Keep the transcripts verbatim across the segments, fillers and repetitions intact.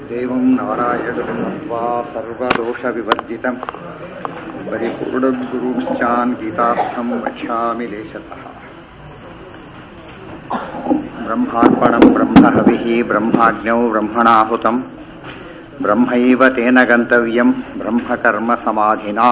ದೇವಂ ನಾರಾಯಣಂ ನತ್ವಾ ಸರ್ವದೋಷವಿವರ್ಜಿತಂ ಪರಿಪೂರ್ಣಂ ಗುರುಶ್ಚಾನ್ ಗೀತಾರ್ಥಂ ವಕ್ಷ್ಯಾಮಿ ಲೇಶತಃ. ಬ್ರಹ್ಮಾರ್ಪಣಂ ಬ್ರಹ್ಮಹವಿಃ ಬ್ರಹ್ಮಾಗ್ನೌ ಬ್ರಹ್ಮಣಾಹುತಂ ಬ್ರಹ್ಮೈವ ತೇನ ಗಂತವ್ಯಂ ಬ್ರಹ್ಮಕರ್ಮ ಸಮಾಧಿನಾ.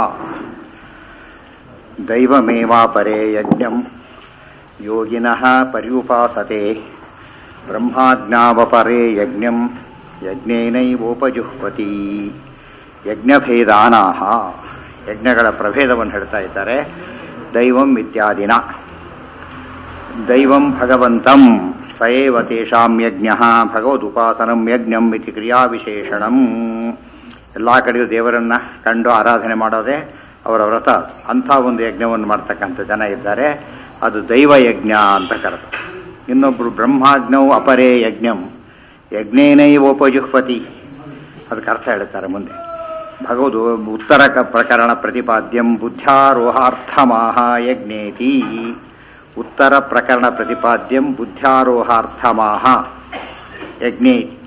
ದೈವಮೇವಾಪರೇ ಯಜ್ಞಂ ಯೋಗಿನಃ ಪರ್ಯುಪಾಸತೆ ಬ್ರಹ್ಮಾಜ್ಞಾವಪರೇ ಯಜ್ಞಂ ಯಜ್ಞೇನೈವೋಪಜುಹ್ವತಿ. ಯಜ್ಞಭೇದಾನಾಹ, ಯಜ್ಞಗಳ ಪ್ರಭೇದವನ್ನು ಹೇಳ್ತಾ ಇದ್ದಾರೆ. ದೈವಂ ಇತ್ಯಾದಿನ ದೈವಂ ಭಗವಂತಂ ಸಯೇವ ತೇಷಾಂ ಯಜ್ಞಃ ಭಗವದುಪಾಸನಂ ಯಜ್ಞಂ ಇತಿ ಕ್ರಿಯಾವಿಶೇಷಣಂ. ಎಲ್ಲ ಕಡೆಯೂ ದೇವರನ್ನು ಕಂಡು ಆರಾಧನೆ ಮಾಡೋದೇ ಅವರ ವ್ರತ. ಅಂಥ ಒಂದು ಯಜ್ಞವನ್ನು ಮಾಡ್ತಕ್ಕಂಥ ಜನ ಇದ್ದಾರೆ, ಅದು ದೈವಯಜ್ಞ ಅಂತ ಕರೆದು. ಇನ್ನೊಬ್ಬರು ಬ್ರಹ್ಮಾಜ್ಞವು ಅಪರೇ ಯಜ್ಞಂ ಯಜ್ಞೇನೈವೋಪಜುಹ್ವತಿ, ಅದಕ್ಕೆ ಅರ್ಥ ಹೇಳ್ತಾರೆ ಮುಂದೆ. ಭಗವದು ಉತ್ತರ ಪ್ರಕರಣ ಪ್ರತಿಪಾದ್ಯಂ ಬುದ್ಧ್ಯಾರೋಹಾರ್ಥಮಾಹ ಯಜ್ಞೇತಿ. ಉತ್ತರ ಪ್ರಕರಣ ಪ್ರತಿಪಾದ್ಯಂ ಬುದ್ಧ್ಯಾರೋಹಾರ್ಥಮಾಹ ಯಜ್ಞೇತಿ.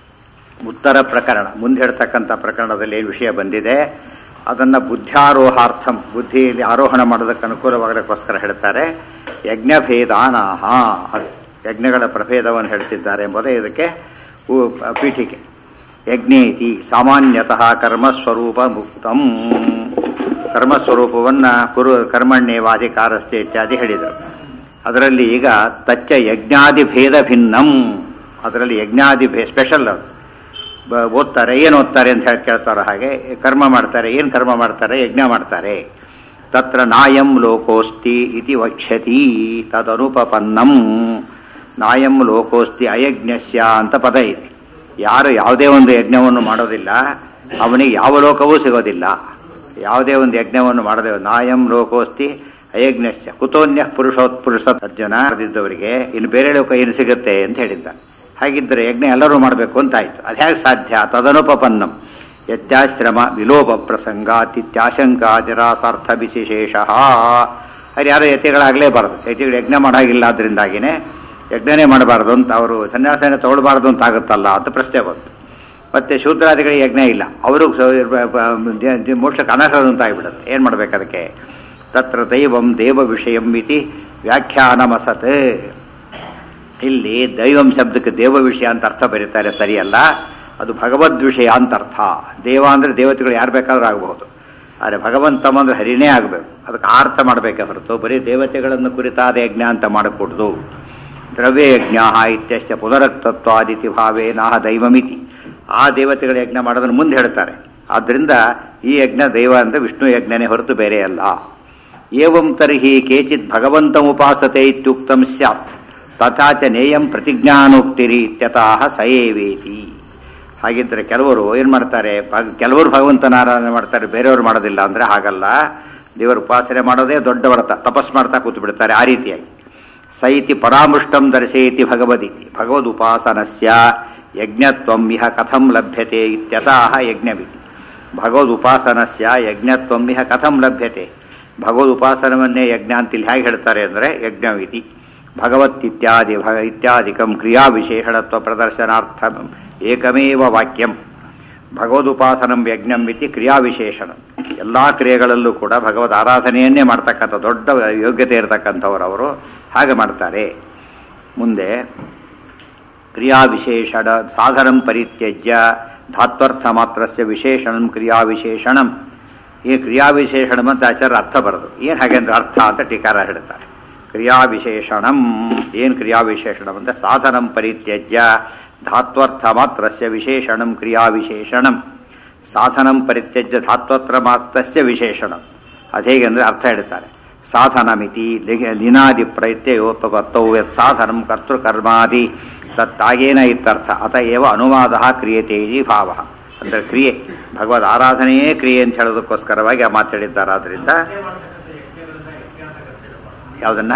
ಉತ್ತರ ಪ್ರಕರಣ ಮುಂದೆ ಹೇಳ್ತಕ್ಕಂಥ ಪ್ರಕರಣದಲ್ಲಿ ಏನು ವಿಷಯ ಬಂದಿದೆ ಅದನ್ನು ಬುದ್ಧ್ಯಾರೋಹಾರ್ಥಂ, ಬುದ್ಧಿಯಲ್ಲಿ ಆರೋಹಣ ಮಾಡೋದಕ್ಕೆ ಅನುಕೂಲವಾಗಲಿಕ್ಕೋಸ್ಕರ ಹೇಳ್ತಾರೆ. ಯಜ್ಞಭೇದಾನಾಹ, ಯಜ್ಞಗಳ ಪ್ರಭೇದವನ್ನು ಹೇಳ್ತಿದ್ದಾರೆ ಎಂಬುದೇ ಇದಕ್ಕೆ ಪೀಠಿಕೆ. ಯಜ್ಞೇತಿ ಸಾಮಾನ್ಯತಃ ಕರ್ಮಸ್ವರೂಪ ಮುಕ್ತಂ, ಕರ್ಮಸ್ವರೂಪವನ್ನು ಕುರು ಕರ್ಮಣ್ಯೇವಾಧಿಕಾರಸ್ಥೆ ಇತ್ಯಾದಿ ಹೇಳಿದರು. ಅದರಲ್ಲಿ ಈಗ ತಚ್ಚ ಯಜ್ಞಾದಿ ಭೇದ ಭಿನ್ನಂ, ಅದರಲ್ಲಿ ಯಜ್ಞಾದಿ ಭೇ ಸ್ಪೆಷಲ್. ಅದು ಓದ್ತಾರೆ, ಏನು ಓದ್ತಾರೆ ಅಂತ ಹೇಳಿ ಕೇಳ್ತಾರೋ ಹಾಗೆ ಕರ್ಮ ಮಾಡ್ತಾರೆ. ಏನು ಕರ್ಮ ಮಾಡ್ತಾರೆ? ಯಜ್ಞ ಮಾಡ್ತಾರೆ. ತತ್ರ ನಾಯಂ ಲೋಕೋಸ್ತಿ ಇತಿ ವಕ್ಷ್ಯತಿ ತದನುಪಪನ್ನಂ. ನಾಯಂ ಲೋಕೋಸ್ತಿ ಅಯಜ್ಞಸ್ಯ ಅಂತ ಪದ ಇದೆ. ಯಾರು ಯಾವುದೇ ಒಂದು ಯಜ್ಞವನ್ನು ಮಾಡೋದಿಲ್ಲ ಅವನಿಗೆ ಯಾವ ಲೋಕವೂ ಸಿಗೋದಿಲ್ಲ. ಯಾವುದೇ ಒಂದು ಯಜ್ಞವನ್ನು ಮಾಡದೆ ನಾಯಂ ಲೋಕೋಸ್ತಿ ಅಯಜ್ಞಸ್ಯ ಕುತೋನ್ಯ ಪುರುಷೋತ್ಪುರುಷ ಅರ್ಜುನ ಇದ್ದವರಿಗೆ ಇನ್ನು ಬೇರೆ ಲೋಕ ಏನು ಸಿಗುತ್ತೆ ಅಂತ ಹೇಳಿದ್ದ. ಹಾಗಿದ್ದರೆ ಯಜ್ಞ ಎಲ್ಲರೂ ಮಾಡಬೇಕು ಅಂತಾಯಿತು. ಅದು ಹೇಗೆ ಸಾಧ್ಯ? ತದನುಪಪನ್ನಂ ಯತ್ಯಾಶ್ರಮ ವಿಲೋಪ ಪ್ರಸಂಗಾತಿತ್ಯಾಶಂಕಾ ಜರಾಸಾರ್ಥ ವಿಶೇಷ. ಅದು ಯಾರೋ ಯತಿಗಳಾಗಲೇಬಾರದು, ಯತಿಗಳು ಯಜ್ಞ ಮಾಡೋಗಿಲ್ಲ, ಅದರಿಂದಾಗಿನೇ ಯಜ್ಞನೇ ಮಾಡಬಾರ್ದು ಅಂತ ಅವರು ಸನ್ಯಾಸನ ತಗೊಳ್ಬಾರ್ದು ಅಂತ ಆಗುತ್ತಲ್ಲ ಅಂತ ಪ್ರಶ್ನೆ ಬಂತು. ಮತ್ತು ಶೂದ್ರಾದಿಗಳಿಗೆ ಯಜ್ಞ ಇಲ್ಲ, ಅವರು ಮೋಕ್ಷಕ್ಕೆ ಅನರ್ಹರು ಅಂತ ಆಗಿಬಿಡುತ್ತೆ. ಏನು ಮಾಡಬೇಕು ಅದಕ್ಕೆ? ತತ್ರ ದೈವಂ ದೇವ ವಿಷಯಂ ಇತಿ ವ್ಯಾಖ್ಯಾನಮಸತ್. ಇಲ್ಲಿ ದೈವಂ ಶಬ್ದಕ್ಕೆ ದೇವ ವಿಷಯ ಅಂತ ಅರ್ಥ ಬರೀತಾರೆ, ಸರಿಯಲ್ಲ. ಅದು ಭಗವದ್ ವಿಷಯ ಅಂತ ಅರ್ಥ. ದೇವ ಅಂದರೆ ದೇವತೆಗಳು ಯಾರು ಬೇಕಾದ್ರೂ ಆಗಬಹುದು, ಆದರೆ ಭಗವಂತಮ ಅಂದರೆ ಹರಿನೇ ಆಗಬೇಕು. ಅದಕ್ಕೆ ಅರ್ಥ ಮಾಡಬೇಕೆ ಹೊರತು ಬರೀ ದೇವತೆಗಳನ್ನು ಕುರಿತಾದ ಯಜ್ಞ ಅಂತ ಮಾಡಕೂಡದು. ದ್ರವ್ಯ ಯಜ್ಞ ಇತ್ಯಶ್ಚ ಪುನರಕ್ತತ್ವಾದಿತಿ ಭಾವೇನಾಹ ದೈವಮಿತಿ. ಆ ದೇವತೆಗಳ ಯಜ್ಞ ಮಾಡೋದನ್ನು ಮುಂದೆ ಹೇಳ್ತಾರೆ. ಆದ್ದರಿಂದ ಈ ಯಜ್ಞ ದೈವ ಅಂದರೆ ವಿಷ್ಣು ಯಜ್ಞನೇ ಹೊರತು ಬೇರೆ ಅಲ್ಲ. ಏವಂ ತರ್ಹಿ ಕೇಚಿತ್ ಭಗವಂತಮುಪಾಸತೆ ಇತ್ಯುಕ್ತಂ ಸ್ಯಾತ್ ತಥಾಚ ನೇಯಂ ಪ್ರತಿಜ್ಞಾನೋಕ್ತಿರಿ ಇತ್ಯತಃ ಸಯೇವೇತಿ. ಹಾಗಿದ್ದರೆ ಕೆಲವರು ಏನು ಮಾಡ್ತಾರೆ? ಕೆಲವರು ಭಗವಂತನ ಆರಾಧನೆ ಮಾಡ್ತಾರೆ, ಬೇರೆಯವರು ಮಾಡೋದಿಲ್ಲ ಅಂದರೆ ಹಾಗಲ್ಲ. ದೇವರ ಉಪಾಸನೆ ಮಾಡೋದೇ ದೊಡ್ಡ ವ್ರತ, ತಪಸ್ ಮಾಡ್ತಾ ಕೂತು ಬಿಡ್ತಾರೆ. ಆ ರೀತಿಯಾಗಿ ಸೈತಿ ಪರಾಮೃಷ್ಟಂ ದರ್ಶಯತಿ ಭಗವದಿತಿ. ಭಗವದ್ ಉಪಾಸನಸ್ಯ ಯಜ್ಞತ್ವಂ ಇಹ ಕಥಂ ಲಭ್ಯತೆ ಇತ್ಯತಃ ಯಜ್ಞವಿತಿ. ಭಗವದ್ ಉಪಾಸನಸ್ಯ ಯಜ್ಞತ್ವಂ ಇಹ ಕಥಂ ಲಭ್ಯತೆ. ಭಗವದ್ ಉಪಾಸನವನ್ನೇ ಯಜ್ಞ ಅಂತಿಲ್ಲಿ ಹೇಗೆ ಹೇಳ್ತಾರೆ ಅಂದರೆ ಯಜ್ಞವಿತಿ ಭಗವತ್ ಇತ್ಯಾದಿ ಭಗ ಇತ್ಯಾದಿಕಂ ಕ್ರಿಯಾ ವಿಶೇಷಣತ್ವ ಪ್ರದರ್ಶನಾರ್ಥ ಏಕಮೇವ ವಾಕ್ಯಂ. ಭಗವದುಪಾಸನಂ ಯಜ್ಞಂ ಇತಿ ಕ್ರಿಯಾ ವಿಶೇಷಣ. ಎಲ್ಲ ಕ್ರಿಯೆಗಳಲ್ಲೂ ಕೂಡ ಭಗವದ್ ಆರಾಧನೆಯನ್ನೇ ಮಾಡ್ತಕ್ಕಂಥ ದೊಡ್ಡ ಯೋಗ್ಯತೆ ಇರತಕ್ಕಂಥವ್ರು ಅವರು ಹಾಗೆ ಮಾಡ್ತಾರೆ. ಮುಂದೆ ಕ್ರಿಯಾ ವಿಶೇಷಣ ಸಾಧನಂ ಪರಿತ್ಯಜ್ಯ ಧಾತ್ವರ್ಥ ಮಾತ್ರಸ್ಯ ವಿಶೇಷಣಂ ಕ್ರಿಯಾ ವಿಶೇಷಣಂ. ಈ ಕ್ರಿಯಾ ವಿಶೇಷಣಂ ಅಂತ ಆಚಾರ್ಯ ಅರ್ಥ ಬರೋದು. ಏನು ಹಾಗೆ ಅಂದ್ರೆ ಅರ್ಥ ಅಂತ ಟೀಕಾರ ಹೇಳ್ತಾರೆ. ಕ್ರಿಯಾ ವಿಶೇಷಣಂ ಏನು ಕ್ರಿಯಾ ವಿಶೇಷಣಂ ಅಂತ ಸಾಧನಂ ಪರಿತ್ಯಜ್ಯ ಧಾತ್ವರ್ಥ ಮಾತ್ರಸ್ಯ ವಿಶೇಷಣಂ ಕ್ರಿಯಾ ವಿಶೇಷಣಂ. ಸಾಧನಂ ಪರಿತ್ಯಜ್ಯ ಧಾತ್ವರ್ಥ ಮಾತ್ರಸ್ಯ ವಿಶೇಷಣಂ. ಅದು ಹೇಗೆ ಅಂದರೆ ಅರ್ಥ ಹೇಳ್ತಾರೆ. ಸಾಧನಮಿತಿ ಲಿನಾದಿ ಪ್ರತ್ಯಯೋಪತ್ತೌ ಯತ್ ಸಾಧನಂ ಕರ್ತೃಕರ್ಮಾದಿ ತತ್ತಾಗೇನ ಇತ್ಯರ್ಥ. ಅತಏವ ಅನುವಾದ ಕ್ರಿಯತೆ ಇತಿ ಭಾವ. ಅಂದರೆ ಕ್ರಿಯೆ, ಭಗವದ್ ಆರಾಧನೆಯೇ ಕ್ರಿಯೆ ಅಂತ ಹೇಳೋದಕ್ಕೋಸ್ಕರವಾಗಿ ಆ ಮಾತು ಹೇಳಿದ್ದಾರೆ. ಆದ್ದರಿಂದ ಯಾವುದನ್ನ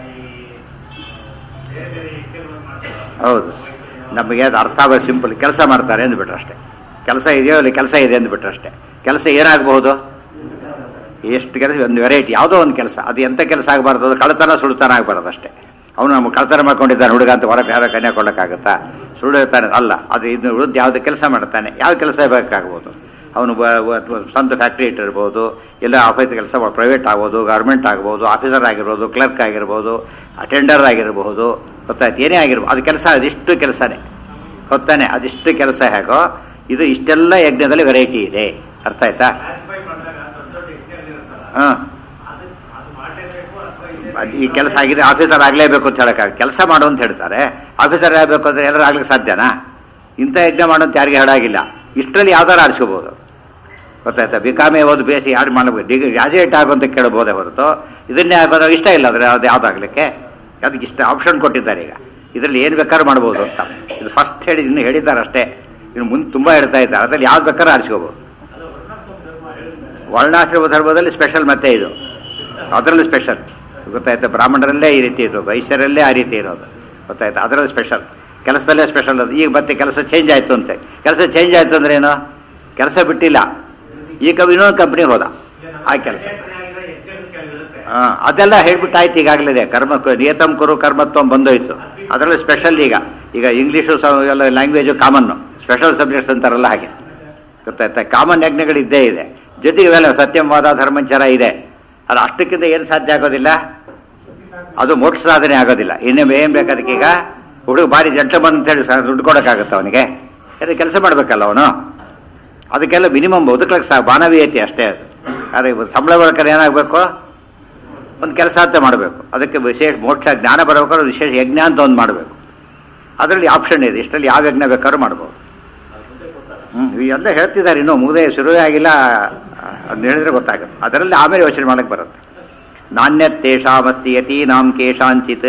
ಹೌದು, ನಮಗೆ ಅದು ಅರ್ಥ ಆಗ ಸಿಂಪಲ್. ಕೆಲಸ ಮಾಡ್ತಾರೆ ಅಂದ್ಬಿಟ್ರೆ ಅಷ್ಟೇ. ಕೆಲಸ ಇದೆಯೋ ಅಲ್ಲಿ ಕೆಲಸ ಇದೆ ಅಂದ್ಬಿಟ್ರೆ ಅಷ್ಟೇ. ಕೆಲಸ ಏನಾಗಬಹುದು? ಎಷ್ಟು ಕೆಲಸ, ಒಂದು ವೆರೈಟಿ ಯಾವುದೋ ಒಂದು ಕೆಲಸ. ಅದು ಎಂಥ ಕೆಲಸ ಆಗಬಾರ್ದು, ಅದು ಕಳ್ಳತನ ಸುಳ್ತಾನ ಆಗಬಾರ್ದು ಅಷ್ಟೇ. ಅವನು ನಮ್ಮ ಕಳ್ತನ ಮಾಡ್ಕೊಂಡಿದ್ದಾನೆ ಹುಡುಗ ಅಂತ ಹೊರಗೆ ಯಾರೋ ಕನ್ಯಾ ಕೊಡೋಕ್ಕಾಗತ್ತಾ? ಸುಳ್ಳು ಹೇಳ್ತಾನೆ ಅಲ್ಲ. ಅದು ಇನ್ನು ಉಳಿದು ಯಾವುದು ಕೆಲಸ ಮಾಡ್ತಾನೆ, ಯಾವ ಕೆಲಸ ಬೇಕಾಗ್ಬೋದು. ಅವನು ಸ್ವಂತ ಫ್ಯಾಕ್ಟ್ರಿ ಇಟ್ಟಿರ್ಬೋದು, ಇಲ್ಲ ಆಫೀಸ್ ಕೆಲಸ ಪ್ರೈವೇಟ್ ಆಗ್ಬೋದು, ಗೌರ್ಮೆಂಟ್ ಆಗ್ಬೋದು, ಆಫೀಸರ್ ಆಗಿರ್ಬೋದು, ಕ್ಲರ್ಕ್ ಆಗಿರ್ಬೋದು, ಅಟೆಂಡರ್ ಆಗಿರಬಹುದು, ಗೊತ್ತಾಯ್ತು, ಏನೇ ಆಗಿರ್ಬೋದು. ಅದು ಕೆಲಸ, ಅದಿಷ್ಟು ಕೆಲಸನೇ ಗೊತ್ತಾನೆ. ಅದಿಷ್ಟು ಕೆಲಸ ಹೇಗೋ ಇದು ಇಷ್ಟೆಲ್ಲ ಯಜ್ಞದಲ್ಲಿ ವೆರೈಟಿ ಇದೆ. ಅರ್ಥ ಆಯ್ತಾ? ಹಾಂ, ಈ ಕೆಲಸ ಆಗಿದೆ ಆಫೀಸರ್ ಆಗಲೇಬೇಕು ಅಂತ ಹೇಳೋಕ್ಕಾಗ, ಕೆಲಸ ಮಾಡು ಅಂತ ಹೇಳ್ತಾರೆ. ಆಫೀಸರ್ ಆಗಬೇಕು ಅಂದರೆ ಎಲ್ಲರೂ ಆಗ್ಲಿಕ್ಕೆ ಸಾಧ್ಯನಾ? ಇಂಥ ಯಜ್ಞ ಮಾಡೋಂತ ಯಾರಿಗೆ ಹೇಳಾಗಿಲ್ಲ. ಇಷ್ಟರಲ್ಲಿ ಯಾವ್ದಾರು ಆರಿಸ್ಕೋಬೋದು. ಗೊತ್ತಾಯ್ತಾ? ಬಿಕಾಮೆ ಓದು ಬೇಸಿ ಯಾರು ಮಾಡಬೇಕು, ಡಿಗ್ರಿ ಗ್ರಾಜುಯೇಟ್ ಆಗು ಅಂತ ಕೇಳ್ಬೋದೇ ಹೊರತು ಇದನ್ನೇ ಆಗೋದು ಇಷ್ಟ ಇಲ್ಲ ಅಂದರೆ ಅದು ಯಾವುದಾಗಲಿಕ್ಕೆ. ಅದಕ್ಕೆ ಇಷ್ಟ ಆಪ್ಷನ್ ಕೊಟ್ಟಿದ್ದಾರೆ. ಈಗ ಇದರಲ್ಲಿ ಏನು ಬೇಕಾದ್ರೂ ಮಾಡ್ಬೋದು ಅಂತ. ಇದು ಫಸ್ಟ್ ಹೇಳಿ ಇನ್ನು ಹೇಳಿದ್ದಾರೆ ಅಷ್ಟೇ. ಇನ್ನು ಮುಂದೆ ತುಂಬ ಹೇಳ್ತಾ ಇದ್ದಾರೆ. ಅದರಲ್ಲಿ ಯಾವ್ದು ಬೇಕಾದ್ರೂ ಆರಿಸ್ಕೋಬೋದು. ವರ್ಣಾಶ್ರಮ ಧರ್ಮದಲ್ಲಿ ಸ್ಪೆಷಲ್ ಮತ್ತೆ ಇದು ಅದರಲ್ಲಿ ಸ್ಪೆಷಲ್. ಗೊತ್ತಾಯ್ತಾ? ಬ್ರಾಹ್ಮಣರಲ್ಲೇ ಈ ರೀತಿ ಇರೋದು, ವೈಶ್ಯರಲ್ಲೇ ಆ ರೀತಿ ಇರೋದು. ಗೊತ್ತಾಯ್ತಾ? ಅದರಲ್ಲಿ ಸ್ಪೆಷಲ್, ಕೆಲಸದಲ್ಲೇ ಸ್ಪೆಷಲ್. ಅದು ಈಗ ಮತ್ತೆ ಕೆಲಸ ಚೇಂಜ್ ಆಯಿತು ಅಂತೆ. ಕೆಲಸ ಚೇಂಜ್ ಆಯಿತು ಅಂದ್ರೆ ಏನು? ಕೆಲಸ ಬಿಟ್ಟಿಲ್ಲ, ಈಗ ಇನ್ನೊಂದು ಕಂಪ್ನಿಗೆ ಹೋದ ಆ ಕೆಲಸ. ಹಾಂ, ಅದೆಲ್ಲ ಹೇಳ್ಬಿಟ್ಟು ಆಯ್ತು. ಈಗಾಗಲಿದೆ ಕರ್ಮ ನಿಯತಂ ಕುರು ಕರ್ಮತ್ವಂ ಬಂದೋಯ್ತು. ಅದರಲ್ಲಿ ಸ್ಪೆಷಲ್. ಈಗ ಈಗ ಇಂಗ್ಲೀಷು ಎಲ್ಲ ಲ್ಯಾಂಗ್ವೇಜು ಕಾಮನ್ನು, ಸ್ಪೆಷಲ್ ಸಬ್ಜೆಕ್ಟ್ಸ್ ಅಂತಾರಲ್ಲ ಹಾಗೆ. ಗೊತ್ತಾಯ್ತಾ? ಕಾಮನ್ ಯಜ್ಞಗಳು ಇದ್ದೇ ಇದೆ. ಜೊತೆಗೆ ಇವೆಲ್ಲ ಸತ್ಯಂವಾದ ಧರ್ಮಂಚರ ಇದೆ. ಅದು ಅಷ್ಟಕ್ಕಿಂತ ಏನು ಸಾಧ್ಯ ಆಗೋದಿಲ್ಲ, ಅದು ಮೋಕ್ಷ ಸಾಧನೆ ಆಗೋದಿಲ್ಲ. ಇನ್ನೇ ಏನು ಬೇಕಾದಕ್ಕೆ ಈಗ ಹುಡುಗ ಭಾರಿ ಜಂಟ್ಲಮನ್ ಅಂತ ಹೇಳಿ ದುಡ್ಡು ಕೊಡೋಕ್ಕಾಗತ್ತೆ ಅವನಿಗೆ? ಯಾಕೆ ಕೆಲಸ ಮಾಡಬೇಕಲ್ಲ ಅವನು. ಅದಕ್ಕೆಲ್ಲ ಮಿನಿಮಮ್ ಬದುಕಲಿಕ್ಕೆ ಸಹ ಮಾನವೀಯತೆ ಅಷ್ಟೇ. ಅದು ಆದರೆ ಸಂಬಳ ಬಳಕರೆ ಏನಾಗಬೇಕು, ಒಂದು ಕೆಲಸ ಅಂತ ಮಾಡಬೇಕು. ಅದಕ್ಕೆ ವಿಶೇಷ ಮೋಕ್ಷ ಜ್ಞಾನ ಬರಬೇಕಾದ್ರೆ ವಿಶೇಷ ಯಜ್ಞ ಅಂತ ಒಂದು ಮಾಡಬೇಕು. ಅದರಲ್ಲಿ ಆಪ್ಷನ್ ಇದೆ. ಇಷ್ಟರಲ್ಲಿ ಯಾವ ಯಜ್ಞ ಬೇಕಾದ್ರೂ ಮಾಡ್ಬೋದು. ಹ್ಞೂ, ಇವೆಲ್ಲ ಹೇಳ್ತಿದ್ದಾರೆ. ಇನ್ನೂ ಮುಗಿದೇ ಶುರುವೇ ಆಗಿಲ್ಲ. ಅದನ್ನ ಹೇಳಿದ್ರೆ ಗೊತ್ತಾಗುತ್ತೆ. ಅದರಲ್ಲಿ ಆಮೇಲೆ ಯೋಚನೆ ಮಾಡಕ್ಕೆ ಬರುತ್ತೆ. ನಾಣ್ಯತ್ತೇಷಾಮಸ್ತಿ ಯತೀನಾಂ ಕೇಶಾಂಚಿತ್.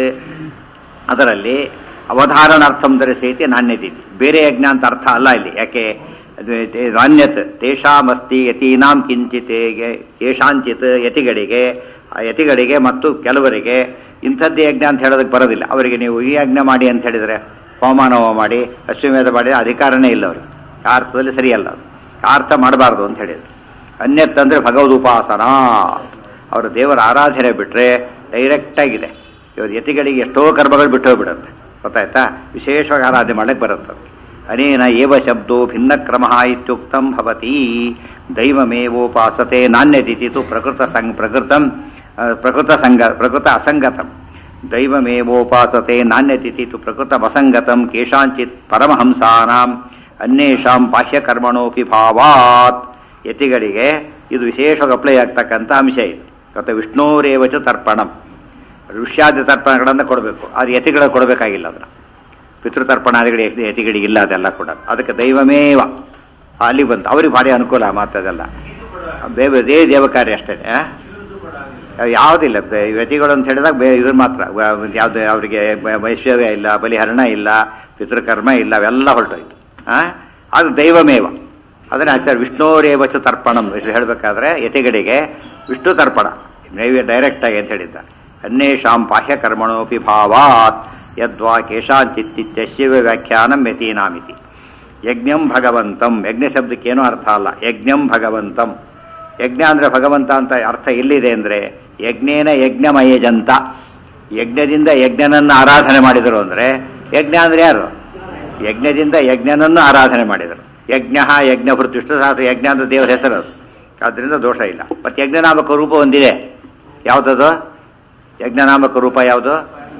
ಅದರಲ್ಲಿ ಅವಧಾರಣಾರ್ಥಂ ಧರಿಸೈತಿ ನಾಣ್ಯತೀತಿ. ಬೇರೆ ಯಜ್ಞ ಅಂತ ಅರ್ಥ ಅಲ್ಲ ಇಲ್ಲಿ. ಯಾಕೆ? ನಾಣ್ಯತ್ ತೇಷಾಮಸ್ತಿ ಯತೀನಾಂ ಕಿಂಚಿತ್, ಕೇಶಾಂಚಿತ್ ಯತಿಗಳಿಗೆ, ಯತಿಗಳಿಗೆ ಮತ್ತು ಕೆಲವರಿಗೆ ಇಂಥದ್ದೇ ಯಜ್ಞ ಅಂತ ಹೇಳೋದಕ್ಕೆ ಬರೋದಿಲ್ಲ. ಅವರಿಗೆ ನೀವು ಈ ಯಜ್ಞ ಮಾಡಿ ಅಂತ ಹೇಳಿದರೆ, ಹೋಮಾನವ ಮಾಡಿ ಅಶ್ವಮೇಧ ಮಾಡಿ ಅಧಿಕಾರನೇ ಇಲ್ಲ ಅವ್ರಿಗೆ. ಆ ಅರ್ಥದಲ್ಲಿ ಸರಿಯಲ್ಲ. ಅದು ಆ ಅರ್ಥ ಮಾಡಬಾರ್ದು ಅಂತ ಹೇಳಿದ್ರು. ಅನ್ಯತ್ ಅಂದರೆ ಭಗವದುಪಾಸನ. ಅವರು ದೇವರ ಆರಾಧನೆ ಬಿಟ್ಟರೆ ಡೈರೆಕ್ಟಾಗಿದೆ. ಇವರು ಯತಿಗಳಿಗೆ ಎಷ್ಟೋ ಕರ್ಮಗಳು ಬಿಟ್ಟು ಹೋಗ್ಬಿಡುತ್ತೆ. ಗೊತ್ತಾಯ್ತಾ? ವಿಶೇಷವಾಗಿ ಆರಾಧನೆ ಮಾಡಕ್ಕೆ ಬರುತ್ತೆ. ಅನೇನ ಏವ ಶಬ್ದೋ ಭಿನ್ನ ಕ್ರಮ ಇತ್ಯುಕ್ತಂ ಭವತಿ. ದೈವಮೇವೋಪಾಸತೆ ನಾಣ್ಯದಿತಿತು ಪ್ರಕೃತ ಸಂಗ ಪ್ರಕೃತಂ ಪ್ರಕೃತ ಸಂಗ ಪ್ರಕೃತ ಅಸಂಗತಂ. ದೈವಮೇವೋಪಾಸತೆ ನಾಣ್ಯತಿಥಿತು ಪ್ರಕೃತಂ ಅಸಂಗತಂ ಕೇಶಾಂಚಿತ್ ಪರಮಹಂಸಾನಾಂ ಅನ್ಯೇಷಾಂ ಬಾಹ್ಯಕರ್ಮಣೋಪಿ ಭಾವಾತ್. ಯತಿಗಳಿಗೆ ಇದು ವಿಶೇಷವಾಗಿ ಅಪ್ಲೈ ಆಗ್ತಕ್ಕಂಥ ಅಂಶ ಇದು. ಮತ್ತು ವಿಷ್ಣುರೇವಚ ತರ್ಪಣಂ, ಋಷ್ಯಾದಿ ತರ್ಪಣಗಳನ್ನು ಕೊಡಬೇಕು. ಅದು ಯತಿಗಳಿಗೆ ಕೊಡಬೇಕಾಗಿಲ್ಲ. ಅದನ್ನು ಪಿತೃತರ್ಪಣಾದಿಗಳು ಯತಿಗಳಿಗಿಲ್ಲ. ಅದೆಲ್ಲ ಕೂಡ ಅದಕ್ಕೆ ದೈವಮೇವ ಅಲ್ಲಿ ಬಂತು. ಅವ್ರಿಗೆ ಭಾರಿ ಅನುಕೂಲ ಮಾತದೆಲ್ಲ. ಬೇರೆ ದೇ ದೇವ ಕಾರ್ಯ ಅಷ್ಟೇ. ಯಾವುದಿಲ್ಲ ಯತಿಗಳು ಅಂತ ಹೇಳಿದಾಗ ಬೇ ಇದ್ರ ಮಾತ್ರ ಯಾವುದು ಅವರಿಗೆ ವೈಶ್ವವ್ಯ ಇಲ್ಲ, ಬಲಿಹರಣ ಇಲ್ಲ, ಪಿತೃಕರ್ಮ ಇಲ್ಲ, ಅವೆಲ್ಲ ಹೊರಟೋಯ್ತು. ಹಾಂ, ಅದು ದೈವಮೇವ. ಅದನ್ನು ಆಚಾರ್ಯ ವಿಷ್ಣುರೇವಚ ತರ್ಪಣಂ ಹೇಳಬೇಕಾದ್ರೆ ಯತಿಗಳಿಗೆ ವಿಷ್ಣು ತರ್ಪಣ ನೈವ್ಯ ಡೈರೆಕ್ಟಾಗಿ ಅಂತ ಹೇಳಿದ್ದ. ಅನ್ಯೇಷಾಂ ಬಾಹ್ಯಕರ್ಮಣೋಪಿ ಭಾವಾತ್ ಯದ್ವಾ ಕೇಶಾಂಚಿತ್ತಿತ್ಯಸ್ಯ ವ್ಯಾಖ್ಯಾನಂ ಯತೀನಾಮಿತಿ. ಯಜ್ಞಂ ಭಗವಂತಂ. ಯಜ್ಞ ಶಬ್ದಕ್ಕೇನೂ ಅರ್ಥ ಅಲ್ಲ. ಯಜ್ಞಂ ಭಗವಂತಂ. ಯಜ್ಞ ಅಂದರೆ ಭಗವಂತ ಅಂತ ಅರ್ಥ ಎಲ್ಲಿದೆ ಅಂದರೆ ಯಜ್ಞೇನ ಯಜ್ಞಮಯಜಂತ. ಯಜ್ಞದಿಂದ ಯಜ್ಞನನ್ನು ಆರಾಧನೆ ಮಾಡಿದರು ಅಂದರೆ ಯಜ್ಞ ಅಂದರೆ ಯಾರು? ಯಜ್ಞದಿಂದ ಯಜ್ಞನನ್ನು ಆರಾಧನೆ ಮಾಡಿದರು. ಯಜ್ಞ ಯಜ್ಞ ಭೃತಿಷ್ಠ ಸಾಕು. ಯಜ್ಞ ಅಂದರೆ ದೇವರ ಹೆಸರು. ಅದು ಆದ್ದರಿಂದ ದೋಷ ಇಲ್ಲ. ಮತ್ತು ಯಜ್ಞನಾಮಕ ರೂಪ ಒಂದಿದೆ. ಯಾವುದದು ಯಜ್ಞನಾಮಕ ರೂಪ? ಯಾವುದು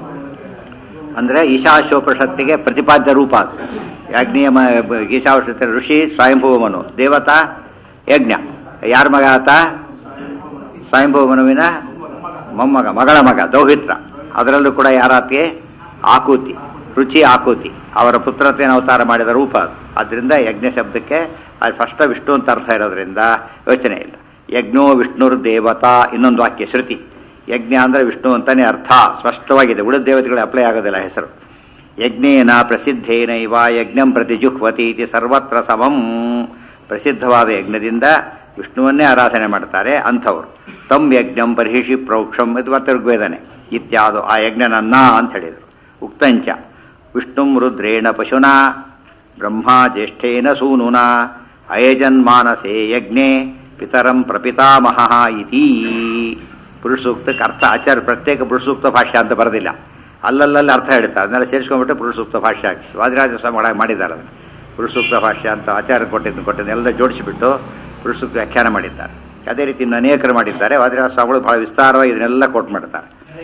ಅಂದರೆ ಈಶಾಶ್ವೋಪನಿಷತ್ತಿಗೆ ಪ್ರತಿಪಾದ್ಯ ರೂಪ ಅದು. ಯಜ್ಞೀಯ ಈಶಾಶ್ವತ ಋಷಿ ಸ್ವಯಂಭೂಮನು, ದೇವತಾ ಯಜ್ಞ. ಯಾರ ಮಗ ಆತ? ಸ್ವಯಂಭೂಮನುವಿನ ಮೊಮ್ಮಗ, ಮಗಳ ಮಗ ದೌಹಿತ್ರ. ಅದರಲ್ಲೂ ಕೂಡ ಯಾರಾತಿಗೆ ಆಕೂತಿ, ರುಚಿ ಆಕೂತಿ, ಅವರ ಪುತ್ರತೆಯನ್ನು ಅವತಾರ ಮಾಡಿದ ರೂಪ ಅದು. ಆದ್ದರಿಂದ ಯಜ್ಞ ಶಬ್ದಕ್ಕೆ ಅದು ಫಸ್ಟ್ ವಿಷ್ಣು ಅಂತ ಅರ್ಥ ಇರೋದ್ರಿಂದ ಯೋಚನೆ ಇಲ್ಲ. ಯಜ್ಞೋ ವಿಷ್ಣುರ್ ದೇವತಾ. ಇನ್ನೊಂದು ವಾಕ್ಯ ಶ್ರುತಿ. ಯಜ್ಞ ಅಂದರೆ ವಿಷ್ಣು ಅಂತಲೇ ಅರ್ಥ ಸ್ಪಷ್ಟವಾಗಿದೆ. ಉಳಿದ ದೇವತೆಗಳು ಅಪ್ಲೈ ಆಗೋದಿಲ್ಲ ಹೆಸರು. ಯಜ್ಞೇನ ಪ್ರಸಿದ್ಧೇನೈವ ಯಜ್ಞಂ ಪ್ರತಿ ಜುಹ್ವತಿ ಇತಿ ಸರ್ವತ್ರ ಸಮಂ. ಪ್ರಸಿದ್ಧವಾದ ಯಜ್ಞದಿಂದ ವಿಷ್ಣುವನ್ನೇ ಆರಾಧನೆ ಮಾಡ್ತಾರೆ ಅಂಥವ್ರು. ತಮ್ ಯಜ್ಞಂ ಬರ್ಹಿಷಿ ಪ್ರೋಕ್ಷಂ ಇದು ಮತ್ತೆ ಋಗ್ವೇದನೆ. ಇತ್ಯಾದು ಆ ಯಜ್ಞನನ್ನ ಅಂತ ಹೇಳಿದರು. ಉಕ್ತಂಚ ವಿಷ್ಣುಂ ರುದ್ರೇಣ ಪಶುನಾ ಬ್ರಹ್ಮ ಜ್ಯೇಷ್ಠೇನ ಸೂನುನಾ ಅಯಜನ್ಮಾನಸೇ ಯಜ್ಞೆ ಪಿತರಂ ಪ್ರಪಿತಾಮಹ ಇತಿ. ಪುರುಷ ಸೂಕ್ತಕ್ಕೆ ಅರ್ಥ ಆಚಾರ್ಯ ಪ್ರತ್ಯೇಕ ಪುರುಷ ಸೂಕ್ತ ಭಾಷ್ಯ ಅಂತ ಬರೆದಿಲ್ಲ. ಅಲ್ಲಲ್ಲಲ್ಲಿ ಅರ್ಥ ಹೇಳ್ತಾರೆ. ಅದನ್ನೆಲ್ಲ ಸೇರಿಸ್ಕೊಂಡ್ಬಿಟ್ಟು ಪುರುಷ ಸೂಕ್ತ ಭಾಷ್ಯ ಆಗ್ತದೆ. ವಾದಿರಾಜ ಸ್ವಾಮಿ ಮಾಡಿದ್ದಾರೆ ಅದನ್ನು. ಪುರುಷ ಸೂಕ್ತ ಭಾಷ್ಯ ಅಂತ ಆಚಾರ್ಯ ಕೊಟ್ಟಿದ್ದು ಕೊಟ್ಟಿದ್ದು ಎಲ್ಲ ಜೋಡಿಸಿಬಿಟ್ಟು ಪುರುಷ ಸೂಕ್ತ ವ್ಯಾಖ್ಯಾನ ಮಾಡಿದ್ದಾರೆ. ಅದೇ ರೀತಿ ಇನ್ನು ಅನೇಕರು ಮಾಡಿದ್ದಾರೆ. ವಾದಿರಾಜ ಸ್ವಾಮಿಗಳು ಬಹಳ ವಿಸ್ತಾರವಾಗಿ ಇದನ್ನೆಲ್ಲ ಕೋಟ್ ಮಾಡ್ತಾರೆ.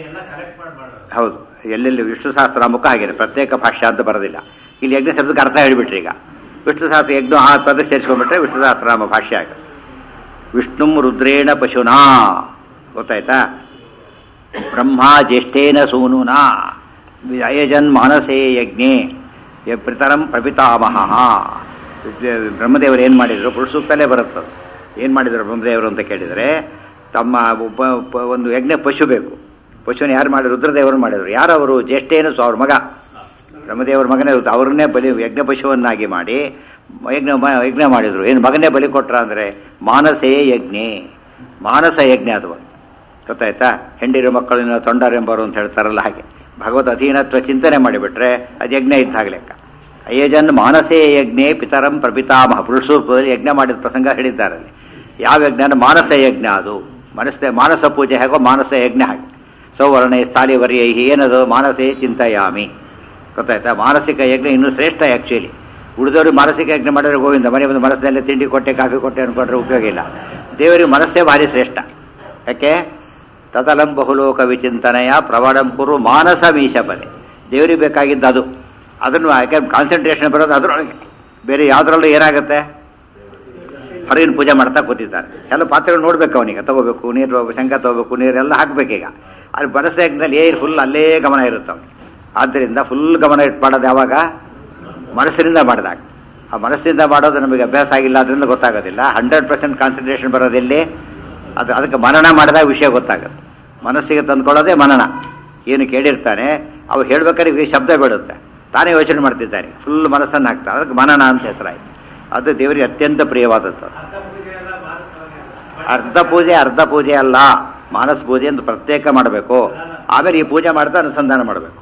ಹೌದು, ಎಲ್ಲೆಲ್ಲಿ ವಿಷ್ಣು ಸಹಸ್ರನಾಮಕ್ಕೂ ಹಾಗೇನೆ ಪ್ರತ್ಯೇಕ ಭಾಷ್ಯ ಅಂತ ಬರೋದಿಲ್ಲ. ಇಲ್ಲಿ ಯಜ್ಞ ಶಬ್ದಕ್ಕೆ ಅರ್ಥ ಹೇಳಿಬಿಟ್ರಿ. ಈಗ ವಿಷ್ಣು ಸಹಸ್ರ ಯಜ್ಞ ಆ ಪದ ಸೇರಿಸ್ಕೊಂಡ್ಬಿಟ್ರೆ ವಿಷ್ಣು ಸಹಸ್ರನಾಮ ಭಾಷ್ಯ ಆಗುತ್ತೆ. ವಿಷ್ಣು ರುದ್ರೇಣ ಪಶುನಾ ಗೊತ್ತಾಯ್ತಾ. ಬ್ರಹ್ಮ ಜ್ಯೇಷ್ಠೇನ ಸೂನುನಾ ಅಯಜನ್ ಮಾನಸೇ ಯಜ್ಞೆ ಪಿತರಂ ಪ್ರಪಿತಾಮಹ. ಬ್ರಹ್ಮದೇವರು ಏನು ಮಾಡಿದರು? ಪುರುಷ ಸೂಕ್ತಲ್ಲೇ ಬರುತ್ತದೆ. ಏನು ಮಾಡಿದರು ಬ್ರಹ್ಮದೇವರು ಅಂತ ಕೇಳಿದರೆ, ತಮ್ಮ ಒಬ್ಬ ಒಂದು ಯಜ್ಞ ಪಶು ಬೇಕು. ಪಶುನ ಯಾರು ಮಾಡಿ? ರುದ್ರದೇವರು ಮಾಡಿದರು. ಯಾರವರು? ಜ್ಯೇಷ್ಠೇನು ಸೊ ಅವ್ರ ಮಗ, ಬ್ರಹ್ಮದೇವರ ಮಗನೇ ಅವ್ರನ್ನೇ ಬಲಿ ಯಜ್ಞ ಪಶುವನ್ನಾಗಿ ಮಾಡಿ ಯಜ್ಞ ಯಜ್ಞ ಮಾಡಿದರು. ಏನು ಮಗನೇ ಬಲಿ ಕೊಟ್ರ ಅಂದರೆ ಮಾನಸೇ ಯಜ್ಞೆ, ಮಾನಸ ಯಜ್ಞ ಅದು ಗೊತ್ತಾಯ್ತಾ. ಹೆಂಡಿರು ಮಕ್ಕಳಿನ ತೊಂಡರೆಂಬರು ಅಂತ ಹೇಳ್ತಾರಲ್ಲ ಹಾಗೆ ಭಗವತ್ ಅಧೀನತ್ವ ಚಿಂತನೆ ಮಾಡಿಬಿಟ್ರೆ ಅದು ಯಜ್ಞ ಇದ್ದಾಗ ಲೆಕ್ಕ. ಅಯಜನ್ ಮಾನಸೇ ಯಜ್ಞೆ ಪಿತರಂ ಪ್ರಪಿತಾಮಹ. ಪುರುಷೂಪದಲ್ಲಿ ಯಜ್ಞ ಮಾಡಿದ ಪ್ರಸಂಗ ಹೇಳಿದ್ದಾರೆ. ಯಾವ ಯಜ್ಞ? ಮಾನಸ ಯಜ್ಞ. ಅದು ಮನಸ್ಸೇ ಮಾನಸ ಪೂಜೆ ಹೇಗೋ ಮಾನಸ ಯಜ್ಞ ಹಾಗೆ. ಸೌವರ್ಣೆ ಸ್ಥಾಲಿವರ್ಯೈ ಏನದು? ಮಾನಸೇ ಚಿಂತಯಾಮಿ ಗೊತ್ತಾಯ್ತಾ. ಮಾನಸಿಕ ಯಜ್ಞ ಇನ್ನೂ ಶ್ರೇಷ್ಠ ಆ್ಯಕ್ಚುಲಿ. ಉಳಿದವರು ಮಾನಸಿಕ ಯಜ್ಞ ಮಾಡಿದ್ರೆ ಗೋವಿಂದ, ಮನೆ ಒಂದು ಮನಸ್ಸಿನಲ್ಲೇ ತಿಂಡಿ ಕೊಟ್ಟೆ ಕಾಫಿ ಕೊಟ್ಟೆ ಅಂದ್ಕೊಂಡ್ರೆ ಉಪಯೋಗ ಇಲ್ಲ. ದೇವರಿಗೆ ಮನಸ್ಸೇ ಭಾರಿ ಶ್ರೇಷ್ಠ. ಯಾಕೆ? ತದಲಂ ಬಹುಲೋಕ ವಿಚಿಂತನೆಯ ಪ್ರವಣಂ ಕುರು ಮಾನಸ ಮೀಶಪದೆ. ದೇವರಿಗೆ ಬೇಕಾಗಿದ್ದು ಅದು. ಅದನ್ನು ಯಾಕೆ ಕಾನ್ಸಂಟ್ರೇಷನ್ ಬರೋದು ಅದರೊಳಗೆ. ಬೇರೆ ಯಾವುದ್ರಲ್ಲೂ ಏನಾಗುತ್ತೆ? ಹೊರಗಿನ ಪೂಜೆ ಮಾಡ್ತಾ ಕೂತಿದ್ದಾರೆ. ಎಲ್ಲ ಪಾತ್ರೆಗಳು ನೋಡ್ಬೇಕು, ಅವನಿಗೆ ತಗೋಬೇಕು, ನೀರು ಶಂಕ ತಗೋಬೇಕು, ನೀರೆಲ್ಲ ಹಾಕಬೇಕೀಗ. ಅಲ್ಲಿ ಮನಸ್ಸಿನಲ್ಲಿ ಏರ್ ಫುಲ್ ಅಲ್ಲೇ ಗಮನ ಇರುತ್ತೆ ಅವನಿಗೆ. ಆದ್ದರಿಂದ ಫುಲ್ ಗಮನ ಇಟ್ಟು ಮಾಡೋದು ಯಾವಾಗ? ಮನಸ್ಸಿನಿಂದ ಮಾಡಿದಾಗ. ಆ ಮನಸ್ಸಿನಿಂದ ಮಾಡೋದು ನಮಗೆ ಅಭ್ಯಾಸ ಆಗಿಲ್ಲ, ಅದರಿಂದ ಗೊತ್ತಾಗೋದಿಲ್ಲ. ಹಂಡ್ರೆಡ್ ಪರ್ಸೆಂಟ್ ಕಾನ್ಸಂಟ್ರೇಷನ್ ಬರೋದೆಲ್ಲಿ? ಅದು ಅದಕ್ಕೆ ಮನನ ಮಾಡಿದಾಗ ವಿಷಯ ಗೊತ್ತಾಗುತ್ತೆ. ಮನಸ್ಸಿಗೆ ತಂದ್ಕೊಳ್ಳೋದೇ ಮನನ. ಏನು ಕೇಳಿರ್ತಾನೆ ಅವು ಹೇಳ್ಬೇಕಾದ್ರೆ ಈ ಶಬ್ದ ಬೇಡುತ್ತೆ, ತಾನೇ ಯೋಚನೆ ಮಾಡ್ತಿದ್ದಾನೆ, ಫುಲ್ ಮನಸ್ಸನ್ನು ಹಾಕ್ತಾರೆ. ಅದಕ್ಕೆ ಮನನ ಅಂತ ಹೆಸರಾಯಿತು. ಅದು ದೇವರಿಗೆ ಅತ್ಯಂತ ಪ್ರಿಯವಾದದ್ದು. ಅರ್ಧ ಪೂಜೆ ಅರ್ಧ ಪೂಜೆ ಅಲ್ಲ, ಮಾನಸ ಪೂಜೆ ಅಂತ ಪ್ರತ್ಯೇಕ ಮಾಡಬೇಕು. ಆಮೇಲೆ ಈ ಪೂಜೆ ಮಾಡ್ತಾ ಅನುಸಂಧಾನ ಮಾಡಬೇಕು.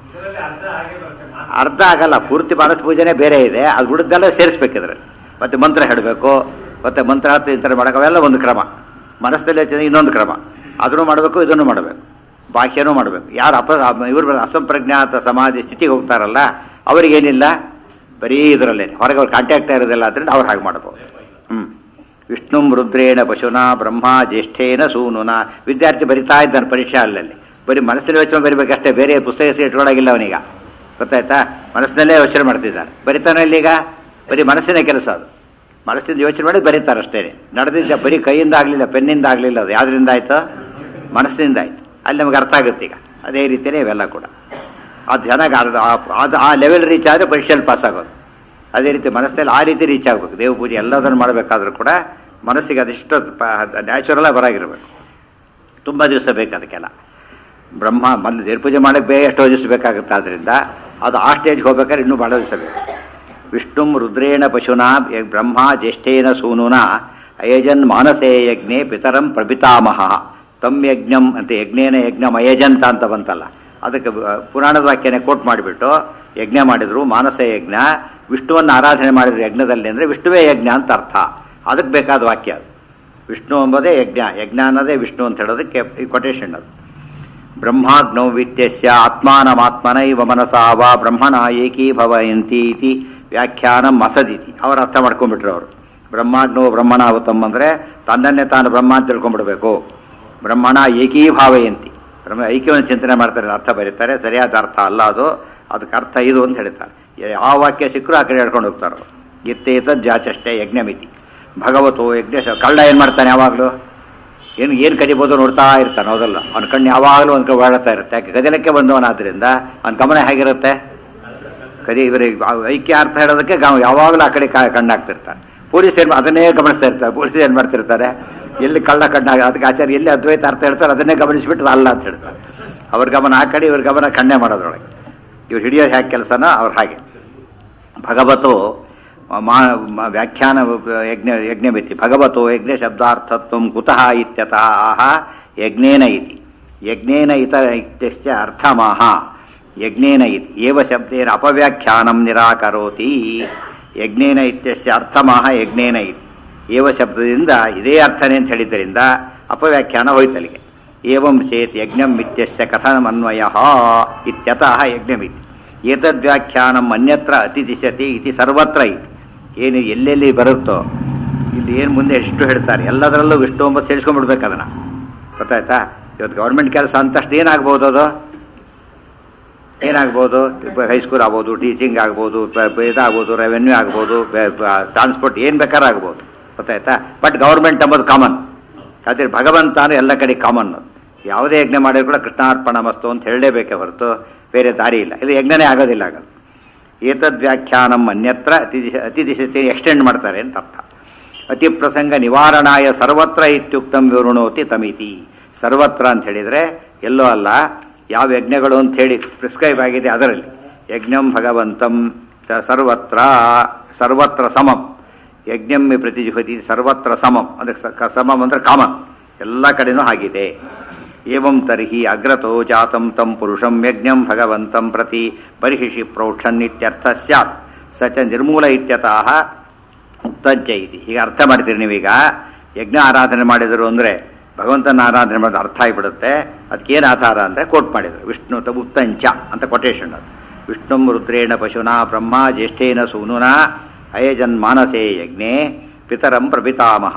ಅರ್ಧ ಆಗಲ್ಲ, ಪೂರ್ತಿ ಮಾನಸ ಪೂಜೆನೇ ಬೇರೆ ಇದೆ. ಅದು ಹುಡುಗದೆಲ್ಲ ಸೇರಿಸ್ಬೇಕಿದ್ರೆ ಮತ್ತೆ ಮಂತ್ರ ಹೇಳಬೇಕು, ಮತ್ತೆ ಮಂತ್ರ ಈ ಥರ ಮಾಡೋಕೆ ಅವೆಲ್ಲ ಒಂದು ಕ್ರಮ. ಮನಸ್ಸಲ್ಲಿ ಇನ್ನೊಂದು ಕ್ರಮ. ಅದನ್ನು ಮಾಡಬೇಕು, ಇದನ್ನು ಮಾಡಬೇಕು, ಬಾಹ್ಯನೂ ಮಾಡಬೇಕು. ಯಾರು ಅಪ ಇವರು ಅಸಂಪ್ರಜ್ಞಾತ ಸಮಾಧಿ ಸ್ಥಿತಿಗೆ ಹೋಗ್ತಾರಲ್ಲ ಅವರಿಗೇನಿಲ್ಲ, ಬರೀ ಇದರಲ್ಲೇ ಹೊರಗೆ ಅವ್ರು ಕಾಂಟ್ಯಾಕ್ಟ್ ಇರೋದಿಲ್ಲ. ಆದ್ದರಿಂದ ಅವ್ರು ಹಾಗೆ ಮಾಡ್ಬೋದು. ಹ್ಞೂ ವಿಷ್ಣು ರುದ್ರೇಣ ಪಶುನಾ ಬ್ರಹ್ಮ ಜ್ಯೇಷ್ಠೇನ ಸೂನುನ. ವಿದ್ಯಾರ್ಥಿ ಬರಿತಾ ಇದ್ದಾನೆ ಪರೀಕ್ಷೆ ಅಲ್ಲಲ್ಲಿ. ಬರೀ ಮನಸ್ಸಿನ ಯೋಚನೆ ಬರಿಬೇಕಷ್ಟೇ, ಬೇರೆ ಪುಸ್ತಕ ಇಟ್ಕೊಳ್ಳೋಗಿಲ್ಲ ಅವನೀಗ. ಗೊತ್ತಾಯ್ತಾ? ಮನಸ್ಸಿನಲ್ಲೇ ಯೋಚನೆ ಮಾಡ್ತಿದ್ದಾನೆ. ಬರಿತಾನೆ ಇಲ್ಲೀಗ ಬರೀ ಮನಸ್ಸಿನ ಕೆಲಸ ಅದು. ಮನಸ್ಸಿಂದ ಯೋಚನೆ ಮಾಡಿ ಬರೀತಾರೆ ಅಷ್ಟೇ. ನಡೆದಿದ್ದ ಬರೀ ಕೈಯಿಂದ ಆಗಲಿಲ್ಲ, ಪೆನ್ನಿಂದ ಆಗಲಿಲ್ಲ. ಅದು ಯಾವುದರಿಂದ ಆಯಿತು? ಮನಸ್ಸಿನಿಂದ ಆಯಿತು. ಅಲ್ಲಿ ನಮಗೆ ಅರ್ಥ ಆಗುತ್ತೆ ಈಗ. ಅದೇ ರೀತಿಯೇ ಇವೆಲ್ಲ ಕೂಡ. ಅದು ಚೆನ್ನಾಗಿ ಅದು ಅದು ಆ ಲೆವೆಲ್ ರೀಚ್ ಆದರೆ ಪರೀಕ್ಷೆಯಲ್ಲಿ ಪಾಸ್ ಆಗೋದು. ಅದೇ ರೀತಿ ಮನಸ್ಸಲ್ಲಿ ಆ ರೀತಿ ರೀಚ್ ಆಗಬೇಕು. ದೇವ ಪೂಜೆ ಎಲ್ಲದನ್ನು ಮಾಡಬೇಕಾದ್ರೂ ಕೂಡ ಮನಸ್ಸಿಗೆ ಅದೆಷ್ಟು ನ್ಯಾಚುರಲಾಗಿ ಬರಾಗಿರ್ಬೇಕು. ತುಂಬ ದಿವಸ ಬೇಕು ಅದಕ್ಕೆಲ್ಲ. ಬ್ರಹ್ಮ ಮೊದಲು ದೇವ್ರ ಪೂಜೆ ಮಾಡೋಕ್ಕೆ ಬೇಗ ಎಷ್ಟೋ ದಿವಸ ಬೇಕಾಗುತ್ತೆ. ಆದ್ದರಿಂದ ಅದು ಆ ಸ್ಟೇಜ್ಗೆ ಹೋಗ್ಬೇಕಾದ್ರೆ ಇನ್ನೂ ಭಾಳ ದಿವಸ ಬೇಕು. ವಿಷ್ಣು ರುದ್ರೇಣ ಪಶುನಾ ಬ್ರಹ್ಮ ಜ್ಯೇಷ್ಠೇನ ಸೂನುನ ಅಯಜನ್ ಮಾನಸೇ ಯಜ್ಞೆ ಪಿತರಂ ಪ್ರಪಿತಾಮಹ ತಮ್ ಯಜ್ಞಂ ಅಂತ. ಯಜ್ಞೇನ ಯಜ್ಞಂ ಅಯಜಂತ ಅಂತ ಬಂತಲ್ಲ, ಅದಕ್ಕೆ ಪುರಾಣದ ವಾಕ್ಯನೇ ಕೋಟ್ ಮಾಡಿಬಿಟ್ಟು ಯಜ್ಞ ಮಾಡಿದ್ರು. ಮಾನಸ ಯಜ್ಞ, ವಿಷ್ಣುವನ್ನು ಆರಾಧನೆ ಮಾಡಿದ್ರು ಯಜ್ಞದಲ್ಲಿ ಅಂದರೆ ವಿಷ್ಣುವೇ ಯಜ್ಞ ಅಂತ ಅರ್ಥ. ಅದಕ್ಕೆ ಬೇಕಾದ ವಾಕ್ಯ ಅದು. ವಿಷ್ಣು ಎಂಬುದೇ ಯಜ್ಞ, ಯಜ್ಞ ಅನ್ನೋದೇ ವಿಷ್ಣು ಅಂತ ಹೇಳೋದಕ್ಕೆ ಈ ಕೊಟೇಶನ್ ಅದು. ಬ್ರಹ್ಮಾಗ್ನೌ ವಿತ್ಯಸ್ಯ ಆತ್ಮಾನಮಾತ್ಮನೈವ ಮನಸಾ ವಾ ಬ್ರಹ್ಮಣ ಏಕೀಭವಯಂತಿ ಇತಿ ವ್ಯಾಖ್ಯಾನಂ ಅಸದಿತಿ. ಅವ್ರು ಅರ್ಥ ಮಾಡ್ಕೊಂಡ್ಬಿಟ್ರು ಅವರು. ಬ್ರಹ್ಮಾಗ್ನೋ ಬ್ರಹ್ಮಣಾಹುತಂ ಅಂದರೆ ತನ್ನನ್ನೇ ತಾನು ಬ್ರಹ್ಮ ಅಂತ ತಿಳ್ಕೊಂಡ್ಬಿಡ್ಬೇಕು. ಬ್ರಹ್ಮಣ ಏಕೀಭಾವಯಂತಿ, ಬ್ರಹ್ಮ ಐಕ್ಯವನ್ನು ಚಿಂತನೆ ಮಾಡ್ತಾರೆ, ಅರ್ಥ ಬರೀತಾರೆ. ಸರಿಯಾದ ಅರ್ಥ ಅಲ್ಲ ಅದು. ಅದಕ್ಕೆ ಅರ್ಥ ಇದು ಅಂತ ಹೇಳ್ತಾರೆ. ಯಾವ ವಾಕ್ಯ ಸಿಕ್ಕರೂ ಆ ಕಡೆ ಹೇಳ್ಕೊಂಡು ಹೋಗ್ತಾರೆ ಅವರು. ಇತ್ತೇತದ್ ಜಾಚಷ್ಟೇ ಯಜ್ಞಮಿತಿ ಭಗವತೋ ಯಜ್ಞ. ಕಳ್ಳ ಏನು ಮಾಡ್ತಾನೆ ಯಾವಾಗಲೂ? ಏನು ಏನು ಕದಿಬೋದು ನೋಡ್ತಾ ಇರ್ತಾನೆ, ಹೌದಲ್ಲ? ಅವ್ನ ಕಣ್ಣು ಯಾವಾಗಲೂ ಒಂದು ಕಡೆ ಓಡಾಡ್ತಾ ಇರುತ್ತೆ. ಯಾಕೆ? ಕದಿಲಕ್ಕೆ ಬಂದವನಾದ್ರಿಂದ ಅವ್ನ ಗಮನ ಹೇಗಿರುತ್ತೆ? ಕದಿ ಇವರಿಗೆ ಐಕ್ಯ ಅರ್ಥ ಹೇಳೋದಕ್ಕೆ ಗ ಯಾವಾಗಲೂ ಆ ಕಡೆ ಕಣ್ಣಾಗ್ತಿರ್ತಾರೆ. ಪೊಲೀಸ್ ಏನು ಅದನ್ನೇ ಗಮನಿಸ್ತಾ ಇರ್ತಾರೆ. ಪೊಲೀಸ್ ಏನು ಮಾಡ್ತಿರ್ತಾರೆ? ಎಲ್ಲಿ ಕಳ್ಳ ಕಣ್ಣಾಗ ಅದಕ್ಕೆ ಆಚಾರ್ಯ ಎಲ್ಲಿ ಅದ್ವೈತ ಅರ್ಥ ಹೇಳ್ತಾರೆ ಅದನ್ನೇ ಗಮನಿಸಿಬಿಟ್ಟು ಅಲ್ಲ ಅಂತ ಹೇಳ್ತಾರೆ. ಅವ್ರ ಗಮನ ಆ ಕಡೆ, ಇವ್ರ ಗಮನ ಕಣ್ಣೆ ಮಾಡೋದ್ರೊಳಗೆ. ಇವ್ರು ಹಿಡಿಯೋದು ಹೇಗೆ ಕೆಲಸನ ಅವ್ರು ಹಾಗೆ. ಭಗವತೋ ಮಾ ವ್ಯಾಖ್ಯಾನ ಯಜ್ಞ ಯಜ್ಞಮಿತಿ ಭಗವತೋ ಯಜ್ಞ ಶಬ್ದಾರ್ಥತ್ವ ಕುತಃ ಇತ್ಯತಃ ಆಹ ಯಜ್ಞೇನ ಇತಿ. ಯಜ್ಞೇನ ಇತ ಇತ್ಯಸ್ಯ ಅರ್ಥಮಾಹ ಯಜ್ಞೇನ ಇತಿ ಏವ ಶಬ್ದೇನ ಅಪವ್ಯಾಖ್ಯಾನಂ ನಿರಾಕರೋತಿ. ಯಜ್ಞೇನ ಇತ್ಯಸ್ಯ ಅರ್ಥಮಾಹ ಯಜ್ಞೇನ ಇತಿ ಏವ ಶಬ್ದದಿಂದ ಇದೇ ಅರ್ಥನೇ ಅಂತ ಹೇಳಿದ್ದರಿಂದ ಅಪವ್ಯಾಖ್ಯಾನ ಹೋಯ್ತಲ್ಲಿಗೆ. ಏವಂ ಚೇತ್ ಯಜ್ಞಂ ಇತ್ಯಸ್ಯ ಕಥನಮನ್ವಯಃ ಇತ್ಯತಃ ಯಜ್ಞಮಿತಿ ಏತದ್ವ್ಯಾಖ್ಯಾನಂ ಅನ್ಯತ್ರ ಅತಿದಿಶತಿ ಇತಿ ಸರ್ವತ್ರ ಇತಿ. ಏನು ಎಲ್ಲೆಲ್ಲಿ ಬರುತ್ತೋ ಇಲ್ಲಿ ಏನು ಮುಂದೆ ಎಷ್ಟು ಹೇಳ್ತಾರೆ ಎಲ್ಲದರಲ್ಲೂ ವಿಷ್ಣು ಒಂಬತ್ತು ಸೇರಿಸ್ಕೊಂಡ್ಬಿಡ್ಬೇಕು ಅದನ್ನು. ಗೊತ್ತಾಯ್ತಾ? ಇವತ್ತು ಗೌರ್ಮೆಂಟ್ ಕೆಲಸ ಅಂತ ತಕ್ಷಣ ಏನಾಗ್ಬೋದು, ಅದು ಏನಾಗ್ಬೋದು, ಹೈಸ್ಕೂಲ್ ಆಗ್ಬೋದು, ಟೀಚಿಂಗ್ ಆಗ್ಬೋದು, ಇದಾಗ್ಬೋದು, ರೆವೆನ್ಯೂ ಆಗ್ಬೋದು, ಟ್ರಾನ್ಸ್ಪೋರ್ಟ್, ಏನು ಬೇಕಾದ್ರೂ ಆಗ್ಬೋದು. ಗೊತ್ತಾಯ್ತಾ? ಬಟ್ ಗೌರ್ಮೆಂಟ್ ಎಂಬುದು ಕಾಮನ್. ಅದೇ ಭಗವಂತ ಅಂದರೆ ಎಲ್ಲ ಕಡೆ ಕಾಮನ್. ಯಾವುದೇ ಯಜ್ಞ ಮಾಡಿದ್ರು ಕೂಡ ಕೃಷ್ಣಾರ್ಪಣ ಮಸ್ತು ಅಂತ ಹೇಳಲೇಬೇಕೆ ಹೊರತು ಬೇರೆ ದಾರಿ ಇಲ್ಲ. ಇದು ಯಜ್ಞನೇ ಆಗೋದಿಲ್ಲ. ಆಗೋದು ಏತದ್ ವ್ಯಾಖ್ಯಾನಂ ಅನ್ಯತ್ರ ಅತಿದಿಶ ಅತಿದಿಶತೆ ಎಕ್ಸ್ಟೆಂಡ್ ಮಾಡ್ತಾರೆ ಅಂತ ಅರ್ಥ. ಅತಿ ಪ್ರಸಂಗ ನಿವಾರಣಾಯ ಸರ್ವತ್ರ ಇತ್ಯುಕ್ತಂ ವಿವೃಣೋತಿ ತಮಿತಿ. ಸರ್ವತ್ರ ಅಂತ ಹೇಳಿದರೆ ಎಲ್ಲೋ ಅಲ್ಲ, ಯಾವ ಯಜ್ಞಗಳು ಅಂತ ಹೇಳಿ ಪ್ರಿಸ್ಕ್ರೈಬ್ ಆಗಿದೆ ಅದರಲ್ಲಿ. ಯಜ್ಞಂ ಭಗವಂತಂ ಸರ್ವತ್ರ ಸರ್ವತ್ರ ಸಮಂ ಯಜ್ಞಂ ಪ್ರತಿಜುಹತಿ ಸರ್ವತ್ರ ಸಮಂ ಅಂದರೆ ಸಮಂ ಅಂದರೆ ಕಾಮನ್, ಎಲ್ಲ ಕಡೆನೂ ಆಗಿದೆ. ಏವಂ ತರ್ಹಿ ಅಗ್ರತೋ ಜಾತಂ ತಂ ಪುರುಷಂ ಯಜ್ಞಂ ಭಗವಂತಂ ಪ್ರತಿ ಬರ್ಹಿಷಿ ಪ್ರೋಕ್ಷನ್ ಇತ್ಯರ್ಥ ಸ್ಯಾತ್ ಸ ಚ ನಿರ್ಮೂಲ ಇತ್ಯತಃ ಉಕ್ತಂಚ ಇತಿ. ಹೀಗೆ ಅರ್ಥ ಮಾಡ್ತೀರಿ ನೀವೀಗ. ಯಜ್ಞ ಆರಾಧನೆ ಮಾಡಿದರು ಅಂದರೆ ಭಗವಂತನ ಆರಾಧನೆ ಮಾಡೋದು ಅರ್ಥ ಆಗಿಬಿಡುತ್ತೆ. ಅದಕ್ಕೇನು ಆಧಾರ ಅಂದರೆ ಕೋಟ್ ಮಾಡಿದರು, ವಿಷ್ಣು ತ ಉಕ್ತಂಚ ಅಂತ ಕೊಟೇಶನ್. ಅದು ವಿಷ್ಣುಂ ರುದ್ರೇಣ ಪಶುನಾ ಬ್ರಹ್ಮ ಜ್ಯೇಷ್ಠೇನ ಸೂನುನಾ ಅಯಜನ್ ಮಾನಸೇ ಯಜ್ಞೆ ಪಿತರಂ ಪ್ರಪಿತಾಮಹ.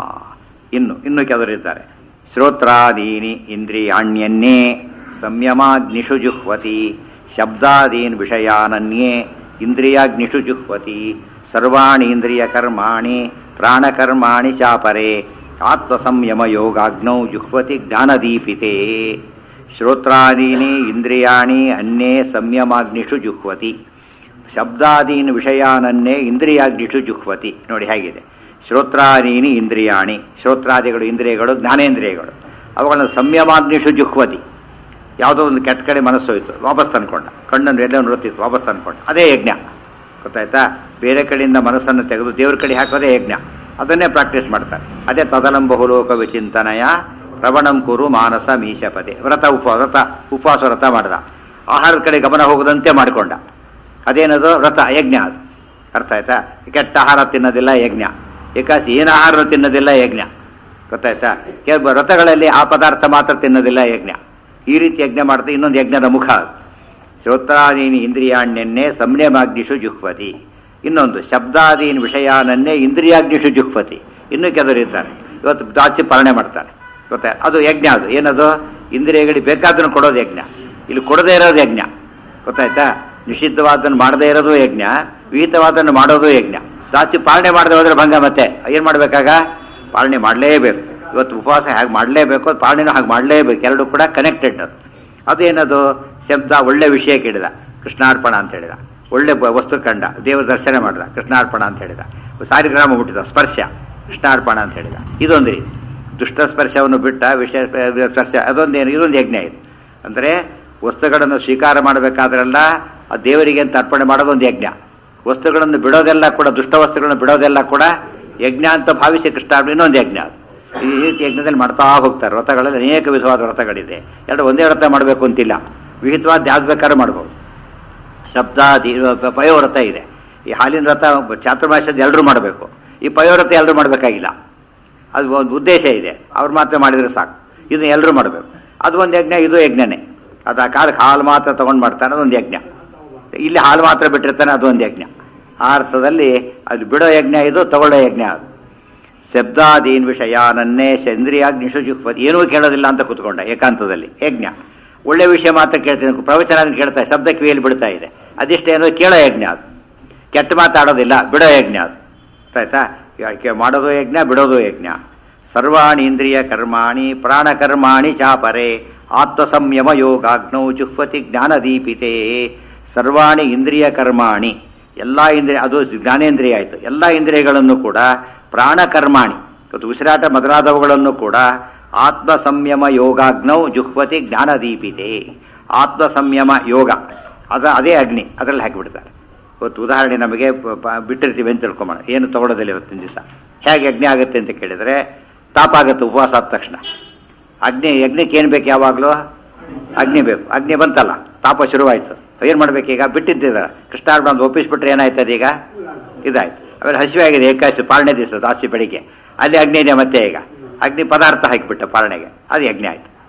ಇನ್ನು ಇನ್ನು ಕೆಲವರಿದ್ದಾರೆ. ಶ್ರೋತ್ರಾದೀನಿ ಇಂದ್ರಿಯಾಣ್ಯನ್ಯೇ ಸಂಯಮಾಗ್ನಿಷು ಜುಹ್ವತಿ ಶಬ್ದಾದೀನ್ ವಿಷಯಾನನ್ಯೇ ಇಂದ್ರಿಯಾಗ್ನಿಷು ಜುಹ್ವತಿ ಸರ್ವಾಣಿ ಇಂದ್ರಿಯ ಕರ್ಮಾಣಿ ಪ್ರಾಣಕರ್ಮಾಣಿ ಚಾಪರೆ ಆತ್ಮಸಂಯಮ ಯೋಗಾಗ್ನೌ ಜುಹ್ವತಿ ಜ್ಞಾನದೀಪಿತೆ. ಶ್ರೋತ್ರಾದೀನಿ ಇಂದ್ರಿಯಾಣಿ ಅನ್ಯೇ ಸಂಯಮಾಗ್ನಿಷು ಜುಹ್ವತಿ ಶಬ್ದಾದೀನ್ ವಿಷಯಾನನ್ನೇ ಇಂದ್ರಿಯಾಗ್ನಿಷು ಜುಹ್ವತಿ. ನೋಡಿ ಹೇಗಿದೆ. ಶ್ರೋತ್ರಾದೀನಿ ಇಂದ್ರಿಯಾಣಿ, ಶ್ರೋತ್ರಾದಿಗಳು ಇಂದ್ರಿಯಗಳು ಜ್ಞಾನೇಂದ್ರಿಯಗಳು, ಅವುಗಳನ್ನು ಸಂಯಮಾಗ್ನಿಷು ಜುಹ್ವತಿ. ಯಾವುದೋ ಒಂದು ಕೆಟ್ಟ ಕಡೆ ಮನಸ್ಸು ಹೋಯಿತು, ವಾಪಸ್ ತಂದ್ಕೊಂಡ. ಕಣ್ಣನ್ನು ಎಲ್ಲ ನೋಡುತ್ತಿತ್ತು, ವಾಪಸ್ ತಂದ್ಕೊಂಡ. ಅದೇ ಯಜ್ಞ. ಗೊತ್ತಾಯ್ತಾ? ಬೇರೆ ಕಡೆಯಿಂದ ಮನಸ್ಸನ್ನು ತೆಗೆದು ದೇವ್ರ ಕಡೆ ಹಾಕೋದೇ ಯಜ್ಞ. ಅದನ್ನೇ ಪ್ರಾಕ್ಟೀಸ್ ಮಾಡ್ತಾರೆ. ಅದೇ ತದಲಂ ಬಹುಲೋಕ ವಿಚಿಂತನಯ ಪ್ರವಣಂ ಕುರು ಮಾನಸ ಮೀಶಪದೆ. ವ್ರತ ಉಪ ವ್ರತ ಉಪವಾಸ ವ್ರತ ಮಾಡಿದ. ಆಹಾರದ ಕಡೆ ಗಮನ ಹೋಗದಂತೆ ಮಾಡಿಕೊಂಡ. ಅದೇನದು? ವ್ರತ, ಯಜ್ಞ. ಅದು ಅರ್ಥ ಆಯ್ತಾ? ಕೆಟ್ಟ ಆಹಾರ ತಿನ್ನೋದಿಲ್ಲ, ಯಜ್ಞ. ಏಕಾಸಿ ಏನು ಆಹಾರ ತಿನ್ನೋದಿಲ್ಲ, ಯಜ್ಞ. ಗೊತ್ತಾಯ್ತಾ? ಕೆಲ ವ್ರತಗಳಲ್ಲಿ ಆ ಪದಾರ್ಥ ಮಾತ್ರ ತಿನ್ನೋದಿಲ್ಲ, ಯಜ್ಞ. ಈ ರೀತಿ ಯಜ್ಞ ಮಾಡ್ತಾ ಇನ್ನೊಂದು ಯಜ್ಞದ ಮುಖ. ಶ್ರೋತ್ರಾದೀನಿ ಇಂದ್ರಿಯಾಣ್ಯನ್ನೇ ಸಂಯಮಾಗ್ನಿಷು ಜುಹ್ವತಿ. ಇನ್ನೊಂದು ಶಬ್ದಾದೀನ್ ವಿಷಯಾನನ್ನೇ ಇಂದ್ರಿಯಾಗ್ನಿಷು ಜುಹ್ವತಿ. ಇನ್ನೂ ಕೆಲವರಿದ್ದಾರೆ ಇವತ್ತು ದಾಚಿ ಪಾಲನೆ ಮಾಡ್ತಾರೆ. ಗೊತ್ತಾ? ಅದು ಯಜ್ಞ. ಅದು ಏನದು? ಇಂದ್ರಿಯಗಳಿಗೆ ಬೇಕಾದನ್ನು ಕೊಡೋದು ಯಜ್ಞ. ಇಲ್ಲಿ ಕೊಡದೇ ಇರೋದು ಯಜ್ಞ. ಗೊತ್ತಾಯ್ತಾ? ನಿಷಿದ್ಧವಾದನ್ನು ಮಾಡದೇ ಇರೋದು ಯಜ್ಞ, ವಿಹಿತವಾದನ್ನು ಮಾಡೋದು ಯಜ್ಞ. ದಾಚಿ ಪಾಲನೆ ಮಾಡದೆ ಹೋದ್ರೆ ಭಂಗ. ಮತ್ತೆ ಏನು ಮಾಡಬೇಕಾಗ? ಪಾಲನೆ ಮಾಡಲೇಬೇಕು. ಇವತ್ತು ಉಪವಾಸ ಹೇಗೆ ಮಾಡಲೇಬೇಕು, ಪಾಲನೆನೂ ಹಾಗೆ ಮಾಡಲೇಬೇಕು. ಎರಡು ಕೂಡ ಕನೆಕ್ಟೆಡ್. ಅದು ಅದೇನದು? ಶಬ್ದ ಒಳ್ಳೆ ವಿಷಯ ಕೇಳಿದ, ಕೃಷ್ಣಾರ್ಪಣ ಅಂತ ಹೇಳಿದ. ಒಳ್ಳೆ ವಸ್ತು ಕಂಡ, ದೇವರ ದರ್ಶನ ಮಾಡಿದ, ಕೃಷ್ಣಾರ್ಪಣ ಅಂತ ಹೇಳಿದ. ಸಾರಿಗ್ರಾಮ ಹುಟ್ಟಿದ, ಸ್ಪರ್ಶ, ಕೃಷ್ಣಾರ್ಪಣ ಅಂತ ಹೇಳಿದ. ಇದೊಂದು ರೀತಿ. ದುಷ್ಟ ಸ್ಪರ್ಶವನ್ನು ಬಿಟ್ಟ ವಿಷಯ ಸ್ಪರ್ಶ, ಅದೊಂದೇನು? ಇದೊಂದು ಯಜ್ಞ. ಇದು ಅಂದರೆ ವಸ್ತುಗಳನ್ನು ಸ್ವೀಕಾರ ಮಾಡಬೇಕಾದ್ರೆಲ್ಲ ಆ ದೇವರಿಗೆ ಅಂತ ಅರ್ಪಣೆ ಮಾಡೋದೊಂದು ಯಜ್ಞ. ವಸ್ತುಗಳನ್ನು ಬಿಡೋದೆಲ್ಲ ಕೂಡ, ದುಷ್ಟ ವಸ್ತುಗಳನ್ನು ಬಿಡೋದೆಲ್ಲ ಕೂಡ ಯಜ್ಞ ಅಂತ ಭಾವಿಸಿ ಕೃಷ್ಣಾರ್ಪಣೆ ಇನ್ನೊಂದು ಯಜ್ಞ. ಅದು ಈ ರೀತಿ ಯಜ್ಞದಲ್ಲಿ ಮಾಡ್ತಾ ಹೋಗ್ತಾರೆ. ವ್ರತಗಳಲ್ಲಿ ಅನೇಕ ವಿಧವಾದ ವ್ರತಗಳಿದೆ. ಎರಡು ಒಂದೇ ವ್ರತ ಮಾಡಬೇಕು ಅಂತಿಲ್ಲ, ವಿಹಿತವಾದ ಯಾವ್ದು ಬೇಕಾದ್ರೂ ಮಾಡ್ಬೋದು. ಶಬ್ದಾದಿ ಪಯೋವ್ರತ ಇದೆ. ಈ ಹಾಲಿನ ವ್ರತ ಚಾತುರ್ಮಾಸ್ಯದ ಎಲ್ಲರೂ ಮಾಡಬೇಕು. ಈ ಪಯೋವ್ರತ ಎಲ್ಲರೂ ಮಾಡಬೇಕಾಗಿಲ್ಲ. ಅದು ಒಂದು ಉದ್ದೇಶ ಇದೆ, ಅವ್ರು ಮಾತ್ರ ಮಾಡಿದರೆ ಸಾಕು. ಇದನ್ನ ಎಲ್ಲರೂ ಮಾಡಬೇಕು. ಅದು ಒಂದು ಯಜ್ಞ, ಇದು ಯಜ್ಞನೇ. ಅದು ಆ ಕಾಲಕ್ಕೆ ಹಾಲು ಮಾತ್ರ ತೊಗೊಂಡು ಮಾಡ್ತಾನೆ, ಅದೊಂದು ಯಜ್ಞ. ಇಲ್ಲಿ ಹಾಲು ಮಾತ್ರ ಬಿಟ್ಟಿರ್ತಾನೆ, ಅದೊಂದು ಯಜ್ಞ. ಆ ಅರ್ಥದಲ್ಲಿ ಅದು ಬಿಡೋ ಯಜ್ಞ, ಇದು ತಗೊಳ್ಳೋ ಯಜ್ಞ. ಅದು ಶಬ್ದಾದೀನ್ ವಿಷಯಾನನ್ನೇ ಚಂದ್ರಿಯಾಗ್ನಿಷು ಜುಹ್ವತಿ. ಏನೂ ಕೇಳೋದಿಲ್ಲ ಅಂತ ಕೂತ್ಕೊಂಡ ಏಕಾಂತದಲ್ಲಿ, ಯಜ್ಞ. ಒಳ್ಳೆ ವಿಷಯ ಮಾತ್ರ ಕೇಳ್ತೀನಿ, ಪ್ರವಚನ ಕೇಳ್ತಾ ಶಬ್ದ ಕಿವಿಯಲ್ಲಿ ಬಿಡ್ತಾ ಇದೆ, ಅದಿಷ್ಟೇನೋ ಕೇಳೋ ಯಜ್ಞ. ಅದು ಕೆಟ್ಟ ಮಾತಾಡೋದಿಲ್ಲ, ಬಿಡೋ ಯಜ್ಞ. ಅದು ಆಯ್ತಾ? ಮಾಡೋದು ಯಜ್ಞ, ಬಿಡೋದು ಯಜ್ಞ. ಸರ್ವಾಣಿ ಇಂದ್ರಿಯ ಕರ್ಮಾಣಿ ಪ್ರಾಣಕರ್ಮಾಣಿ ಚಾಪರೆ ಆತ್ಮಸಂಯಮ ಯೋಗಾಗ್ನೌ ಜುಹ್ವತಿ ಜ್ಞಾನದೀಪಿತೆ. ಸರ್ವಾಣಿ ಇಂದ್ರಿಯ ಕರ್ಮಾಣಿ, ಎಲ್ಲ ಇಂದ್ರಿಯ, ಅದು ಜ್ಞಾನೇಂದ್ರಿಯ ಆಯಿತು. ಎಲ್ಲ ಇಂದ್ರಿಯಗಳನ್ನು ಕೂಡ ಪ್ರಾಣಕರ್ಮಾಣಿ, ಇವತ್ತು ಉಸಿರಾಟ ಮೊದಲಾದವುಗಳನ್ನು ಕೂಡ ಆತ್ಮ ಸಂಯಮ ಯೋಗಾಗ್ನೌ ಜುಹ್ವತಿ ಜ್ಞಾನದೀಪಿತೆ. ಆತ್ಮ ಸಂಯಮ ಯೋಗ ಅದ ಅದೇ ಅಗ್ನಿ, ಅದರಲ್ಲಿ ಹಾಕಿಬಿಡ್ತಾರೆ. ಇವತ್ತು ಉದಾಹರಣೆ ನಮಗೆ ಬಿಟ್ಟಿರ್ತೀವಿ ಅಂತ ತಿಳ್ಕೊಂಬೋಣ. ಏನು ತಗೊಳ್ಳೋದಿಲ್ಲ ಇವತ್ತಿನ ದಿವಸ. ಹೇಗೆ ಅಗ್ನಿ ಆಗುತ್ತೆ ಅಂತ ಕೇಳಿದರೆ, ತಾಪ ಆಗುತ್ತೆ ಉಪವಾಸ ಆದ ತಕ್ಷಣ. ಅಗ್ನಿ ಯಜ್ಞಕ್ಕೆ ಏನು ಬೇಕು? ಯಾವಾಗಲೂ ಅಗ್ನಿ ಬೇಕು. ಅಗ್ನಿ ಬಂತಲ್ಲ, ತಾಪ ಶುರುವಾಯಿತು. ಏನು ಮಾಡ್ಬೇಕು ಈಗ? ಬಿಟ್ಟಿದ್ದ ಕೃಷ್ಣಾರ್ಪಣ ಒಂದು ಒಪ್ಪಿಸ್ಬಿಟ್ರೆ ಏನಾಯ್ತದ? ಈಗ ಇದಾಯ್ತು. ಆಮೇಲೆ ಹಸಿವೆ ಆಗಿದೆ, ಏಕಾದಶಿ ಪಾಲನೆ ದಿವಸ ದಾಸಿ ಬೆಳಿಗ್ಗೆ, ಅಲ್ಲಿ ಅಗ್ನಿ ಇದೆ. ಮತ್ತೆ ಈಗ ಅಗ್ನಿ ಪದಾರ್ಥ ಹಾಕಿಬಿಟ್ಟ ಪಾಲನೆಗೆ, ಅದು ಯಜ್ಞ ಆಯಿತು.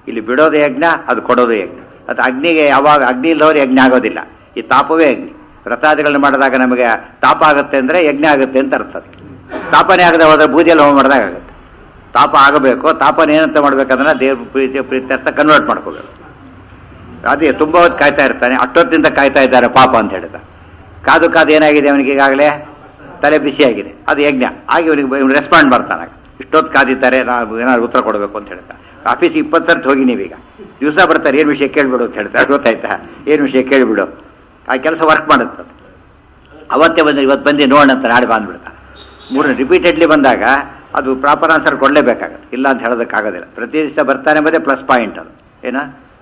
ಇಲ್ಲಿ ಬಿಡೋದು ಯಜ್ಞ, ಅದು ಕೊಡೋದು ಯಜ್ಞ. ಅದು ಅಗ್ನಿಗೆ ಯಾವಾಗ ಅಗ್ನಿ ಇಲ್ಲದವ್ರು ಯಜ್ಞ ಆಗೋದಿಲ್ಲ. ಈ ತಾಪವೇ ಅಗ್ನಿ. ವ್ರತಾದಿಗಳನ್ನ ಮಾಡಿದಾಗ ನಮಗೆ ತಾಪ ಆಗುತ್ತೆ ಅಂದರೆ ಯಜ್ಞ ಆಗುತ್ತೆ ಅಂತ ಅರ್ಥ. ಅದಕ್ಕೆ ತಾಪನೇ ಆಗದೆ ಹೋದ್ರೆ ಬೂದಿಯಲ್ಲಿ ಹೋಮ ಮಾಡಿದಾಗ ಆಗುತ್ತೆ. ತಾಪ ಆಗಬೇಕು. ತಾಪನ ಏನಂತ ಮಾಡ್ಬೇಕಂದ್ರೆ ದೇವ್ರ ಪ್ರೀತಿ ಪ್ರೀತಿ ಅಂತ ಕನ್ವರ್ಟ್ ಮಾಡ್ಕೋಬೇಕು. ಅದೇ ತುಂಬ ಹೊತ್ತು ಕಾಯ್ತಾ ಇರ್ತಾನೆ, ಅಷ್ಟೊತ್ತಿಂದ ಕಾಯ್ತಾ ಇದ್ದಾರೆ ಪಾಪ ಅಂತ ಹೇಳಿದ. ಕಾದು ಕಾದು ಏನಾಗಿದೆ ಅವನಿಗೆ, ಈಗಾಗಲೇ ತಲೆ ಬಿಸಿಯಾಗಿದೆ, ಅದು ಯಜ್ಞ ಆಗಿ ಇವನಿಗೆ ರೆಸ್ಪಾಂಡ್ ಬರ್ತಾನೆ. ಇಷ್ಟೊತ್ತು ಕಾದಿದ್ದಾರೆ, ನಾವು ಏನಾದ್ರು ಉತ್ತರ ಕೊಡಬೇಕು ಅಂತ ಹೇಳ್ತಾರೆ. ಆಫೀಸ್ ಇಪ್ಪತ್ತು ಸರ್ತಿ ಹೋಗಿ ನೀವೀಗ ದಿವಸ ಬರ್ತಾರೆ, ಏನು ವಿಷಯ ಕೇಳಿಬಿಡು ಅಂತ ಹೇಳ್ತಾರೆ. ಗೊತ್ತಾಯ್ತಾ, ಏನು ವಿಷಯ ಕೇಳಿಬಿಡು. ಆ ಕೆಲಸ ವರ್ಕ್ ಮಾಡುತ್ತೆ. ಅವತ್ತೇ ಬಂದು ಇವತ್ತು ಬಂದು ನೋಡೋಣ ಅಂತ ನಾಳೆ ಬಂದುಬಿಡ್ತಾನೆ. ಮೂರನೇ ರಿಪೀಟೆಡ್ಲಿ ಬಂದಾಗ ಅದು ಪ್ರಾಪರ್ ಆನ್ಸರ್ ಕೊಡಲೇಬೇಕಾಗತ್ತೆ, ಇಲ್ಲ ಅಂತ ಹೇಳೋದಕ್ಕಾಗೋದಿಲ್ಲ. ಪ್ರತಿ ದಿವಸ ಬರ್ತಾನೆ ಬಂದೇ ಪ್ಲಸ್ ಪಾಯಿಂಟ್. ಅದು ಏನ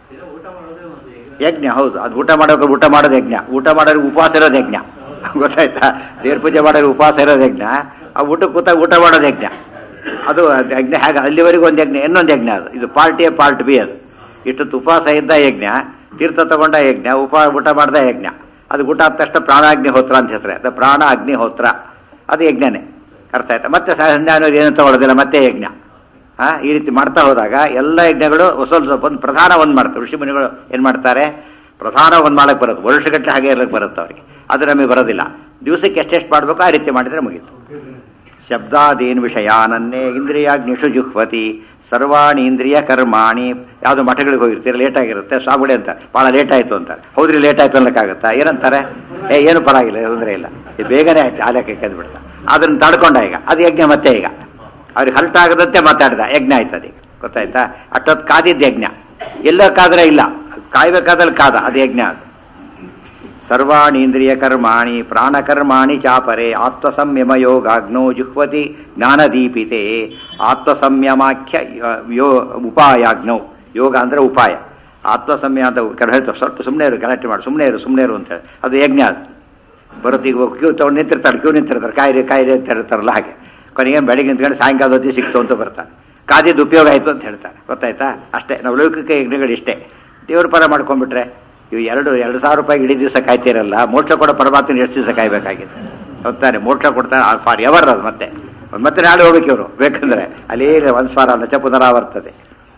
ಯಜ್ಞ. ಹೌದು, ಅದು ಊಟ ಮಾಡೋಕೆ ಊಟ ಮಾಡೋದು ಯಜ್ಞ. ಊಟ ಮಾಡೋರಿಗೆ ಉಪವಾಸ ಇರೋದು ಯಜ್ಞ. ಗೊತ್ತಾಯ್ತಾ, ದೇವ್ರ ಪೂಜೆ ಮಾಡೋರಿಗೆ ಉಪವಾಸ ಇರೋದು ಯಜ್ಞ. ಆ ಊಟ ಕೂತಾಗ ಊಟ ಮಾಡೋದು ಯಜ್ಞ. ಅದು ಯಜ್ಞ ಹೇಗೆ ಅಲ್ಲಿವರೆಗೂ ಒಂದು ಯಜ್ಞ, ಇನ್ನೊಂದು ಯಜ್ಞ. ಅದು ಇದು ಪಾರ್ಟ್ ಎ ಪಾರ್ಟ್ ಬಿ. ಅದು ಇಷ್ಟೊತ್ತು ಉಪವಾಸ ಇದ್ದ ಯಜ್ಞ, ತೀರ್ಥ ತಗೊಂಡ ಯಜ್ಞ, ಉಪ ಊಟ ಮಾಡ್ದ ಯಜ್ಞ. ಅದು ಊಟ ಆದ ತಕ್ಷಣ ಪ್ರಾಣಾಗ್ನಿಹೋತ್ರ ಅಂತ ಹೆಸರೇ. ಅದು ಪ್ರಾಣ ಅಗ್ನಿಹೋತ್ರ, ಅದು ಯಜ್ಞನೇ. ಅರ್ಥ ಆಯ್ತಾ. ಮತ್ತೆ ಸಂಧ್ಯಾ ಅನ್ನೋದು ಏನು ತಗೊಳ್ಳೋದಿಲ್ಲ, ಮತ್ತೆ ಯಜ್ಞ. ಹಾಂ, ಈ ರೀತಿ ಮಾಡ್ತಾ ಹೋದಾಗ ಎಲ್ಲ ಯಜ್ಞಗಳು ಸ್ವಲ್ಪ ಸ್ವಲ್ಪ ಒಂದು ಪ್ರಧಾನ ಒಂದು ಮಾಡ್ತಾರೆ. ಋಷಿಮುನಿಗಳು ಏನು ಮಾಡ್ತಾರೆ, ಪ್ರಧಾನ ಒಂದು ಮಾಡಕ್ಕೆ ಬರುತ್ತೆ. ವರ್ಷಗಟ್ಟಲೆ ಹಾಗೆ ಇರ್ಲಿಕ್ಕೆ ಬರುತ್ತೆ ಅವರಿಗೆ. ಅದು ನಮಗೆ ಬರೋದಿಲ್ಲ. ದಿವಸಕ್ಕೆ ಎಷ್ಟೆಷ್ಟು ಮಾಡಬೇಕು ಆ ರೀತಿ ಮಾಡಿದರೆ ಮುಗೀತು. ಶಬ್ದಾದೀನ್ ವಿಷಯಾನನ್ನೇ ಇಂದ್ರಿಯಾಗ್ನಿಷು ಜುಹ್ವತಿ ಸರ್ವಾಣಿ ಇಂದ್ರಿಯ ಕರ್ಮಾಣಿ. ಯಾವುದೋ ಮಠಗಳಿಗೆ ಹೋಗಿರ್ತೀರ, ಲೇಟಾಗಿರುತ್ತೆ, ಸ್ವಾಮಿಗಳೇ ಅಂತಾರೆ ಭಾಳ ಲೇಟ್ ಆಯಿತು ಅಂತಾರೆ. ಹೌದ್ರಿ ಲೇಟ್ ಆಯಿತು ಅನ್ನೋಕ್ಕಾಗತ್ತಾ? ಏನಂತಾರೆ, ಏ ಏನು ಪರವಾಗಿಲ್ಲ, ತೊಂದರೆ ಇಲ್ಲ, ಇದು ಬೇಗನೆ ಆಯ್ತು, ಆಲಕ್ಕೆ ಕದ್ಬಿಡ್ತಾ. ಅದನ್ನು ತಡ್ಕೊಂಡ ಈಗ, ಅದು ಯಜ್ಞ. ಮತ್ತೆ ಈಗ ಅವ್ರಿಗೆ ಹಲ್ಟ್ ಆಗದಂತೆ ಮಾತಾಡ್ದ, ಯಜ್ಞ ಆಯ್ತದ. ಈಗ ಗೊತ್ತಾಯ್ತಾ, ಅಷ್ಟೊತ್ತು ಕಾದಿದ್ದ ಯಜ್ಞ. ಎಲ್ಲೋ ಕಾದ್ರೆ ಇಲ್ಲ, ಕಾಯ್ಬೇಕಾದಲ್ಲಿ ಕಾದ, ಅದು ಯಜ್ಞ. ಅದು ಸರ್ವಾಣಿ ಇಂದ್ರಿಯ ಕರ್ಮಾಣಿ ಪ್ರಾಣಕರ್ಮಾಣಿ ಚಾಪರೆ ಆತ್ಮಸಂಯಮ ಯೋಗಾಗ್ನೋ ಜುಹ್ವತಿ ಜ್ಞಾನದೀಪಿತೆ ಆತ್ಮಸಂಯಮಾಖ್ಯ ಯೋ ಉಪಾಯಾಗ್ನೌ. ಯೋಗ ಅಂದರೆ ಉಪಾಯ, ಆತ್ಮಸಂಯಮ ಅಂತ ಹೇಳ್ತಾರೆ. ಸ್ವಲ್ಪ ಸುಮ್ಮನೆ ಇರು, ಗಲಾಟೆ ಮಾಡಿ, ಸುಮ್ಮನೆ ಇರು ಸುಮ್ಮನೆ ಇರು ಅಂತೇಳಿ ಅದು ಯಜ್ಞ. ಅದು ಬರುತ್ತೆ. ಈಗ ಕ್ಯೂ ತೊಗೊಂಡು ನಿಂತಿರ್ತಾರೆ, ಕ್ಯೂ ನಿಂತಿರ್ತಾರೆ, ಕಾಯಿಲೆ ಕಾಯಿಲೆ ಅಂತ ಹೇಳ್ತಾರಲ್ಲ ಹಾಗೆ. ಕೊನೆಗೆ ಬೆಳಗ್ಗೆ ನಿಂತ್ಕೊಂಡು ಸಾಯಂಕಾಲ ಹೊತ್ತಿಗೆ ಸಿಕ್ತು ಅಂತ ಬರ್ತಾರೆ. ಕಾದಿದ್ದು ಉಪಯೋಗ ಆಯಿತು ಅಂತ ಹೇಳ್ತಾರೆ. ಗೊತ್ತಾಯ್ತಾ, ಅಷ್ಟೇ. ನಾವು ಲೌಕಿಕ ಯಜ್ಞಗಳು ಇಷ್ಟೇ. ದೇವ್ರ ಪರ ಮಾಡ್ಕೊಂಡ್ಬಿಟ್ರೆ ಇವು ಎರಡು ಎರಡು ಸಾವಿರ ರೂಪಾಯಿ ಇಡೀ ದಿವಸ ಕಾಯ್ತಿರಲ್ಲ. ಮೋಕ್ಷ ಕೊಡೋ ಪರಮಾತ್ಮನ ಎಷ್ಟು ದಿವಸ ಕಾಯ್ಬೇಕಾಗಿದೆ. ಹೋಗ್ತಾನೆ, ಮೋಕ್ಷ ಕೊಡ್ತಾನೆ ಫಾರ್ ಎವರ್. ಅದು ಮತ್ತೆ ಮತ್ತೆ ನಾಳೆ ಹೋಗ್ಬೇಕು ಇವರು, ಬೇಕಂದ್ರೆ ಅಲ್ಲಿ ಒಂದು ಸ್ವಾರ ನಚ ಪುನರಾವರ್ತದೆ.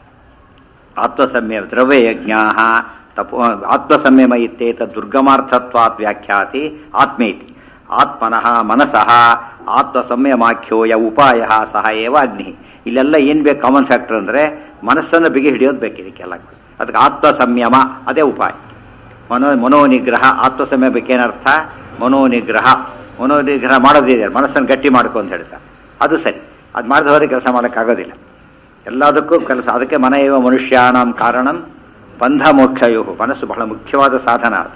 ಆತ್ಮಸಂಯಮ ದ್ರವ್ಯ ಯಜ್ಞ ತಪೋ ಆತ್ಮಸಂಯಮ ಇತ್ಯೇತ ದುರ್ಗಮಾರ್ಥತ್ವಾತ್ ವ್ಯಾಖ್ಯಾತಿ ಆತ್ಮೇತಿ ಆತ್ಮನಃ ಮನಸಃ ಆತ್ಮಸಂಯಮಾಖ್ಯೋಯ ಉಪಾಯ ಸಹ ಏವ ಅಗ್ನಿ. ಇಲ್ಲೆಲ್ಲ ಏನು ಬೇಕು ಕಾಮನ್ ಫ್ಯಾಕ್ಟರ್ ಅಂದರೆ ಮನಸ್ಸನ್ನು ಬಿಗಿ ಹಿಡಿಯೋದು ಬೇಕು ಇದಕ್ಕೆಲ್ಲ. ಅದಕ್ಕೆ ಆತ್ಮಸಂಯಮ ಅದೇ ಉಪಾಯ. ಮನೋ ಮನೋನಿಗ್ರಹ. ಆತ್ಮಸಂಯಮ ಬೇಕೇನರ್ಥ, ಮನೋನಿಗ್ರಹ. ಮನೋನಿಗ್ರಹ ಮಾಡೋದಿದೆ, ಮನಸ್ಸನ್ನು ಗಟ್ಟಿ ಮಾಡ್ಕೊ ಅಂತ ಹೇಳ್ತಾರೆ. ಅದು ಸರಿ. ಅದು ಮಾಡಿದ ಹೋದರೆ ಕೆಲಸ ಮಾಡೋಕ್ಕಾಗೋದಿಲ್ಲ. ಎಲ್ಲದಕ್ಕೂ ಕೆಲಸ. ಅದಕ್ಕೆ ಮನ ಏವ ಮನುಷ್ಯಾಣಂ ಕಾರಣಂ ಬಂಧ ಮೋಕ್ಷಯೋ. ಮನಸ್ಸು ಬಹಳ ಮುಖ್ಯವಾದ ಸಾಧನ. ಅದು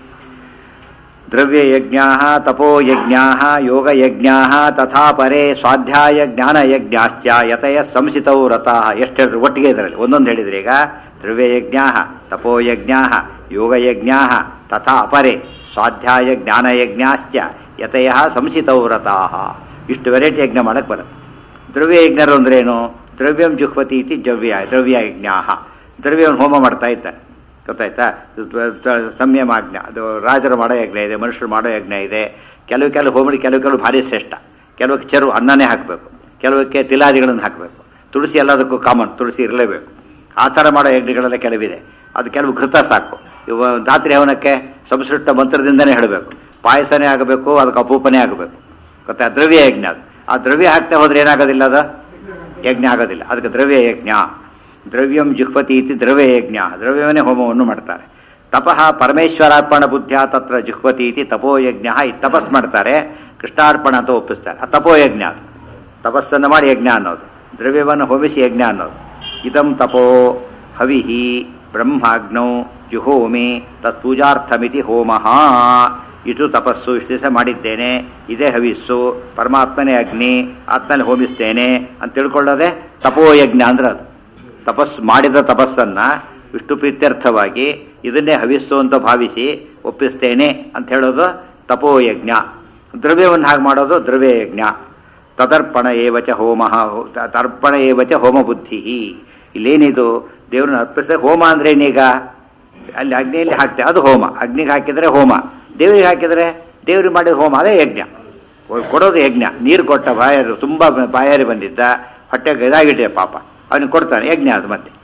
ದ್ರವ್ಯಯಜ್ಞ ತಪೋಯಜ್ಞ ಯೋಗಯಜ್ಞ ತಥಾ ಪರೇ ಸ್ವಾಧ್ಯಾಯ ಜ್ಞಾನಯಜ್ಞಾಶ್ಚ ಯತಯ ಸಂಸಿತೌ ರಥಃ. ಎಷ್ಟು ಹೇಳಿದ್ರು ಒಟ್ಟಿಗೆ ಇದರಲ್ಲಿ ಒಂದೊಂದು ಹೇಳಿದ್ರೆ. ಈಗ ದ್ರವ್ಯಯಜ್ಞ ತಪೋಯಜ್ಞ ಯೋಗಯಜ್ಞ ತಥಾ ಅಪರೆ ಸ್ವಾಧ್ಯಾಯ ಜ್ಞಾನಯಜ್ಞಾಶ್ಚ ಯತಯ ಸಂಸಿತೌ ರಥಃ. ಇಷ್ಟು ವೆರೈಟಿ ಯಜ್ಞ ಮಾಡಕ್ಕೆ ಬರುತ್ತೆ. ದ್ರವ್ಯಯಜ್ಞರು ಅಂದ್ರೇನು, ದ್ರವ್ಯಂ ಜುಹ್ವತಿ ಇತಿ ದ್ರವ್ಯ ದ್ರವ್ಯಯಜ್ಞ. ದ್ರವ್ಯವನ್ನು ಹೋಮ ಮಾಡ್ತಾ ಇದ್ದಾರೆ. ಗೊತ್ತಾಯ್ತಾ. ಸಂಯಮಾಜ್ಞ ಅದು ರಾಜರು ಮಾಡೋ ಯಜ್ಞ ಇದೆ, ಮನುಷ್ಯರು ಮಾಡೋ ಯಜ್ಞ ಇದೆ. ಕೆಲವು ಕೆಲವು ಹೋಮಡಿ ಕೆಲವು ಕೆಲವು ಭಾರಿ ಶ್ರೇಷ್ಠ. ಕೆಲವಕ್ಕೆ ಚೆರು ಅನ್ನನೇ ಹಾಕಬೇಕು, ಕೆಲವಕ್ಕೆ ತಿಲಾದಿಗಳನ್ನು ಹಾಕಬೇಕು. ತುಳಸಿ ಎಲ್ಲದಕ್ಕೂ ಕಾಮನ್, ತುಳಸಿ ಇರಲೇಬೇಕು. ಆ ಥರ ಮಾಡೋ ಯಜ್ಞಗಳೆಲ್ಲ ಕೆಲವಿದೆ. ಅದು ಕೆಲವು ಘೃತ ಸಾಕು. ಇವ ಧಾತ್ರಿ ಹವನಕ್ಕೆ ಸಂಸ್ಕೃತ ಮಂತ್ರದಿಂದನೇ ಹೇಳಬೇಕು. ಪಾಯಸನೇ ಆಗಬೇಕು, ಅದಕ್ಕೆ ಅಪೂಪನೇ ಆಗಬೇಕು. ಗೊತ್ತಾ, ದ್ರವ್ಯ ಯಜ್ಞ. ಅದು ಆ ದ್ರವ್ಯ ಹಾಕ್ತಾ ಹೋದ್ರೆ ಏನಾಗೋದಿಲ್ಲ, ಅದು ಯಜ್ಞ ಆಗೋದಿಲ್ಲ. ಅದಕ್ಕೆ ದ್ರವ್ಯ ಯಜ್ಞ. ದ್ರವ್ಯಂ ಜುಹ್ವತಿ ಇತಿ ದ್ರವ್ಯಯಜ್ಞ. ದ್ರವ್ಯವನ್ನೇ ಹೋಮವನ್ನು ಮಾಡ್ತಾರೆ. ತಪಃ ಪರಮೇಶ್ವರಾರ್ಪಣ ಬುದ್ಧಿಯ ತತ್ರ ಜುಹ್ವತಿ ಇತಿ ತಪೋಯಜ್ಞ. ತಪಸ್ ಮಾಡ್ತಾರೆ, ಕೃಷ್ಣಾರ್ಪಣ ಅಂತ ಒಪ್ಪಿಸ್ತಾರೆ. ಆ ತಪೋಯಜ್ಞ. ಅದು ತಪಸ್ಸನ್ನು ಮಾಡಿ ಯಜ್ಞ ಅನ್ನೋದು, ದ್ರವ್ಯವನ್ನು ಹೋಮಿಸಿ ಯಜ್ಞ ಅನ್ನೋದು. ಇದಂ ತಪೋ ಹವಿಹಿ ಬ್ರಹ್ಮಾಗ್ನೌ ಜುಹೋಮಿ ತತ್ ಪೂಜಾರ್ಥಮಿತಿ ಹೋಮಃ. ಇಷ್ಟು ತಪಸ್ಸು ಇಷ್ಟು ದಿವಸ ಮಾಡಿದ್ದೇನೆ, ಇದೇ ಹವಿಸ್ಸು, ಪರಮಾತ್ಮನೇ ಅಗ್ನಿ, ಆತ್ಮನೇ ಹೋಮಿಸ್ತೇನೆ ಅಂತ ತಿಳ್ಕೊಳ್ಳೋದೆ ತಪೋಯಜ್ಞ ಅಂದ್ರೆ. ಅದು ತಪಸ್ಸು ಮಾಡಿದ ತಪಸ್ಸನ್ನು ವಿಷ್ಣು ಪ್ರೀತ್ಯರ್ಥವಾಗಿ ಇದನ್ನೇ ಹವಿಸ್ಸು ಅಂತ ಭಾವಿಸಿ ಒಪ್ಪಿಸ್ತೇನೆ ಅಂತ ಹೇಳೋದು ತಪೋಯಜ್ಞ. ದ್ರವ್ಯವನ್ನು ಹಾಗೆ ಮಾಡೋದು ದ್ರವ್ಯಯಜ್ಞ. ತದರ್ಪಣ ಏವಚ ಹೋಮ ತರ್ಪಣ ಏವಚ ಹೋಮ ಬುದ್ಧಿ. ಇಲ್ಲೇನಿದು ದೇವ್ರನ್ನ ಅರ್ಪಿಸ. ಹೋಮ ಅಂದ್ರೆ ಏನೀಗ ಅಲ್ಲಿ ಅಗ್ನಿಯಲ್ಲಿ ಹಾಕ್ತೇವೆ, ಅದು ಹೋಮ. ಅಗ್ನಿಗೆ ಹಾಕಿದರೆ ಹೋಮ, ದೇವರಿಗೆ ಹಾಕಿದರೆ ದೇವ್ರಿಗೆ ಮಾಡಿದ ಹೋಮ, ಅದೇ ಯಜ್ಞ. ಕೊಡೋದು ಯಜ್ಞ. ನೀರು ಕೊಟ್ಟ ಬಾಯಾರು ತುಂಬ ಬಾಯಾರಿ ಬಂದಿದ್ದ, ಹೊಟ್ಟೆಗೆ ಇದಾಗಿಟ್ಟೆ ಪಾಪ, ಅವನಿಗೆ ಕೊಡ್ತಾನೆ ಯಜ್ಞ. ಅದು ಮತ್ತೆ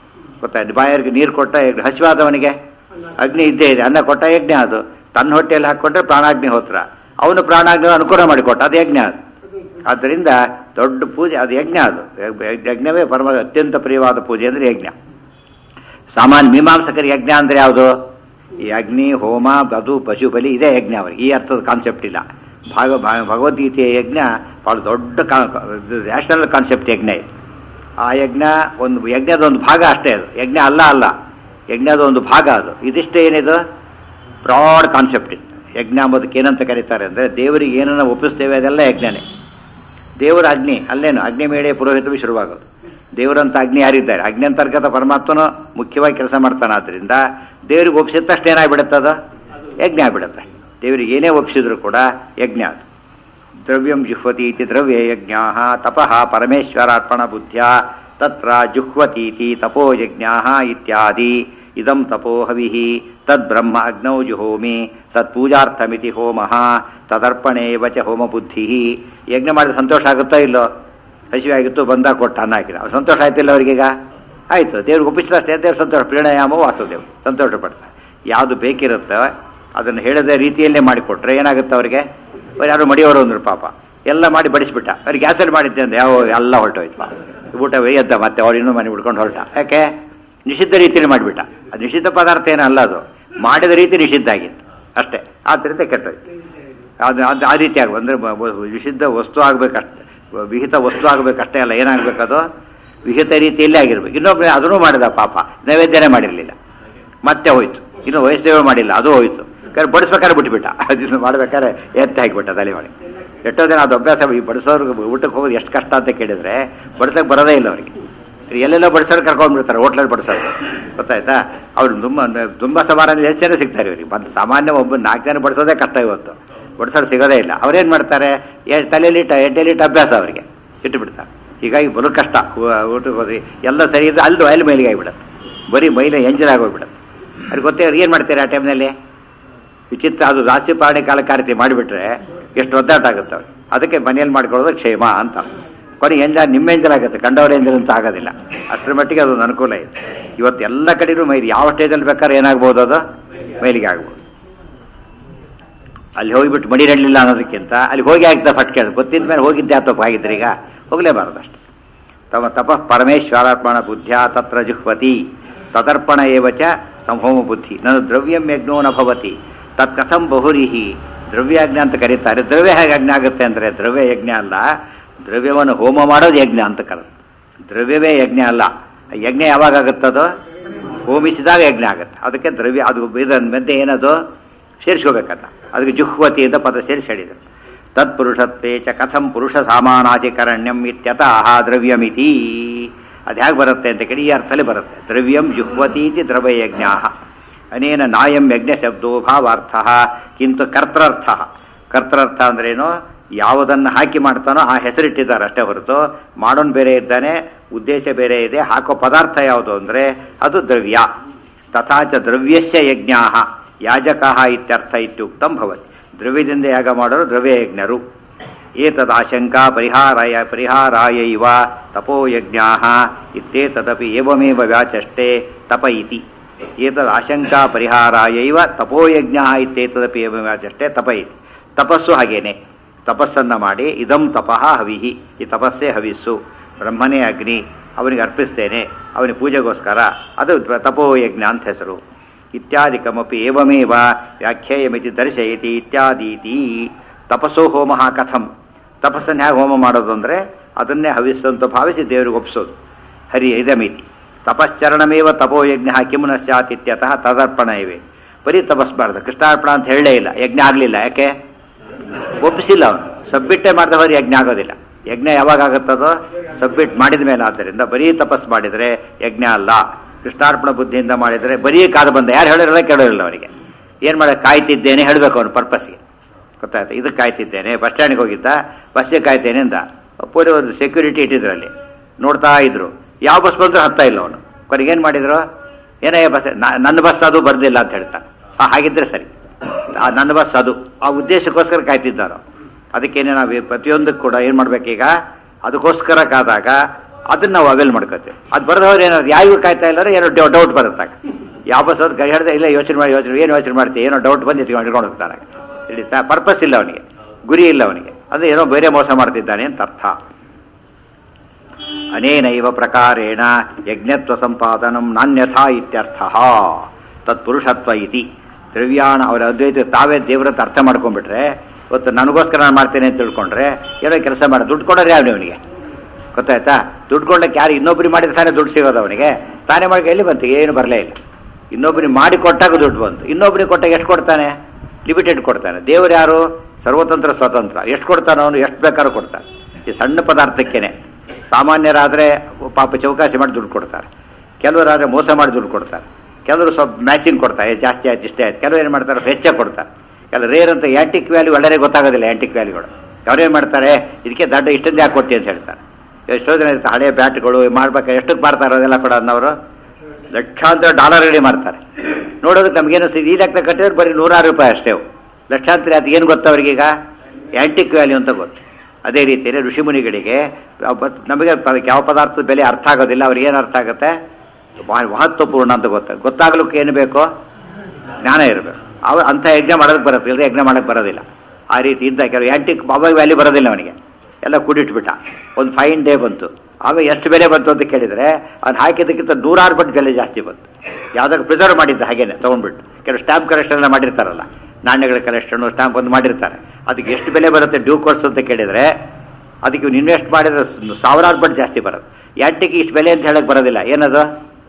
ಗೊತ್ತಾಯ್ತು. ಬಾಯರಿಗೆ ನೀರು ಕೊಟ್ಟ ಯಜ್ಞ, ಹಸಿವಾದವನಿಗೆ ಅಗ್ನಿ ಇದ್ದೇ ಇದೆ, ಅನ್ನ ಕೊಟ್ಟ ಯಜ್ಞ ಅದು. ತನ್ನ ಹೊಟ್ಟೆಯಲ್ಲಿ ಹಾಕ್ಕೊಂಡ್ರೆ ಪ್ರಾಣಾಗ್ನಿ ಹೋತ್ರ, ಅವನು ಪ್ರಾಣಾಗ್ನಿ ಅನುಕೂಲ ಮಾಡಿಕೊಟ್ಟ, ಅದು ಯಜ್ಞ ಅದು. ಆದ್ದರಿಂದ ದೊಡ್ಡ ಪೂಜೆ ಅದು ಯಜ್ಞ, ಅದು ಯಜ್ಞವೇ ಪರಮ ಅತ್ಯಂತ ಪ್ರಿಯವಾದ ಪೂಜೆ ಅಂದರೆ ಯಜ್ಞ. ಸಾಮಾನ್ಯ ಮೀಮಾಂಸಕರ ಯಜ್ಞ ಅಂದರೆ ಯಾವುದು? ಈ ಅಗ್ನಿ ಹೋಮ ಅದು ಪಶು ಬಲಿ ಇದೇ ಯಜ್ಞ ಅವರಿಗೆ. ಈ ಅರ್ಥದ ಕಾನ್ಸೆಪ್ಟ್ ಇಲ್ಲ. ಭಾಗ ಭಗವದ್ಗೀತೆಯ ಯಜ್ಞ ಭಾಳ ದೊಡ್ಡ ಕಾ ನ್ಯಾಷನಲ್ ಕಾನ್ಸೆಪ್ಟ್ ಯಜ್ಞ ಇದು. ಆ ಯಜ್ಞ ಒಂದು ಯಜ್ಞದ ಒಂದು ಭಾಗ ಅಷ್ಟೇ, ಅದು ಯಜ್ಞ ಅಲ್ಲ ಅಲ್ಲ ಯಜ್ಞದ ಒಂದು ಭಾಗ ಅದು. ಇದಿಷ್ಟೇ ಏನಿದು ಬ್ರಾಡ್ ಕಾನ್ಸೆಪ್ಟ್ ಇದು. ಯಜ್ಞ ಅಂಬೋದಕ್ಕೆ ಏನಂತ ಕರೀತಾರೆ ಅಂದರೆ, ದೇವರಿಗೆ ಏನನ್ನ ಒಪ್ಪಿಸ್ತೇವೆ ಅದೆಲ್ಲ ಯಜ್ಞನೇ. ದೇವರ ಅಗ್ನಿ ಅಲ್ಲೇನು ಅಗ್ನಿ ಮೇಳೆ ಪುರೋಹಿತವೂ ಶುರುವಾಗೋದು. ದೇವರಂತ ಅಗ್ನಿ ಯಾರಿದ್ದಾರೆ? ಅಗ್ನಿ ಅಂತರ್ಗತ ಪರಮಾತ್ಮನು ಮುಖ್ಯವಾಗಿ ಕೆಲಸ ಮಾಡ್ತಾನೆ. ಆದ್ದರಿಂದ ದೇವರಿಗೆ ಒಪ್ಪಿಸಿದ ತಕ್ಷಣ ಏನಾಗ್ಬಿಡುತ್ತದ? ಯಜ್ಞ ಆಗಿಬಿಡುತ್ತೆ. ದೇವರಿಗೆ ಏನೇ ಒಪ್ಪಿಸಿದ್ರು ಕೂಡ ಯಜ್ಞ ಅದು. ದ್ರವ್ಯಂ ಜುಹ್ವತೀತಿ ದ್ರವ್ಯ ಯಜ್ಞಾ ತಪಃ ಪರಮೇಶ್ವರಾರ್ಪಣ ಬುದ್ಧ್ಯ ತತ್ರ ಜುಹ್ವತೀತಿ ತಪೋ ಯಜ್ಞಾ ಇತ್ಯಾದಿ. ಇದಂ ತಪೋ ಹವಿಃ ತದ್ ಬ್ರಹ್ಮ ಅಗ್ನೌ ಜುಹೋಮಿ ತತ್ ಪೂಜಾರ್ಥಮಿತಿ ಹೋಮಃ ತದರ್ಪಣೇ ವಚ ಹೋಮ ಬುದ್ಧಿ. ಯಜ್ಞ ಮಾಡಿದ ಸಂತೋಷ ಆಗುತ್ತೋ ಇಲ್ಲೋ? ಹಸಿವೆ ಆಗಿತ್ತು, ಬಂದಾಗ ಕೊಟ್ಟ ಅನ್ನ ಹಾಕಿದ, ಅವ್ರು ಸಂತೋಷ ಆಯ್ತಿಲ್ಲ ಅವರಿಗೀಗ? ಆಯಿತು, ದೇವ್ರಿಗೆ ಒಪ್ಪಿಸಿದಷ್ಟೇ ದೇವ್ರು ಸಂತೋಷ. ಪ್ರಣಾಯಾಮ ವಾಸುದೇವ್ ಸಂತೋಷ ಪಡ್ತಾರೆ. ಯಾವುದು ಬೇಕಿರುತ್ತೋ ಅದನ್ನು ಹೇಳಿದ ರೀತಿಯಲ್ಲೇ ಮಾಡಿಕೊಟ್ರೆ ಏನಾಗುತ್ತೆ ಅವರಿಗೆ? ಯಾರು ಮಡಿಯವರು ಅಂದರು ಪಾಪ, ಎಲ್ಲ ಮಾಡಿ ಬಡಿಸ್ಬಿಟ್ಟ. ಅವ್ರಿಗೆ ಗ್ಯಾಸಲ್ಲಿ ಮಾಡಿದ್ದೆ ಅಂದೆ, ಯಾವ ಎಲ್ಲ ಹೊರಟೋಯ್ತು. ಊಟ ಎದ್ದ ಮತ್ತೆ ಅವ್ರು ಇನ್ನೂ ಮನೆ ಬಿಡ್ಕೊಂಡು ಹೊರಟ. ಯಾಕೆ? ನಿಷಿದ್ಧ ರೀತಿಯಲ್ಲಿ ಮಾಡಿಬಿಟ್ಟ. ಅದು ನಿಷಿದ್ಧ ಪದಾರ್ಥ ಏನಲ್ಲ, ಅದು ಮಾಡಿದ ರೀತಿ ನಿಷಿದ್ಧ ಆಗಿತ್ತು ಅಷ್ಟೇ. ಆದ್ದರಿಂದ ಕೆಟ್ಟೋಯ್ತು. ಅದು ಅದು ಆ ರೀತಿ ಆಗ ಅಂದರೆ ನಿಷಿದ್ಧ ವಸ್ತು ಆಗಬೇಕಷ್ಟೆ, ವಿಹಿತ ವಸ್ತು ಆಗಬೇಕಷ್ಟೇ ಅಲ್ಲ, ಏನಾಗಬೇಕದು ವಿಹಿತ ರೀತಿಯಲ್ಲೇ ಆಗಿರ್ಬೇಕು. ಇನ್ನೊಬ್ಬ ಅದನ್ನೂ ಮಾಡಿದ ಪಾಪ, ನೈವೇದ್ಯನೇ ಮಾಡಿರಲಿಲ್ಲ, ಮತ್ತೆ ಹೋಯ್ತು. ಇನ್ನು ವಯಸ್ಸೇವೆ ಮಾಡಿಲ್ಲ, ಅದು ಹೋಯ್ತು. ಬಡಿಸ್ಬೇಕಾದ್ರೆ ಬಿಟ್ಬಿಟ್ಟ. ಅದನ್ನು ಮಾಡ್ಬೇಕಾದ್ರೆ ಎತ್ತಿ ಹಾಕಿಬಿಟ್ಟ ತಲೆ ಮಾಡಿ. ಎಷ್ಟೋ ದಿನ ಅದು ಅಭ್ಯಾಸ. ಈ ಬಡಿಸೋರ್ಗೆ ಊಟಕ್ಕೆ ಹೋಗೋದು ಎಷ್ಟು ಕಷ್ಟ ಅಂತ ಕೇಳಿದರೆ ಬಡಿಸೋಕೆ ಬರೋದೇ ಇಲ್ಲ ಅವರಿಗೆ. ಎಲ್ಲೆಲ್ಲೋ ಬಡಿಸೋರು ಕರ್ಕೊಂಡ್ಬಿಡ್ತಾರೆ, ಹೋಟ್ಲಲ್ಲಿ ಬಡಿಸೋರು. ಗೊತ್ತಾಯ್ತಾ? ಅವ್ರು ತುಂಬ ತುಂಬ ಸಮಾರಂಭ ಹೆಚ್ಚು ಜನ ಸಿಗ್ತಾರೆ ಇವರಿಗೆ. ಬಂದು ಸಾಮಾನ್ಯ ಒಬ್ಬ ನಾಲ್ಕು ಜನ ಬಡಿಸೋದೇ ಕಷ್ಟ ಇವತ್ತು. ಬಡಿಸೋರು ಸಿಗೋದೇ ಇಲ್ಲ. ಅವ್ರೇನು ಮಾಡ್ತಾರೆ? ತಲೆಯಲ್ಲಿ ಇಟ್ಟ ಎಡ್ಡೆಲಿಟ್ಟ ಅಭ್ಯಾಸ ಅವರಿಗೆ, ಇಟ್ಟುಬಿಡ್ತಾರೆ. ಹೀಗಾಗಿ ಬಲು ಕಷ್ಟ ಊಟಕ್ಕೆ ಹೋದ್ರಿ. ಎಲ್ಲ ಸರಿ ಇದ್ದು ಅಲ್ಲೂ ಅಲ್ಲಿ ಮೈಲಿಗೆ ಆಗಿಬಿಡುತ್ತೆ, ಬರೀ ಮೈಲಿ ಎಂಜಲಾಗೋಗ್ಬಿಡುತ್ತೆ. ಅವ್ರಿಗೆ ಗೊತ್ತೇ ಅವ್ರು ಏನು ಮಾಡ್ತಾರೆ ಆ ಟೈಮ್ನಲ್ಲಿ? ವಿಚಿತ್ರ. ಅದು ಜಾಸ್ತಿ ಪ್ರಾಣಿ ಕಾಲಕ್ಕೆ ರೀತಿ ಮಾಡಿಬಿಟ್ರೆ ಎಷ್ಟು ಒದ್ದಾಟ ಆಗುತ್ತೆ ಅವ್ರಿಗೆ. ಅದಕ್ಕೆ ಮನೆಯಲ್ಲಿ ಮಾಡ್ಕೊಳ್ಳೋದು ಕ್ಷೇಮ ಅಂತ. ಕೊನೆಗೆ ಎಂಜಲ್ ನಿಮ್ಮ ಎಂಜಲಾಗುತ್ತೆ, ಕಂಡವ್ರ ಎಂಜಲ್ ಅಂತ ಆಗೋದಿಲ್ಲ. ಅಷ್ಟರ ಮಟ್ಟಿಗೆ ಅದೊಂದು ಅನುಕೂಲ ಇದೆ. ಇವತ್ತು ಎಲ್ಲ ಕಡೆಯೂ ಮೈಲಿ ಯಾವ ಸ್ಟೇಜಲ್ಲಿ ಬೇಕಾದ್ರೆ ಏನಾಗ್ಬೋದು, ಅದು ಮೈಲಿಗೆ ಆಗ್ಬೋದು. ಅಲ್ಲಿ ಹೋಗಿಬಿಟ್ಟು ಮಡಿ ನಡಲಿಲ್ಲ ಅನ್ನೋದಕ್ಕಿಂತ ಅಲ್ಲಿ ಹೋಗಿ ಆಗ್ತಾ ಫಟ್ಕೆ ಗೊತ್ತಿದ್ದ ಮೇಲೆ ಹೋಗಿದ್ದೆ ಅಥವಾ ಆಗಿದ್ರೆ ಈಗ ಹೋಗಲೇಬಾರದು ಅಷ್ಟೆ. ತಮ್ಮ ತಪಃ ಪರಮೇಶ್ವರಾರ್ಪಣ ಬುದ್ಧ್ಯ ತತ್ರ ಜುಹ್ವತಿ ತದರ್ಪಣ ಏವಚ ಸಂಹೋಮ ಬುದ್ಧಿ. ನಾನು ದ್ರವ್ಯಂ ಯಜ್ಞೋ ನ ಭವತಿ ತತ್ ಕಥಂ ಬಹುರಿಹಿ. ದ್ರವ್ಯಯಜ್ಞ ಅಂತ ಕರೀತಾರೆ. ದ್ರವ್ಯ ಹೇಗೆ ಯಜ್ಞ ಆಗುತ್ತೆ ಅಂದರೆ, ದ್ರವ್ಯ ಯಜ್ಞ ಅಲ್ಲ, ದ್ರವ್ಯವನ್ನು ಹೋಮ ಮಾಡೋದು ಯಜ್ಞ ಅಂತ ಕರೆದು. ದ್ರವ್ಯವೇ ಯಜ್ಞ ಅಲ್ಲ. ಯಜ್ಞ ಯಾವಾಗ ಆಗುತ್ತದೋ? ಹೋಮಿಸಿದಾಗ ಯಜ್ಞ ಆಗುತ್ತೆ. ಅದಕ್ಕೆ ದ್ರವ್ಯ ಅದು ಇದರ ಮಧ್ಯೆ ಏನದು ಸೇರಿಸ್ಕೋಬೇಕಲ್ಲ, ಅದಕ್ಕೆ ಜುಹ್ವತಿ ಅಂತ ಪದ ಸೇರಿಸಿ ಹೇಳಿದರು. ತತ್ಪುರುಷತ್ವೇ ಚ ಕಥಂ ಪುರುಷ ಸಾಮಾನಾಧಿಕರಣ್ಯಂ ಇತ್ಯತಃ ದ್ರವ್ಯಮಿತಿ. ಅದು ಹೇಗೆ ಬರುತ್ತೆ ಅಂತ ಕೇಳಿ ಈ ಅರ್ಥದಲ್ಲಿ ಬರುತ್ತೆ. ದ್ರವ್ಯಂ ಜುಹ್ವತೀತಿ ದ್ರವ್ಯಯಜ್ಞ ಅನೇನ ನಾಯಂ ಯಜ್ಞ ಶಬ್ದೋ ಭಾವಾರ್ಥ ಕಿಂತು ಕರ್ತೃರ್ಥ. ಕರ್ತೃರ್ಥ ಅಂದ್ರೇನು? ಯಾವುದನ್ನು ಹಾಕಿ ಮಾಡ್ತಾನೋ ಆ ಹೆಸರಿಟ್ಟಿದ್ದಾರೆ ಅಷ್ಟೇ ಹೊರತು ಮಾಡೋನ್ ಬೇರೆ ಇದ್ದಾನೆ, ಉದ್ದೇಶ ಬೇರೆ ಇದೆ. ಹಾಕೋ ಪದಾರ್ಥ ಯಾವುದು ಅಂದರೆ ಅದು ದ್ರವ್ಯ. ತಥಾಚ ದ್ರವ್ಯಸ್ಯ ಯಜ್ಞಾ ಯಾಜಕಃ ಇತ್ಯರ್ಥ ಇತ್ಯುಕ್ತಂ ಭವತಿ. ದ್ರವ್ಯದಿಂದ ಯಾಗ ಮಾಡೋರು ದ್ರವ್ಯಯಜ್ಞರು. ಏತದಾಶಂಕಾ ಪರಿಹಾರಾಯ ಪರಿಹಾರಾಯ ಇವ ತಪೋಯಜ್ಞಾ ಇತ್ಯೇತದಪಿ ಏವಮೇವ ವ್ಯಾಚಷ್ಟೇ ತಪ ಇತಿ. ಏತದಾಶಂಕಾ ಪರಿಹಾರಾಯ ಇವ ತಪೋಯಜ್ಞಾ ಇತ್ಯೇತದಪಿ ಏವಮೇವ ವ್ಯಾಚಷ್ಟೇ ತಪ ಇತಿ. ತಪಸ್ಸು ಹಾಗೇನೆ, ತಪಸ್ಸನ್ನು ಮಾಡಿ ಇದಂ ತಪಃ ಹವಿಹಿ, ಈ ತಪಸ್ಸೇ ಹವಿಸ್ಸು, ಬ್ರಹ್ಮನೇ ಅಗ್ನಿ, ಅವನಿಗೆ ಅರ್ಪಿಸ್ತೇನೆ, ಅವನಿಗೆ ಪೂಜೆಗೋಸ್ಕರ, ಅದು ತಪೋಯಜ್ಞ ಅಂತ ಹೆಸರು. ಇತ್ಯಾದಿಕಮಪಿ ಏವಮೇವ ವ್ಯಾಖ್ಯೇಯಮಿತಿ ದರ್ಶಯತಿ ಇತ್ಯಾದೀತಿ. ತಪಸ್ಸೋ ಹೋಮ ಕಥಂ. ತಪಸ್ಸನ್ನು ಹೇಗೆ ಹೋಮ ಮಾಡೋದು ಅಂದರೆ ಅದನ್ನೇ ಹವಿಸ್ಸು ಅಂತ ಭಾವಿಸಿ ದೇವರಿಗೆ ಒಪ್ಪಿಸೋದು. ಹರಿ ಇದಮಿತಿ ತಪಶ್ಚರಣಮೇವ ತಪೋಯಜ್ಞ ಕಿಮುನ ಸ್ಯಾತ್ ಇತ್ಯತಃ ತದರ್ಪಣ ಇವೆ. ಬರೀ ತಪಸ್ಬಾರ್ದು, ಕೃಷ್ಣಾರ್ಪಣ ಅಂತ ಹೇಳಲೇ ಇಲ್ಲ, ಯಜ್ಞ ಆಗಲಿಲ್ಲ. ಯಾಕೆ? ಒಪ್ಪಿಸಿಲ್ಲ ಅವನು. ಸಬ್ಮಿಟ್ಟೇ ಮಾಡಿದವರು ಯಜ್ಞ ಆಗೋದಿಲ್ಲ. ಯಜ್ಞ ಯಾವಾಗ ಆಗುತ್ತದೋ ಸಬ್ಮಿಟ್ ಮಾಡಿದ ಮೇಲೆ. ಆದ್ದರಿಂದ ಬರೀ ತಪಸ್ ಮಾಡಿದರೆ ಯಜ್ಞ ಅಲ್ಲ. ಕೃಷ್ಣಾರ್ಪಣ ಬುದ್ಧಿಯಿಂದ ಮಾಡಿದರೆ ಬರೀ ಕಾದು ಬಂದ, ಯಾರು ಹೇಳಿರಲ್ಲ ಕೇಳೋರಿಲ್ಲ ಅವರಿಗೆ. ಏನು ಮಾಡೋದು? ಕಾಯ್ತಿದ್ದೇನೆ ಹೇಳಬೇಕು ಅವನು ಪರ್ಪಸ್ಗೆ. ಗೊತ್ತಾಯ್ತು? ಇದಕ್ಕೆ ಕಾಯ್ತಿದ್ದೇನೆ. ಬಸ್ ಸ್ಟ್ಯಾಂಡ್ಗೆ ಹೋಗಿದ್ದ, ಬಸ್ಸಿಗೆ ಕಾಯ್ತೇನೆ ಅಂದ. ಪೂರಿ ಒಂದು ಸೆಕ್ಯೂರಿಟಿ ಇಟ್ಟಿದ್ರಲ್ಲಿ ನೋಡ್ತಾ ಇದ್ರು. ಯಾವ ಬಸ್ ಬಂದರೂ ಹತ್ತಾ ಇಲ್ಲ ಅವನು. ಕೊನೆಗೇನು ಮಾಡಿದ್ರು? ಏನೇ ಬಸ್, ನನ್ನ ಬಸ್ ಅದು ಬರ್ದಿಲ್ಲ ಅಂತ ಹೇಳ್ತಾನೆ. ಹಾಂ, ಹಾಗಿದ್ರೆ ಸರಿ, ನನ್ನ ಬಸ್ ಅದು. ಆ ಉದ್ದೇಶಕ್ಕೋಸ್ಕರ ಕಾಯ್ತಿದ್ದಾರೋ. ಅದಕ್ಕೇನೆ ನಾವು ಪ್ರತಿಯೊಂದಕ್ಕೆ ಕೂಡ ಏನು ಮಾಡಬೇಕೀಗ? ಅದಕ್ಕೋಸ್ಕರ ಕಾದಾಗ ಅದನ್ನು ನಾವು ಅವೆಲ್ ಮಾಡ್ಕೋತೀವಿ. ಅದು ಬರೆದವ್ರು ಏನಾದ್ರು ಯಾರಿಗೂ ಕಾಯ್ತಾ ಇಲ್ಲಾರ ಏನೋ ಡೌಟ್ ಬರುತ್ತಾಗ ಯಾವ ಸೋದು ಕೈ ಹಿಡ್ದೆ ಇಲ್ಲ ಯೋಚನೆ ಮಾಡಿ ಯೋಚನೆ ಏನು ಯೋಚನೆ ಮಾಡ್ತೀವಿ ಏನೋ ಡೌಟ್ ಬಂದು ಇಟ್ಕೊಂಡು ಇಟ್ಕೊಂಡು ಹೋಗ್ತಾನೆ. ಹಿಡಿತಾ ಪರ್ಪಸ್ ಇಲ್ಲ ಅವನಿಗೆ, ಗುರಿ ಇಲ್ಲ ಅವನಿಗೆ, ಅಂದರೆ ಏನೋ ಬೇರೆ ಮೋಸ ಮಾಡ್ತಿದ್ದಾನೆ ಅಂತ ಅರ್ಥ. ಅನೇನೈವ ಪ್ರಕಾರೇಣ ಯಜ್ಞತ್ವ ಸಂಪಾದನಂ ನಾನ್ಯಥಾ ಇತ್ಯರ್ಥ. ತತ್ಪುರುಷತ್ವ ಇತಿ ದ್ರವ್ಯಾಣ ಅವರ ಅದ್ವೈತ ತಾವೇ ದೇವರತ್ತ ಅರ್ಥ ಮಾಡ್ಕೊಂಡ್ಬಿಟ್ರೆ, ಇವತ್ತು ನನಗೋಸ್ಕರ ನಾನು ಮಾಡ್ತೇನೆ ಅಂತ ತಿಳ್ಕೊಂಡ್ರೆ ಏನೋ ಕೆಲಸ ಮಾಡಿ ದುಡ್ಡು ಕೊಡೋರು ಯಾರು ಅವನಿಗೆ ಗೊತ್ತಾಯ್ತಾ? ದುಡ್ಡು ಕೊಡ್ಲಿಕ್ಕೆ ಯಾರು ಇನ್ನೊಬ್ಬರಿಗೆ ಮಾಡಿದ್ರೆ ತಾನೇ ದುಡ್ಡು ಸಿಗೋದು ಅವನಿಗೆ. ತಾನೇ ಮಾಡಿ ಎಲ್ಲಿ ಬಂತು? ಏನು ಬರಲೇ ಇಲ್ಲ. ಇನ್ನೊಬ್ಬರಿಗೆ ಮಾಡಿ ಕೊಟ್ಟಾಗ ದುಡ್ಡು ಬಂತು. ಇನ್ನೊಬ್ಬರಿಗೆ ಕೊಟ್ಟಾಗ ಎಷ್ಟು ಕೊಡ್ತಾನೆ? ಲಿಮಿಟೆಡ್ ಕೊಡ್ತಾನೆ. ದೇವರು ಯಾರು? ಸರ್ವತಂತ್ರ ಸ್ವತಂತ್ರ. ಎಷ್ಟು ಕೊಡ್ತಾನೆ ಅವನು? ಎಷ್ಟು ಬೇಕಾದ್ರೂ ಕೊಡ್ತಾನೆ. ಈ ಸಣ್ಣ ಪದಾರ್ಥಕ್ಕೇನೆ ಸಾಮಾನ್ಯರಾದರೆ ಪಾಪ ಚೌಕಾಸಿ ಮಾಡಿ ದುಡ್ಡು ಕೊಡ್ತಾರೆ, ಕೆಲವರಾದರೆ ಮೋಸ ಮಾಡಿ ದುಡ್ಡು ಕೊಡ್ತಾರೆ, ಕೆಲವರು ಸ್ವಲ್ಪ ಮ್ಯಾಚಿಂಗ್ ಕೊಡ್ತಾರೆ, ಜಾಸ್ತಿ ಆಯ್ತು ಇಷ್ಟೇ ಆಯ್ತು. ಕೆಲವರು ಏನು ಮಾಡ್ತಾರೆ? ಹೆಚ್ಚ ಕೊಡ್ತಾರೆ. ಕೆಲವು ರೇರ್ ಅಂತ ಆ್ಯಂಟಿಕ್ ವ್ಯಾಲ್ಯೂ ಒಳ್ಳೆಯ ಗೊತ್ತಾಗೋದಿಲ್ಲ. ಆ್ಯಂಟಿಕ್ ವ್ಯಾಲ್ಯೂಗಳು ಅವ್ರೇನು ಮಾಡ್ತಾರೆ? ಇದಕ್ಕೆ ದಡ್ಡ ಇಷ್ಟೊಂದು ಯಾಕೆ ಕೊಡ್ತೀವಿ ಅಂತ ಹೇಳ್ತಾರೆ. ಎಷ್ಟೋ ಜನ ಇರ್ತಾರೆ ಹಳೆಯ ಬ್ಯಾಟ್ಗಳು ಮಾಡ್ಬೇಕು, ಎಷ್ಟಕ್ಕೆ ಮಾಡ್ತಾರೆ ಅದೆಲ್ಲ ಕೂಡ ಅದನ್ನವರು ಲಕ್ಷಾಂತರ ಡಾಲರ್ ರೆಡಿ ಮಾಡ್ತಾರೆ. ನೋಡೋದಕ್ಕೆ ನಮಗೇನು ಈ ಲೆಕ್ಕ ಕಟ್ಟಿದ್ರೆ ಬರೀ ನೂರಾರು ರೂಪಾಯಿ ಅಷ್ಟೇ. ಲಕ್ಷಾಂತರ ಅದು ಏನು ಗೊತ್ತು ಅವ್ರಿಗೀಗ? ಆ್ಯಂಟಿಕ್ ವ್ಯಾಲ್ಯೂ ಅಂತ ಗೊತ್ತು. ಅದೇ ರೀತಿಯಲ್ಲಿ ಋಷಿಮುನಿಗಳಿಗೆ ನಮಗೆ ಅದಕ್ಕೆ ಯಾವ ಪದಾರ್ಥದ ಬೆಲೆ ಅರ್ಥ ಆಗೋದಿಲ್ಲ. ಅವ್ರಿಗೆ ಏನು ಅರ್ಥ ಆಗುತ್ತೆ? ಮಹತ್ವಪೂರ್ಣ ಅಂತ ಗೊತ್ತ ಗೊತ್ತಾಗ್ಲಿಕ್ಕೆ ಏನು ಬೇಕು? ಜ್ಞಾನ ಇರಬೇಕು. ಅವ ಅಂಥ ಯಜ್ಞ ಮಾಡೋದಕ್ಕೆ ಬರುತ್ತೆ, ಇಲ್ಲದೆ ಯಜ್ಞ ಮಾಡೋಕ್ಕೆ ಬರೋದಿಲ್ಲ. ಆ ರೀತಿ ಇದ್ದ ಕೆಲವು ಆ್ಯಂಟಿಕ್ ಅವಾಗ ವ್ಯಾಲ್ಯೂ ಬರೋದಿಲ್ಲ ಅವನಿಗೆ. ಎಲ್ಲ ಕೂಡಿಟ್ಬಿಟ್ಟ. ಒಂದು ಫೈನ್ ಡೇ ಬಂತು, ಆಮೇಲೆ ಎಷ್ಟು ಬೆಲೆ ಬಂತು ಅಂತ ಕೇಳಿದರೆ ಅದು ಹಾಕಿದ್ದಕ್ಕಿಂತ ನೂರಾರು ಪಟ್ಟು ಬೆಲೆ ಜಾಸ್ತಿ ಬಂತು. ಯಾವುದಕ್ಕೆ ಪ್ರಿಸರ್ವ್ ಮಾಡಿದ್ದ ಹಾಗೇನೆ ತೊಗೊಂಡ್ಬಿಟ್ಟು. ಕೆಲವು ಸ್ಟ್ಯಾಂಪ್ ಕಲೆಕ್ಷನ್ ಎಲ್ಲ ಮಾಡಿರ್ತಾರಲ್ಲ, ನಾಣ್ಯಗಳ ಕಲೆಕ್ಷನ್ನು ಸ್ಟ್ಯಾಂಪ್ ಒಂದು ಮಾಡಿರ್ತಾರೆ. ಅದಕ್ಕೆ ಎಷ್ಟು ಬೆಲೆ ಬರುತ್ತೆ ಡ್ಯೂ ಕೋರ್ಸ್ ಅಂತ ಕೇಳಿದರೆ ಅದಕ್ಕೆ ಇವ್ನು ಇನ್ವೆಸ್ಟ್ ಮಾಡಿದ್ರೆ ಸಾವಿರಾರು ಪಟ್ಟು ಜಾಸ್ತಿ ಬರೋದು. ಆ್ಯಂಟಿಕ್ ಇಷ್ಟು ಬೆಲೆ ಅಂತ ಹೇಳಕ್ಕೆ ಬರೋದಿಲ್ಲ. ಏನದು?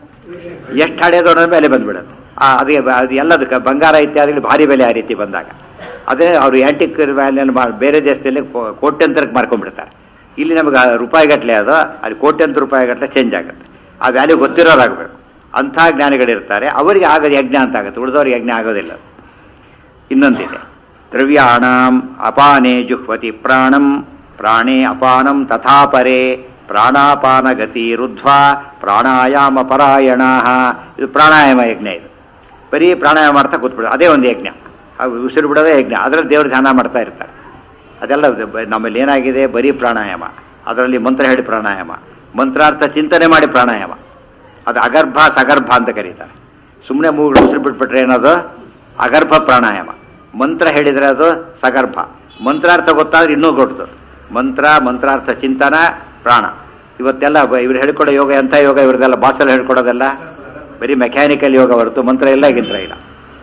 ಎಷ್ಟು ಹಳೆಯದು ಅನ್ನೋದ್ರ ಮೇಲೆ ಬಂದುಬಿಡುತ್ತೆ. ಅದೇ ಅದು ಎಲ್ಲದಕ್ಕೆ ಬಂಗಾರ ಇತ್ಯಾದಿ ಭಾರಿ ಬೆಲೆ ಆ ರೀತಿ ಬಂದಾಗ ಅದೇ ಅವರು ಆ್ಯಂಟಿಕ್ ವ್ಯಾಲ್ಯೂನ ಬೇರೆ ದೇಶದಲ್ಲಿ ಕೋಟ್ಯಂತರಕ್ಕೆ ಮಾರ್ಕೊಂಡ್ಬಿಡ್ತಾರೆ. ಇಲ್ಲಿ ನಮಗೆ ರೂಪಾಯಿಗಟ್ಟಲೆ ಅದು, ಅಲ್ಲಿ ಕೋಟ್ಯಂತರ ರೂಪಾಯಿಗಟ್ಟಲೆ ಚೇಂಜ್ ಆಗುತ್ತೆ. ಆ ವ್ಯಾಲ್ಯೂ ಗೊತ್ತಿರೋರಾಗಬೇಕು. ಅಂಥ ಜ್ಞಾನಿಗಳಿರ್ತಾರೆ, ಅವರಿಗೆ ಆಗೋದು ಯಜ್ಞ ಅಂತ ಆಗುತ್ತೆ, ಉಳಿದವ್ರಿಗೆ ಯಜ್ಞ ಆಗೋದಿಲ್ಲ. ಇನ್ನೊಂದಿದೆ, ದ್ರವ್ಯಾಣಂ ಅಪಾನೇ ಜುಹ್ವತಿ ಪ್ರಾಣಂ ಪ್ರಾಣೇ ಅಪಾನಂ ತಥಾಪರೇ ಪ್ರಾಣಾಪಾನ ಗತಿ ರುದ್ಧ್ವಾ ಪ್ರಾಣಾಯಾಮ ಪರಾಯಣ. ಇದು ಪ್ರಾಣಾಯಾಮ ಯಜ್ಞ. ಇದು ಬರೀ ಪ್ರಾಣಾಯಾಮ ಮಾಡ್ತಾ ಕೂತ್ಬಿಡೋದು, ಅದೇ ಒಂದು ಯಜ್ಞ. ಉಸಿರು ಬಿಡೋದೇ ಯಜ್ಞ. ಅದರಲ್ಲಿ ದೇವರು ಧ್ಯಾನ ಮಾಡ್ತಾ ಇರ್ತಾರೆ. ಅದೆಲ್ಲ ನಮ್ಮಲ್ಲಿ ಏನಾಗಿದೆ? ಬರೀ ಪ್ರಾಣಾಯಾಮ, ಅದರಲ್ಲಿ ಮಂತ್ರ ಹೇಳಿ ಪ್ರಾಣಾಯಾಮ, ಮಂತ್ರಾರ್ಥ ಚಿಂತನೆ ಮಾಡಿ ಪ್ರಾಣಾಯಾಮ. ಅದು ಅಗರ್ಭ ಸಗರ್ಭ ಅಂತ ಕರೀತಾರೆ. ಸುಮ್ಮನೆ ಮೂಗು ಉಸಿರು ಬಿಟ್ಬಿಟ್ರೆ ಏನದು? ಅಗರ್ಭ ಪ್ರಾಣಾಯಾಮ. ಮಂತ್ರ ಹೇಳಿದರೆ ಅದು ಸಗರ್ಭ. ಮಂತ್ರಾರ್ಥ ಗೊತ್ತಾದ್ರೆ ಇನ್ನೂ ಗೊತ್ತು. ಮಂತ್ರ, ಮಂತ್ರಾರ್ಥ ಚಿಂತನ, ಪ್ರಾಣ. ಇವತ್ತೆಲ್ಲ ಇವ್ರು ಹೇಳ್ಕೊಡೋ ಯೋಗ ಎಂಥ ಯೋಗ? ಇವ್ರದೆಲ್ಲ ಬಾಸಲ್ಲಿ ಹೇಳ್ಕೊಡೋದೆಲ್ಲ ಬರೀ ಮೆಕ್ಯಾನಿಕಲ್ ಯೋಗ ಹೊರತು ಮಂತ್ರ ಇಲ್ಲ ಗಿಂತ್ರ ಇಲ್ಲ.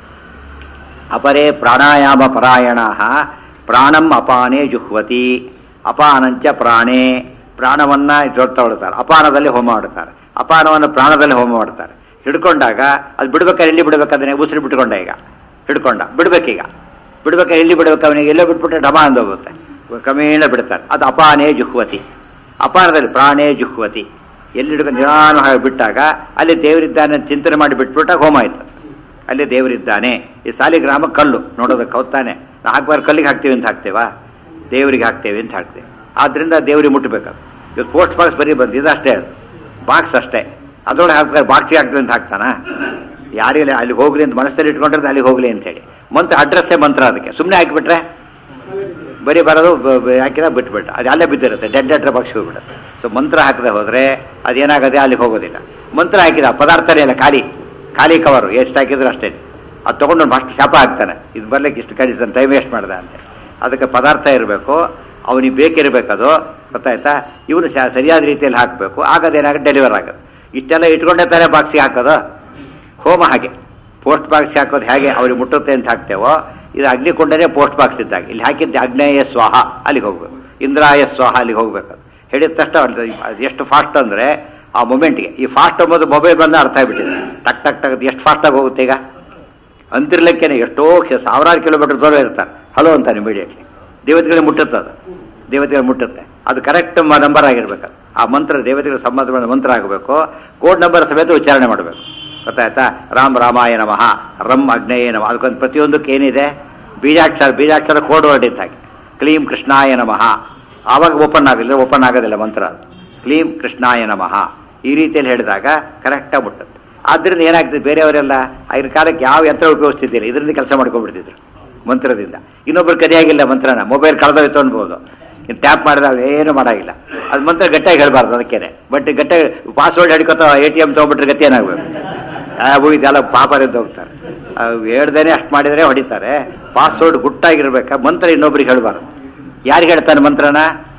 ಅಪರೇ ಪ್ರಾಣಾಯಾಮ ಪರಾಯಣ ಪ್ರಾಣಂ ಅಪಾನೇ ಜುಹ್ವತಿ ಅಪಾನಂಚ ಪ್ರಾಣೇ. ಪ್ರಾಣವನ್ನು ತೊಗೊಳ್ತಾರೆ, ಅಪಾನದಲ್ಲಿ ಹೋಮ ಮಾಡ್ತಾರೆ. ಅಪಾನವನ್ನು ಪ್ರಾಣದಲ್ಲಿ ಹೋಮ ಮಾಡ್ತಾರೆ. ಹಿಡ್ಕೊಂಡಾಗ ಅದು ಬಿಡ್ಬೇಕಾದ್ರೆ ಎಲ್ಲಿ ಬಿಡ್ಬೇಕಾದ್ರೆ ಉಸಿರು ಬಿಟ್ಕೊಂಡ, ಈಗ ಹಿಡ್ಕೊಂಡ ಬಿಡ್ಬೇಕೀಗ ಬಿಡ್ಬೇಕಾದ್ರೆ ಎಲ್ಲಿ ಬಿಡ್ಬೇಕು? ಅವನಿಗೆ ಎಲ್ಲೋ ಬಿಟ್ಬಿಟ್ರೆ ಡಮ ಅಂದೋಗುತ್ತೆ, ಕ್ರಮೇಣ ಬಿಡ್ತಾರೆ. ಅದು ಅಪಾನೇ ಜುಹ್ವತಿ. ಅಪಾನದಲ್ಲಿ ಪ್ರಾಣೇ ಜುಹ್ವತಿ. ಎಲ್ಲಿ ಹಿಡ್ಕೊಂಡು ನಿಧಾನವಾಗಿ ಬಿಟ್ಟಾಗ ಅಲ್ಲಿ ದೇವರಿದ್ದಾನೆ ಚಿಂತನೆ ಮಾಡಿ ಬಿಟ್ಬಿಟ್ಟಾಗ ಹೋಮ ಆಯ್ತು. ಅಲ್ಲಿ ದೇವರಿದ್ದಾನೆ. ಈ ಸಾಲಿಗ್ರಾಮ ಕಲ್ಲು ನೋಡೋದಕ್ಕೆ ಹೋಗ್ತಾನೆ. ನಾವು ಹಾಕ್ಬಾರ್ದು, ಕಲ್ಲಿಗೆ ಹಾಕ್ತೀವಿ ಅಂತ ಹಾಕ್ತೇವಾ? ದೇವರಿಗೆ ಹಾಕ್ತೇವೆ ಅಂತ ಹಾಕ್ತೇವೆ. ಆದ್ದರಿಂದ ದೇವರಿಗೆ ಮುಟ್ಟಬೇಕು. ಇವತ್ತು ಪೋಸ್ಟ್ ಬಾಕ್ಸ್ ಬರೀ ಬಂದು ಇದಷ್ಟೇ, ಅದು ಬಾಕ್ಸ್ ಅಷ್ಟೇ. ಅದರೊಳಗೆ ಹಾಕ್ತಾರೆ, ಬಾಕ್ಸಿಗೆ ಹಾಕ್ತೀವಿ ಅಂತ ಹಾಕ್ತಾನ? ಯಾರಿಲ್ಲ, ಅಲ್ಲಿ ಹೋಗ್ಲಿ ಅಂತ ಮನಸ್ಸಲ್ಲಿ ಇಟ್ಕೊಂಡ್ರೆ ಅಲ್ಲಿ ಹೋಗ್ಲಿ ಅಂತೇಳಿ. ಮಂತ್ರ ಅಡ್ರೆಸ್ಸೇ ಮಂತ್ರ. ಅದಕ್ಕೆ ಸುಮ್ಮನೆ ಹಾಕಿಬಿಟ್ರೆ ಬರೀ ಬರೋದು, ಹಾಕಿದ ಬಿಟ್ಬಿಟ್ಟ, ಅದು ಅಲ್ಲೇ ಬಿದ್ದಿರುತ್ತೆ, ಡೆಡ್ ಡೆಡ್ರ ಬಾಕ್ಸ್ಗೆ ಹೋಗ್ಬಿಡುತ್ತೆ. ಸೊ ಮಂತ್ರ ಹಾಕದೆ ಹೋದರೆ ಅದೇನಾಗದೆ, ಅಲ್ಲಿಗೆ ಹೋಗೋದಿಲ್ಲ. ಮಂತ್ರ ಹಾಕಿದ ಪದಾರ್ಥನೇ ಇಲ್ಲ, ಖಾಲಿ ಖಾಲಿ ಕವರು, ಎಷ್ಟು ಹಾಕಿದ್ರು ಅಷ್ಟೇ. ಅದು ತೊಗೊಂಡು ಅಷ್ಟು ಶಾಪ ಹಾಕ್ತಾನೆ, ಇದು ಬರ್ಲಿಕ್ಕೆ ಇಷ್ಟು ಕಳಿಸ್ತಾನೆ, ಟೈಮ್ ವೇಸ್ಟ್ ಮಾಡ್ದೆ ಅಂತ. ಅದಕ್ಕೆ ಪದಾರ್ಥ ಇರಬೇಕು, ಅವನಿಗೆ ಬೇಕಿರಬೇಕದು, ಗೊತ್ತಾಯ್ತಾ? ಇವನು ಸರಿಯಾದ ರೀತಿಯಲ್ಲಿ ಹಾಕಬೇಕು. ಆಗೋದೇನಾಗುತ್ತೆ? ಡೆಲಿವರ್ ಆಗೋದು. ಇಷ್ಟೆಲ್ಲ ಇಟ್ಕೊಂಡೇ ತಾನೇ ಬಾಕ್ಸಿಗೆ ಹಾಕೋದು. ಹೋಮ ಹಾಗೆ ಪೋಸ್ಟ್ ಬಾಕ್ಸ್ ಹಾಕೋದು ಹೇಗೆ ಅವ್ರಿಗೆ ಮುಟ್ಟುತ್ತೆ ಅಂತ ಹಾಕ್ತೇವೋ, ಇದು ಅಗ್ನಿಕೊಂಡನೇ ಪೋಸ್ಟ್ ಬಾಕ್ಸ್ ಇದ್ದಾಗ ಇಲ್ಲಿ ಹಾಕಿದ್ದೆ ಅಗ್ನೇಯ ಸ್ವಾಹ ಅಲ್ಲಿಗೆ ಹೋಗ್ಬೇಕು, ಇಂದ್ರಾಯ ಸ್ವಾಹ ಅಲ್ಲಿಗೆ ಹೋಗ್ಬೇಕು. ಹೇಳಿದ ತಕ್ಷಣ ಎಷ್ಟು ಫಾಸ್ಟ್ ಅಂದರೆ ಆ ಮೊಮೆಂಟ್ಗೆ. ಈ ಫಾಸ್ಟ್ ಅಂಬೋದು ಮೊಬೈಲ್ ಬಂದ ಅರ್ಥ ಆಗಿಬಿಟ್ಟಿದೆ. ಟಕ್ ಟಕ್ ಟಕ್ ಎಷ್ಟು ಫಾಸ್ಟಾಗಿ ಹೋಗುತ್ತೆ ಈಗ ಅಂತಿರ್ಲಿಕ್ಕೇನೆ. ಎಷ್ಟೋ ಸಾವಿರಾರು ಕಿಲೋಮೀಟರ್ ದೂರ ಇರ್ತಾರೆ, ಹಲೋ ಅಂತಾನೆ ಇಮಿಡಿಯೇಟ್ಲಿ. ದೇವತೆಗಳಿಗೆ ಮುಟ್ಟುತ್ತೆ, ಅದು ದೇವತೆಗಳು ಮುಟ್ಟುತ್ತೆ. ಅದು ಕರೆಕ್ಟ್ ನಂಬರ್ ಆಗಿರ್ಬೇಕು. ಆ ಮಂತ್ರ ದೇವತೆಗಳ ಸಂಬಂಧವಾದ ಮಂತ್ರ ಆಗಬೇಕು. ಕೋಡ್ ನಂಬರ್ ಸಮೇತ ಉಚ್ಚಾರಣೆ ಮಾಡಬೇಕು, ಗೊತ್ತಾಯ್ತಾ? ರಾಮ್ ರಾಮಾಯ ನಮಃ, ರಮ್ ಅಗ್ನೇಯ ನಮಃ. ಅದಕ್ಕೊಂದು ಪ್ರತಿಯೊಂದಕ್ಕೆ ಏನಿದೆ? ಬೀಜಾಕ್ಷರ, ಬೀಜಾಕ್ಷರ ಕೋಡ್ ಹೊರಡಿದ್ದ ಹಾಗೆ. ಕ್ಲೀಂ ಕೃಷ್ಣಾಯ ನಮಃ, ಆವಾಗ ಓಪನ್ ಆಗಲಿಲ್ಲ, ಓಪನ್ ಆಗೋದಿಲ್ಲ ಮಂತ್ರ. ಕ್ಲೀಂ ಕೃಷ್ಣಾಯ ನಮಃ ಈ ರೀತಿಯಲ್ಲಿ ಹೇಳಿದಾಗ ಕರೆಕ್ಟಾಗಿ ಮುಟ್ಟುತ್ತೆ. ಆದ್ದರಿಂದ ಏನಾಗ್ತದೆ, ಬೇರೆಯವರೆಲ್ಲ ಆಗಿನ ಕಾಲಕ್ಕೆ ಯಾವ ಯಂತ್ರ ಉಪಯೋಗಿಸ್ತಿದ್ದಿಲ್ಲ, ಇದರಿಂದ ಕೆಲಸ ಮಾಡ್ಕೊಂಡ್ಬಿಡ್ತಿದ್ರು ಮಂತ್ರದಿಂದ. ಇನ್ನೊಬ್ರು ಕದಿಯಾಗಿಲ್ಲ ಮಂತ್ರನ, ಮೊಬೈಲ್ ಕಳೆದೋಯ್ತು ಅನ್ಬೋದು. ಇನ್ನು ಟ್ಯಾಪ್ ಮಾಡಿದ್ರೆ ಅದು ಏನು ಮಾಡೋಂಗಿಲ್ಲ. ಅದು ಮಂತ್ರ ಗಟ್ಟಿಯಾಗಿ ಹೇಳಬಾರ್ದು ಅದಕ್ಕೇನೆ. ಬಟ್ ಗಟ್ಟಿಯಾಗಿ ಪಾಸ್ವರ್ಡ್ ಹಿಡ್ಕೊತ ಎ ಟಿ ಎಮ್ ತೊಗೊಬಿಟ್ರೆ ಗತಿ ಏನಾಗಬೇಕು? ಹೋಗಿದ್ದೆಲ್ಲ ಪಾಪರೆದ್ದು ಹೋಗ್ತಾರೆ. ಹೇಳ್ದೇನೆ ಅಷ್ಟು ಮಾಡಿದರೆ ಹೊಡಿತಾರೆ. ಪಾಸ್ವರ್ಡ್ ಗುಟ್ಟಾಗಿರ್ಬೇಕಾ, ಮಂತ್ರ ಇನ್ನೊಬ್ರಿಗೆ ಹೇಳಬಾರ್ದು. ಯಾರಿಗೆ ಹೇಳ್ತಾನೆ ಮಂತ್ರನ?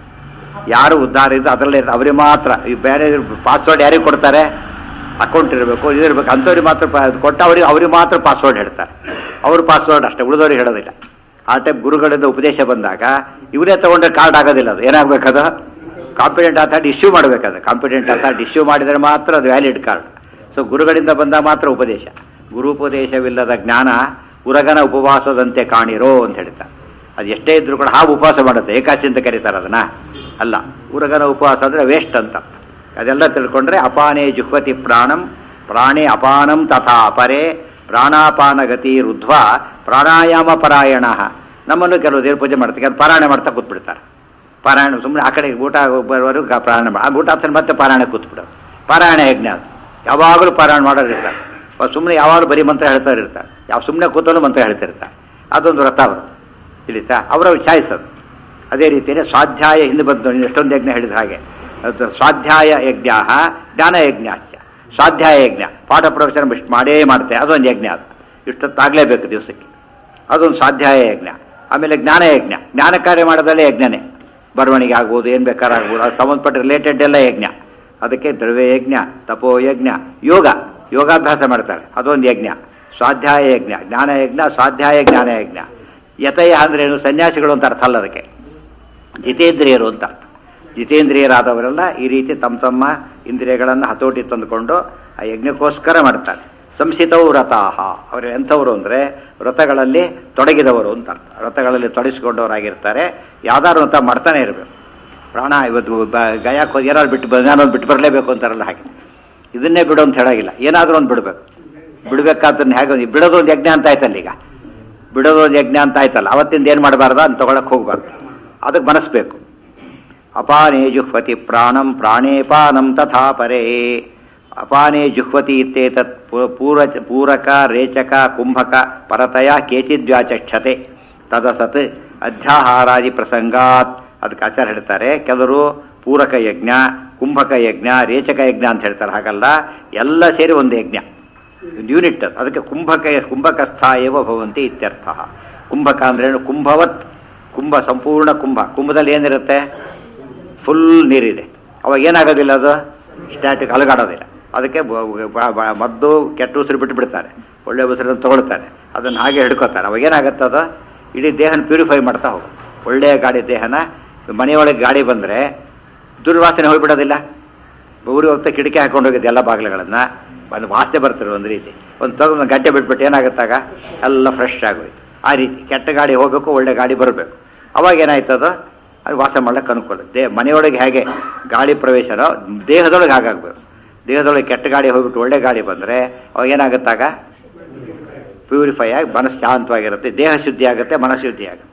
ಯಾರು ಉದ್ಧಾರ ಇದ್ದು ಅದರಲ್ಲೇ ಅವ್ರಿಗೆ ಮಾತ್ರ. ಈ ಬೇರೆ ಪಾಸ್ವರ್ಡ್ ಯಾರಿಗೆ ಕೊಡ್ತಾರೆ? ಅಕೌಂಟ್ ಇರಬೇಕು, ಇದಿರ್ಬೇಕು, ಅಂಥವ್ರಿಗೆ ಮಾತ್ರ ಕೊಟ್ಟ ಅವ್ರಿಗೆ ಅವ್ರಿಗೆ ಮಾತ್ರ ಪಾಸ್ವರ್ಡ್ ಹೇಳ್ತಾರೆ. ಅವ್ರ ಪಾಸ್ವರ್ಡ್ ಅಷ್ಟೇ, ಉಳಿದವ್ರಿಗೆ ಹೇಳೋದಿಲ್ಲ. ಆ ಟೈಪ್ ಗುರುಗಳಿಂದ ಉಪದೇಶ ಬಂದಾಗ ಇವರೇ ತೊಗೊಂಡ್ರೆ ಕಾರ್ಡ್ ಆಗೋದಿಲ್ಲ. ಅದು ಏನಾಗಬೇಕದು? ಕಾಂಪಿಟೆಂಟ್ ಅಥಾರಿಟಿ ಇಶ್ಯೂ ಮಾಡಬೇಕದು. ಕಾಂಪಿಟೆಂಟ್ ಅಥಾರಿಟಿ ಇಶ್ಯೂ ಮಾಡಿದರೆ ಮಾತ್ರ ಅದು ವ್ಯಾಲಿಡ್ ಕಾರ್ಡ್. ಸೊ ಗುರುಗಳಿಂದ ಬಂದ ಮಾತ್ರ ಉಪದೇಶ. ಗುರುಪದೇಶವಿಲ್ಲದ ಜ್ಞಾನ ಉರಗನ ಉಪವಾಸದಂತೆ ಕಾಣಿರೋ ಅಂತ ಹೇಳ್ತಾರೆ. ಅದು ಎಷ್ಟೇ ಇದ್ರೂ ಕೂಡ ಹಾವು ಉಪವಾಸ ಮಾಡುತ್ತೆ, ಏಕಾಸಿ ಅಂತ ಕರೀತಾರೆ ಅದನ್ನ. ಅಲ್ಲ, ಉರಗನ ಉಪವಾಸ ಅಂದರೆ ವೇಸ್ಟ್ ಅಂತ. ಅದೆಲ್ಲ ತಿಳ್ಕೊಂಡ್ರೆ ಅಪಾನೇ ಜುಹ್ವತಿ ಪ್ರಾಣಂ ಪ್ರಾಣೇ ಅಪಾನಂ ತಥಾ ಅಪರೇ ಪ್ರಾಣಾಪಾನ ಗತಿ ರುದ್ಧ್ವ ಪ್ರಾಣಾಯಾಮ ಪರಾಯಣ. ನಮ್ಮನ್ನು ಕೆಲವು ದೇವ್ರ ಪೂಜೆ ಮಾಡ್ತಾರೆ, ಕೆಲವು ಪಾರಾಯಣ ಮಾಡ್ತಾ ಕೂತ್ಬಿಡ್ತಾರೆ. ಪಾರಾಯಣ ಸುಮ್ಮನೆ ಆ ಕಡೆ ಊಟ ಬರುವವರೆಗೂ ಪ್ರಾರಾಯಣ ಮಾಡಿ, ಆ ಊಟ ಆಗ್ತಾನೆ ಮತ್ತೆ ಪಾರಾಯಣ ಕೂತ್ಬಿಡೋದು. ಪಾರಾಯಣ ಯಜ್ಞ ಅದು. ಯಾವಾಗಲೂ ಪಾರಾಯಣ ಮಾಡೋರು ಇರ್ತಾರೆ. ಸುಮ್ಮನೆ ಯಾವಾಗಲೂ ಬರೀ ಮಂತ್ರ ಹೇಳ್ತಾ ಇರ್ತಾರೆ. ಯಾವ ಸುಮ್ಮನೆ ಕೂತಲ್ಲೂ ಮಂತ್ರ ಹೇಳ್ತಿರ್ತಾರೆ. ಅದೊಂದು ವ್ರತ ಬರುತ್ತೆ, ತಿಳಿತಾ? ಅವರ ಚಾಯ್ಸದು. ಅದೇ ರೀತಿಯೇ ಸ್ವಾಧ್ಯಾಯ ಹಿಂದೆ ಬಂದು ಎಷ್ಟೊಂದು ಯಜ್ಞ ಹೇಳಿದ ಹಾಗೆ, ಅದು ಸ್ವಾಧ್ಯಾಯ ಯಜ್ಞ ಜ್ಞಾನ ಯಜ್ಞಾಶ್ಚ. ಸ್ವಾಧ್ಯಾಯ ಯಜ್ಞ ಪಾಠ ಪ್ರವಚನ ಇಷ್ಟು ಮಾಡೇ ಮಾಡ್ತೆ, ಅದೊಂದು ಯಜ್ಞ. ಅದು ಇಷ್ಟೊತ್ತಾಗಲೇಬೇಕು ದಿವಸಕ್ಕೆ, ಅದೊಂದು ಸ್ವಾಧ್ಯಾಯ ಯಜ್ಞ. ಆಮೇಲೆ ಜ್ಞಾನ ಯಜ್ಞ, ಜ್ಞಾನ ಕಾರ್ಯ ಮಾಡೋದಲ್ಲೇ ಯಜ್ಞನೇ. ಬರವಣಿಗೆ ಆಗ್ಬೋದು, ಏನು ಬೇಕಾರಾಗ್ಬೋದು, ಅದು ಸಂಬಂಧಪಟ್ಟ ರಿಲೇಟೆಡ್ ಎಲ್ಲ ಯಜ್ಞ. ಅದಕ್ಕೆ ದ್ರವ್ಯ ಯಜ್ಞ, ತಪೋ ಯಜ್ಞ, ಯೋಗ ಯೋಗಾಭ್ಯಾಸ ಮಾಡ್ತಾರೆ, ಅದೊಂದು ಯಜ್ಞ. ಸ್ವಾಧ್ಯಾಯ ಯಜ್ಞ, ಜ್ಞಾನ ಯಜ್ಞ, ಸ್ವಾಧ್ಯಾಯ ಜ್ಞಾನ ಯಜ್ಞ. ಯತಯ ಅಂದ್ರೆ ಏನು? ಸನ್ಯಾಸಿಗಳು ಅಂತ ಅರ್ಥ ಅಲ್ಲ ಅದಕ್ಕೆ, ಜಿತೇಂದ್ರಿಯರು ಅಂತ ಅರ್ಥ. ಜಿತೇಂದ್ರಿಯರಾದವರೆಲ್ಲ ಈ ರೀತಿ ತಮ್ಮ ತಮ್ಮ ಇಂದ್ರಿಯಗಳನ್ನು ಹತೋಟಿ ತಂದುಕೊಂಡು ಆ ಯಜ್ಞಕ್ಕೋಸ್ಕರ ಮಾಡ್ತಾರೆ. ಸಂಸಿತವು ವ್ರತಾಹ, ಅವರು ಎಂಥವರು ಅಂದರೆ ವ್ರತಗಳಲ್ಲಿ ತೊಡಗಿದವರು ಅಂತ ಅರ್ಥ. ವ್ರತಗಳಲ್ಲಿ ತೊಡಗಿಸಿಕೊಂಡವರಾಗಿರ್ತಾರೆ. ಯಾವ್ದಾದ್ರು ವ್ರತ ಮಾಡ್ತಾನೆ ಇರಬೇಕು. ಪ್ರಾಣ ಇವತ್ತು ಗಯಾಕ್ಕೆ ಹೋಗಿ ಏನಾದ್ರು ಬಿಟ್ಟು ಏನಾದ್ರು ಬಿಟ್ಟು ಬರಲೇಬೇಕು ಅಂತಾರಲ್ಲ, ಹಾಗೆ ಇದನ್ನೇ ಬಿಡು ಅಂತ ಹೇಳಾಗಿಲ್ಲ. ಏನಾದರೂ ಒಂದು ಬಿಡಬೇಕು. ಬಿಡಬೇಕಾದನ್ನ ಹೇಗೆ ಬಿಡೋದು ಒಂದು ಯಜ್ಞ ಅಂತ ಆಯ್ತಲ್ಲ. ಈಗ ಬಿಡೋದು ಒಂದು ಯಜ್ಞ ಅಂತ ಆಯ್ತಲ್ಲ, ಅವತ್ತಿಂದ ಏನು ಮಾಡಬಾರ್ದ ಅಂತ ತೊಗೊಳಕ್ಕೆ ಹೋಗ್ಬಾರ್ದು. ಅದಕ್ಕೆ ಮನಸ್ಬೇಕು. ಅಪಾನೇ ಜುಹ್ವತಿ ಪ್ರಾಣಂ ಪ್ರಾಣೇಪಾನಂ ತಥಾ ಪರೇ. ಅಪಾನೇ ಜುಹ್ವತಿ ಇತ್ಯೇತತ್ ಪೂರ ಪೂರಕ ರೇಚಕ ಕುಂಭಕ ಪರತಯ ಕೇಚಿದ್ವ್ಯಾಚಕ್ಷತೆ ತದಸತ್ ಅಧ್ಯಾಹಾರಾದಿ ಪ್ರಸಂಗಾತ್. ಅದಕ್ಕೆ ಆಚಾರ ಹೇಳ್ತಾರೆ, ಕೆಲವರು ಪೂರಕ ಯಜ್ಞ, ಕುಂಭಕ ಯಜ್ಞ, ರೇಚಕ ಯಜ್ಞ ಅಂತ ಹೇಳ್ತಾರೆ. ಹಾಗಲ್ಲ, ಎಲ್ಲ ಸೇರಿ ಒಂದು ಯಜ್ಞ, ಯೂನಿಟ್. ಅದಕ್ಕೆ ಕುಂಭಕ ಕುಂಭಕಸ್ಥ ಏವ ಭವಂತಿ ಇತ್ಯರ್ಥ. ಕುಂಭಕ ಅಂದ್ರೆ ಕುಂಭವತ್, ಕುಂಭ ಸಂಪೂರ್ಣ ಕುಂಭ. ಕುಂಭದಲ್ಲಿ ಏನಿರುತ್ತೆ? ಫುಲ್ ನೀರಿದೆ. ಅವಾಗ ಏನಾಗೋದಿಲ್ಲ, ಅದು ಸ್ಟ್ಯಾಟಿಕ್ ಅಲಗಾಡೋದಿಲ್ಲ. ಅದಕ್ಕೆ ಮದ್ದು ಕೆಟ್ಟ ಉಸಿರು ಬಿಟ್ಟು ಬಿಡ್ತಾರೆ, ಒಳ್ಳೆ ಉಸಿರನ್ನು ತಗೊಳ್ತಾರೆ, ಅದನ್ನು ಹಾಗೆ ಹಿಡ್ಕೋತಾರೆ. ಅವಾಗ ಏನಾಗುತ್ತೆ? ಅದು ಇಡೀ ದೇಹನ ಪ್ಯೂರಿಫೈ ಮಾಡ್ತಾ ಹೋಗೋದು. ಒಳ್ಳೆಯ ಗಾಡಿ ದೇಹನ, ಮನೆಯೊಳಗೆ ಗಾಡಿ ಬಂದರೆ ದುರ್ವಾಸನೆ ಹೋಗಿಬಿಡೋದಿಲ್ಲ. ಊರಿಗೆ ಹೋಗ್ತಾ ಕಿಟಕಿ ಹಾಕೊಂಡು ಹೋಗಿದ್ದೆ ಎಲ್ಲ ಬಾಗಿಲುಗಳನ್ನು, ಒಂದು ವಾಸನೆ ಬರ್ತಾರೆ ಒಂದು ರೀತಿ. ಒಂದು ತಗೊಂಡು ಗಡ್ಡೆ ಬಿಟ್ಬಿಟ್ಟು ಏನಾಗುತ್ತಾಗ ಎಲ್ಲ ಫ್ರೆಶ್ ಆಗೋಯ್ತು. ಆ ರೀತಿ ಕೆಟ್ಟ ಗಾಡಿ ಹೋಗಬೇಕು, ಒಳ್ಳೆ ಗಾಡಿ ಬರಬೇಕು. ಅವಾಗ ಏನಾಯ್ತದ? ಅದು ವಾಸ ಮಾಡ್ಲಿಕ್ಕೆ ಅನುಕೂಲ. ದೇ ಮನೆಯೊಳಗೆ ಹೇಗೆ ಗಾಳಿ ಪ್ರವೇಶನೋ ದೇಹದೊಳಗೆ ಹಾಗಾಗಬೇಕು. ದೇಹದೊಳಗೆ ಕೆಟ್ಟ ಗಾಡಿ ಹೋಗ್ಬಿಟ್ಟು ಒಳ್ಳೆ ಗಾಡಿ ಬಂದರೆ ಅವಾಗ ಏನಾಗುತ್ತಾಗ ಪ್ಯೂರಿಫೈ ಆಗಿ ಮನಸ್ಸು ಶಾಂತವಾಗಿರುತ್ತೆ, ದೇಹ ಶುದ್ಧಿ ಆಗುತ್ತೆ, ಮನಃಶುದ್ಧಿ ಆಗುತ್ತೆ.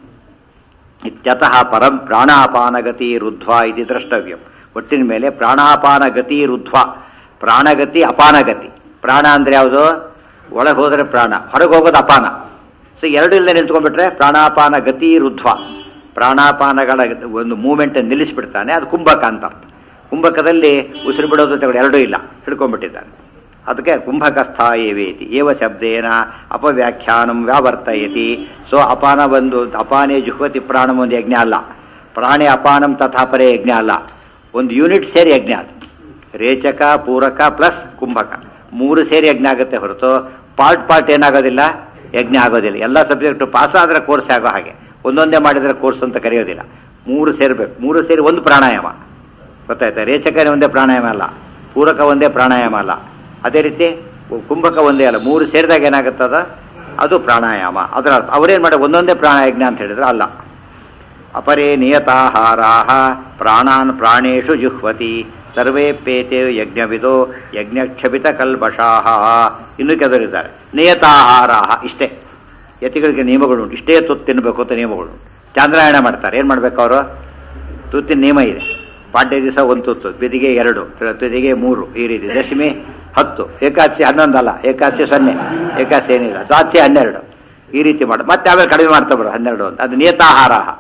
ಇತ್ಯತಃ ಪರಂ ಪ್ರಾಣಾಪಾನಗತಿ ರುದ್ಧ್ವ ಇದು ದ್ರಷ್ಟವ್ಯ. ಒಟ್ಟಿನ ಮೇಲೆ ಪ್ರಾಣಾಪಾನಗತಿ ರುದ್ಧ್ವ, ಪ್ರಾಣಗತಿ ಅಪಾನಗತಿ. ಪ್ರಾಣ ಅಂದರೆ ಯಾವುದು? ಒಳಗೆ ಹೋದರೆ ಪ್ರಾಣ, ಹೊರಗೆ ಹೋಗೋದು ಅಪಾನ. ಸೊ ಎರಡು ಇಲ್ಲದೆ ನಿಂತ್ಕೊಂಡ್ಬಿಟ್ರೆ ಪ್ರಾಣಾಪಾನ ಗತಿ ರುದ್ಧ್ವ. ಪ್ರಾಣಾಪಾನಗಳ ಒಂದು ಮೂಮೆಂಟ್ ನಿಲ್ಲಿಸಿಬಿಡ್ತಾನೆ, ಅದು ಕುಂಭಕ ಅಂತ ಅರ್ಥ. ಕುಂಭಕದಲ್ಲಿ ಉಸಿರು ಬಿಡೋದು ತಗೊಂಡು ಎರಡೂ ಇಲ್ಲ, ಹಿಡ್ಕೊಂಡ್ಬಿಟ್ಟಿದ್ದಾನೆ. ಅದಕ್ಕೆ ಕುಂಭಕಸ್ಥ ಏವೇತಿ ಏವ ಶಬ್ದೇನ ಅಪವ್ಯಾಖ್ಯಾನಂ ವ್ಯಾವರ್ತಯತಿ. ಸೊ ಅಪಾನ ಒಂದು ಅಪಾನೇ ಜುಹ್ವತಿ ಪ್ರಾಣಂ ಒಂದು ಯಜ್ಞ ಅಲ್ಲ, ಪ್ರಾಣಿ ಅಪಾನಂ ತಥಾಪರೇ ಯಜ್ಞ ಅಲ್ಲ, ಒಂದು ಯೂನಿಟ್ ಸೇರಿ ಯಜ್ಞ. ಅದು ರೇಚಕ ಪೂರಕ ಪ್ಲಸ್ ಕುಂಭಕ ಮೂರು ಸೇರಿ ಯಜ್ಞ ಆಗುತ್ತೆ ಹೊರತು ಪಾರ್ಟ್ ಪಾರ್ಟ್ ಏನಾಗೋದಿಲ್ಲ, ಯಜ್ಞ ಆಗೋದಿಲ್ಲ. ಎಲ್ಲ ಸಬ್ಜೆಕ್ಟು ಪಾಸ್ ಆದರೆ ಕೋರ್ಸ್ ಆಗೋ ಹಾಗೆ, ಒಂದೊಂದೇ ಮಾಡಿದರೆ ಕೋರ್ಸ್ ಅಂತ ಕರೆಯೋದಿಲ್ಲ. ಮೂರು ಸೇರಬೇಕು, ಮೂರು ಸೇರಿ ಒಂದು ಪ್ರಾಣಾಯಾಮ. ಗೊತ್ತಾಯ್ತಾ? ರೇಚಕನೇ ಒಂದೇ ಪ್ರಾಣಾಯಾಮ ಅಲ್ಲ, ಪೂರಕ ಒಂದೇ ಪ್ರಾಣಾಯಾಮ ಅಲ್ಲ, ಅದೇ ರೀತಿ ಕುಂಭಕ ಒಂದೇ ಅಲ್ಲ, ಮೂರು ಸೇರಿದಾಗ ಏನಾಗುತ್ತದ ಅದು ಪ್ರಾಣಾಯಾಮ. ಅದರ ಅರ್ಥ ಅವರೇನು ಮಾಡಿ ಒಂದೊಂದೇ ಪ್ರಾಣಾಯಜ್ಞ ಅಂತ ಹೇಳಿದ್ರೆ ಅಲ್ಲ. ಅಪರೇ ನಿಯತಾಹಾರಾಹ ಪ್ರಾಣಾನ್ ಪ್ರಾಣೇಶು ಜುಹ್ವತಿ ಸರ್ವೇಪೇತೆ ಯಜ್ಞವಿದೋ ಯಜ್ಞಕ್ಷಪಿತ ಕಲ್ಬಷಾಹ. ಇನ್ನೂ ಕೆದರಿದ್ದಾರೆ ನಿಯತಾಹಾರಾಹ. ಇಷ್ಟೇ ಯತಿಗಳಿಗೆ ನಿಯಮಗಳು ಉಂಟು, ಇಷ್ಟೇ ತುತ್ತು ತಿನ್ನಬೇಕು ಅಂತ ನಿಯಮಗಳು ಉಂಟು. ಚಾಂದ್ರಾಯಣ ಮಾಡ್ತಾರೆ, ಏನು ಮಾಡ್ಬೇಕು ಅವರು? ತುತ್ತಿನ ನಿಯಮ ಇದೆ. ಪಾಡ್ಯ ದಿವಸ ಒಂದು ತುತ್ತು, ಬೆದಿಗೆ ಎರಡು, ತುದಿಗೆ ಮೂರು, ಈ ರೀತಿ. ದಶಮಿ ಹತ್ತು, ಏಕಾದಶಿ ಹನ್ನೊಂದಲ್ಲ, ಏಕಾದಶಿ ಸೊನ್ನೆ, ಏಕಾದಶಿ ಏನಿಲ್ಲ, ದ್ವಾದಶಿ ಹನ್ನೆರಡು, ಈ ರೀತಿ ಮಾಡು. ಮತ್ತೆ ಆಮೇಲೆ ಕಡಿಮೆ ಮಾಡ್ತಾ ಬರೋ ಹನ್ನೆರಡು ಅಂತ. ಅದು ನಿಯತಾಹಾರ.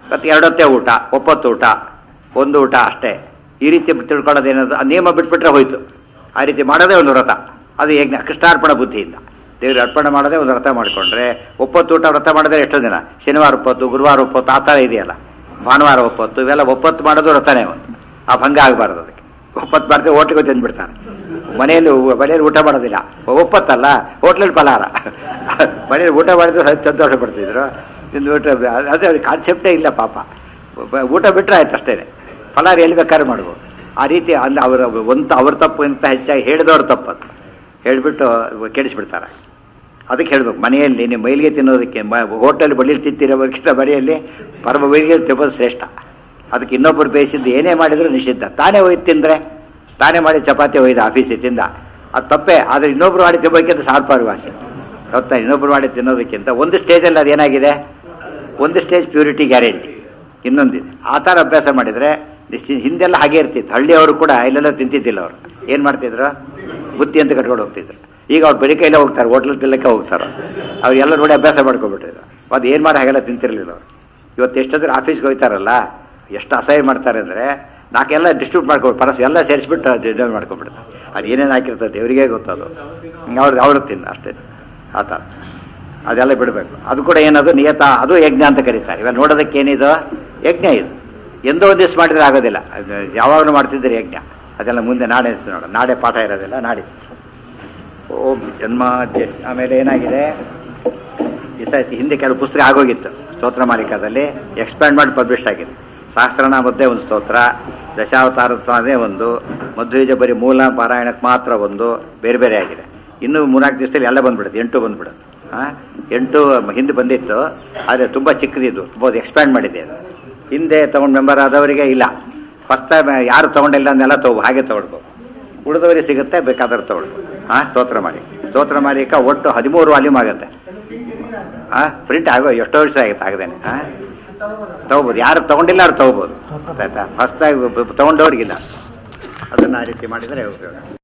ಮತ್ತು ಎರಡೊತ್ತೇ ಊಟ, ಒಪ್ಪತ್ತು ಊಟ, ಒಂದು ಊಟ ಅಷ್ಟೇ. ಈ ರೀತಿ ತಿಳ್ಕೊಳ್ಳೋದೇನದು ಆ ನಿಯಮ ಬಿಟ್ಬಿಟ್ರೆ ಹೋಯ್ತು. ಆ ರೀತಿ ಮಾಡೋದೇ ಒಂದು ವ್ರತ. ಅದು ಯಜ್ಞ ಕೃಷ್ಣಾರ್ಪಣ ಬುದ್ಧಿಯಿಂದ ದೇವ್ರಿಗೆ ಅರ್ಪಣೆ ಮಾಡೋದೇ ಒಂದು ವ್ರತ ಮಾಡಿಕೊಂಡ್ರೆ, ಒಪ್ಪತ್ತು ಊಟ ವ್ರತ ಮಾಡಿದ್ರೆ ಎಷ್ಟೋ ದಿನ, ಶನಿವಾರ ಒಪ್ಪತ್ತು, ಗುರುವಾರ ಒಪ್ಪತ್ತು, ಆ ಥರ ಇದೆಯಲ್ಲ, ಭಾನುವಾರ ಒಪ್ಪತ್ತು, ಇವೆಲ್ಲ ಒಪ್ಪತ್ತು ಮಾಡೋದು ವ್ರತನೇ ಒಂದು. ಆ ಭಂಗ ಆಗಬಾರ್ದು ಅದಕ್ಕೆ. ಒಪ್ಪತ್ತು ಮಾಡ್ತೀವಿ, ಹೋಟ್ಲಿಗೆ ತಿಂದ್ಬಿಡ್ತಾನೆ. ಮನೆಯಲ್ಲಿ ಮನೆಯಲ್ಲಿ ಊಟ ಮಾಡೋದಿಲ್ಲ, ಒಪ್ಪತ್ತಲ್ಲ ಹೋಟ್ಲಲ್ಲಿ ಫಲಾರ. ಮನೆಯಲ್ಲಿ ಊಟ ಮಾಡಿದ್ರೆ ಸಂತೋಷ ಪಡ್ತಿದ್ರು, ಇನ್ನು ಊಟ ಅದೇ ಅವ್ರಿಗೆ ಕಾನ್ಸೆಪ್ಟೇ ಇಲ್ಲ ಪಾಪ. ಊಟ ಬಿಟ್ಟರೆ ಆಯ್ತು ಅಷ್ಟೇ, ಫಲಾರ ಎಲ್ಲಿ ಬೇಕಾದ್ರೆ ಮಾಡ್ಬೋದು. ಆ ರೀತಿ ಅಲ್ಲಿ ಅವರ ಒಂದು ಅವ್ರ ತಪ್ಪು ಅಂತ ಹೆಚ್ಚಾಗಿ ಹೇಳಿದವ್ರ ತಪ್ಪದು ಹೇಳಿಬಿಟ್ಟು ಕೆಡಿಸ್ಬಿಡ್ತಾರೆ. ಅದಕ್ಕೆ ಹೇಳ್ಬೇಕು, ಮನೆಯಲ್ಲಿ ನೀವು ಮೈಲಿಗೆ ತಿನ್ನೋದಕ್ಕೆ ಮ ಹೋಟೆಲ್ ಬಳ್ಳಿಲಿ ತಿಂತಿರೋದಕ್ಕಿಂತ ಮನೆಯಲ್ಲಿ ಪರಮ ಮೈಲಿಗೆ ತಿನ್ನೋದು ಶ್ರೇಷ್ಠ. ಅದಕ್ಕೆ ಇನ್ನೊಬ್ಬರು ಬೇಯಿಸಿದ್ದು ಏನೇ ಮಾಡಿದರೂ ನಿಷಿದ್ಧ. ತಾನೇ ಒಯ್ದು ತಿಂದರೆ, ತಾನೇ ಮಾಡಿ ಚಪಾತಿ ಒಯ್ದು ಆಫೀಸಿಗೆ ತಿಂದ, ಅದು ತಪ್ಪೇ. ಆದರೆ ಇನ್ನೊಬ್ರು ಮಾಡಿ ತಿನ್ನೋದಕ್ಕಿಂತ ಸಾಲ್ಪಾರು ವಾಸಿ ಗೊತ್ತಾ. ಇನ್ನೊಬ್ರು ಮಾಡಿ ತಿನ್ನೋದಕ್ಕಿಂತ ಒಂದು ಸ್ಟೇಜಲ್ಲಿ ಅದೇನಾಗಿದೆ, ಒಂದು ಸ್ಟೇಜ್ ಪ್ಯೂರಿಟಿ ಗ್ಯಾರಂಟಿ, ಇನ್ನೊಂದಿದೆ. ಆ ಥರ ಅಭ್ಯಾಸ ಮಾಡಿದರೆ ಹಿಂದೆಲ್ಲ ಹಾಗೆ ಇರ್ತಿತ್ತು. ಹಳ್ಳಿಯವರು ಕೂಡ ಇಲ್ಲೆಲ್ಲ ತಿಂತಿದ್ದಿಲ್ಲ. ಅವರು ಏನು ಮಾಡ್ತಿದ್ರು, ಬುತ್ತಿ ಅಂತ ಕಟ್ಕೊಂಡು ಹೋಗ್ತಿದ್ರು. ಈಗ ಅವ್ರು ಬರೀ ಕೈಲೇ ಹೋಗ್ತಾರೆ, ಹೋಟ್ಲ್ ತಿನ್ನಕ್ಕೆ ಹೋಗ್ತಾರೆ. ಅವ್ರು ಎಲ್ಲ ನೋಡಿ ಅಭ್ಯಾಸ ಮಾಡ್ಕೊಬಿಟ್ಟಿದ್ರು. ಅದು ಏನು ಮಾಡಿ ಹಾಗೆಲ್ಲ ತಿಂತಿರಲಿಲ್ಲ ಅವರು. ಇವತ್ತು ಎಷ್ಟಾದ್ರೂ ಆಫೀಸ್ಗೆ ಹೋಗ್ತಾರಲ್ಲ, ಎಷ್ಟು ಅಸಹ್ಯ ಮಾಡ್ತಾರೆ ಅಂದರೆ, ನಾಕೆಲ್ಲ ಡಿಸ್ಟ್ರಿಬ್ಯೂಟ್ ಮಾಡ್ಕೊಂಡು ಪರಸ್ ಎಲ್ಲ ಸೇರಿಸ್ಬಿಟ್ಟು ಡಿಸ್ಟ್ರಿಬ್ಯೂಟ್ ಮಾಡ್ಕೊಂಡ್ಬಿಡ್ತಾರೆ. ಅದು ಏನೇನು ಹಾಕಿರ್ತದೆ ದೇವರಿಗೆ ಗೊತ್ತದು. ಅವ್ರಿಗೆ ಅವ್ರಿಗೆ ತಿನ್ನ ಅಷ್ಟೇ. ಆ ಥರ ಅದೆಲ್ಲ ಬಿಡಬೇಕು. ಅದು ಕೂಡ ಏನದು ನಿಯತ, ಅದು ಯಜ್ಞ ಅಂತ ಕರೀತಾರೆ. ಇವಾಗ ನೋಡೋದಕ್ಕೆ ಏನಿದು ಯಜ್ಞ. ಇದು ಎಂದೋ ಒಂದು ದಿವಸ ಮಾಡಿದರೆ ಆಗೋದಿಲ್ಲ, ಯಾವಾಗಲೂ ಮಾಡ್ತಿದ್ದಾರೆ ಯಜ್ಞ. ಅದೆಲ್ಲ ಮುಂದೆ ನಾಳೆ ನೋಡ, ನಾಳೆ ಪಾಠ ಇರೋದಿಲ್ಲ, ನಾಡಿ. ಓಂ ಜನ್ಮ ಜಸ್. ಆಮೇಲೆ ಏನಾಗಿದೆ, ಇಷ್ಟಾಯ್ತು. ಹಿಂದೆ ಕೆಲವು ಪುಸ್ತಕ ಆಗೋಗಿತ್ತು ಸ್ತೋತ್ರ ಮಾಲಿಕಾದಲ್ಲಿ, ಎಕ್ಸ್ಪ್ಯಾಂಡ್ ಮಾಡಿ ಪಬ್ಲಿಷ್ ಆಗಿದೆ. ಸಹಸ್ರನಾಮದ್ದೇ ಒಂದು ಸ್ತೋತ್ರ, ದಶಾವತಾರತ್ವದೇ ಒಂದು, ಮಧ್ವೀಜ ಬರೀ ಮೂಲ ಪಾರಾಯಣಕ್ಕೆ ಮಾತ್ರ ಒಂದು, ಬೇರೆ ಬೇರೆ ಆಗಿದೆ. ಇನ್ನೂ ಮೂರ್ನಾಲ್ಕು ದಿವಸದಲ್ಲಿ ಎಲ್ಲ ಬಂದ್ಬಿಡುತ್ತೆ, ಎಂಟು ಬಂದ್ಬಿಡುತ್ತೆ. ಹಾಂ, ಎಂಟು ಹಿಂದೆ ಬಂದಿತ್ತು, ಆದರೆ ತುಂಬ ಚಿಕ್ಕದಿದ್ದು, ತುಂಬ ಎಕ್ಸ್ಪ್ಯಾಂಡ್ ಮಾಡಿದೆ. ಅದು ಹಿಂದೆ ತೊಗೊಂಡು ಮೆಂಬರ್ ಆದವರಿಗೆ ಇಲ್ಲ, ಫಸ್ಟ್ ಟೈಮ್ ಯಾರು ತೊಗೊಂಡಿಲ್ಲ ಅಂದೆಲ್ಲ ತಗೋ ಹಾಗೆ ತೊಗೊಳ್ಬೋದು. ಉಳಿದವರಿಗೆ ಸಿಗುತ್ತೆ, ಬೇಕಾದ್ರೆ ತೊಗೊಳ್ಬೋದು. ಹಾಂ, ಸ್ತೋತ್ರ ಮಾಡಿ ಸ್ತೋತ್ರ ಮಾಲಿಕ ಒಟ್ಟು ಹದಿಮೂರು ವಾಲ್ಯೂಮ್ ಆಗುತ್ತೆ. ಹಾಂ, ಪ್ರಿಂಟ್ ಆಗೋ ಎಷ್ಟೋ ವರ್ಷ ಆಗುತ್ತೆ ಆಗದೇನೆ. ಹಾಂ, ತಗೋಬೋದು. ಯಾರು ತೊಗೊಂಡಿಲ್ಲ ಅವ್ರು ತೊಗೋಬೋದು. ಆಯ್ತಾ, ಫಸ್ಟಾಗಿ ತೊಗೊಂಡವ್ರಿಗಿಲ್ಲ. ಅದನ್ನು ಆ ರೀತಿ ಮಾಡಿದರೆ ಉಪಯೋಗ.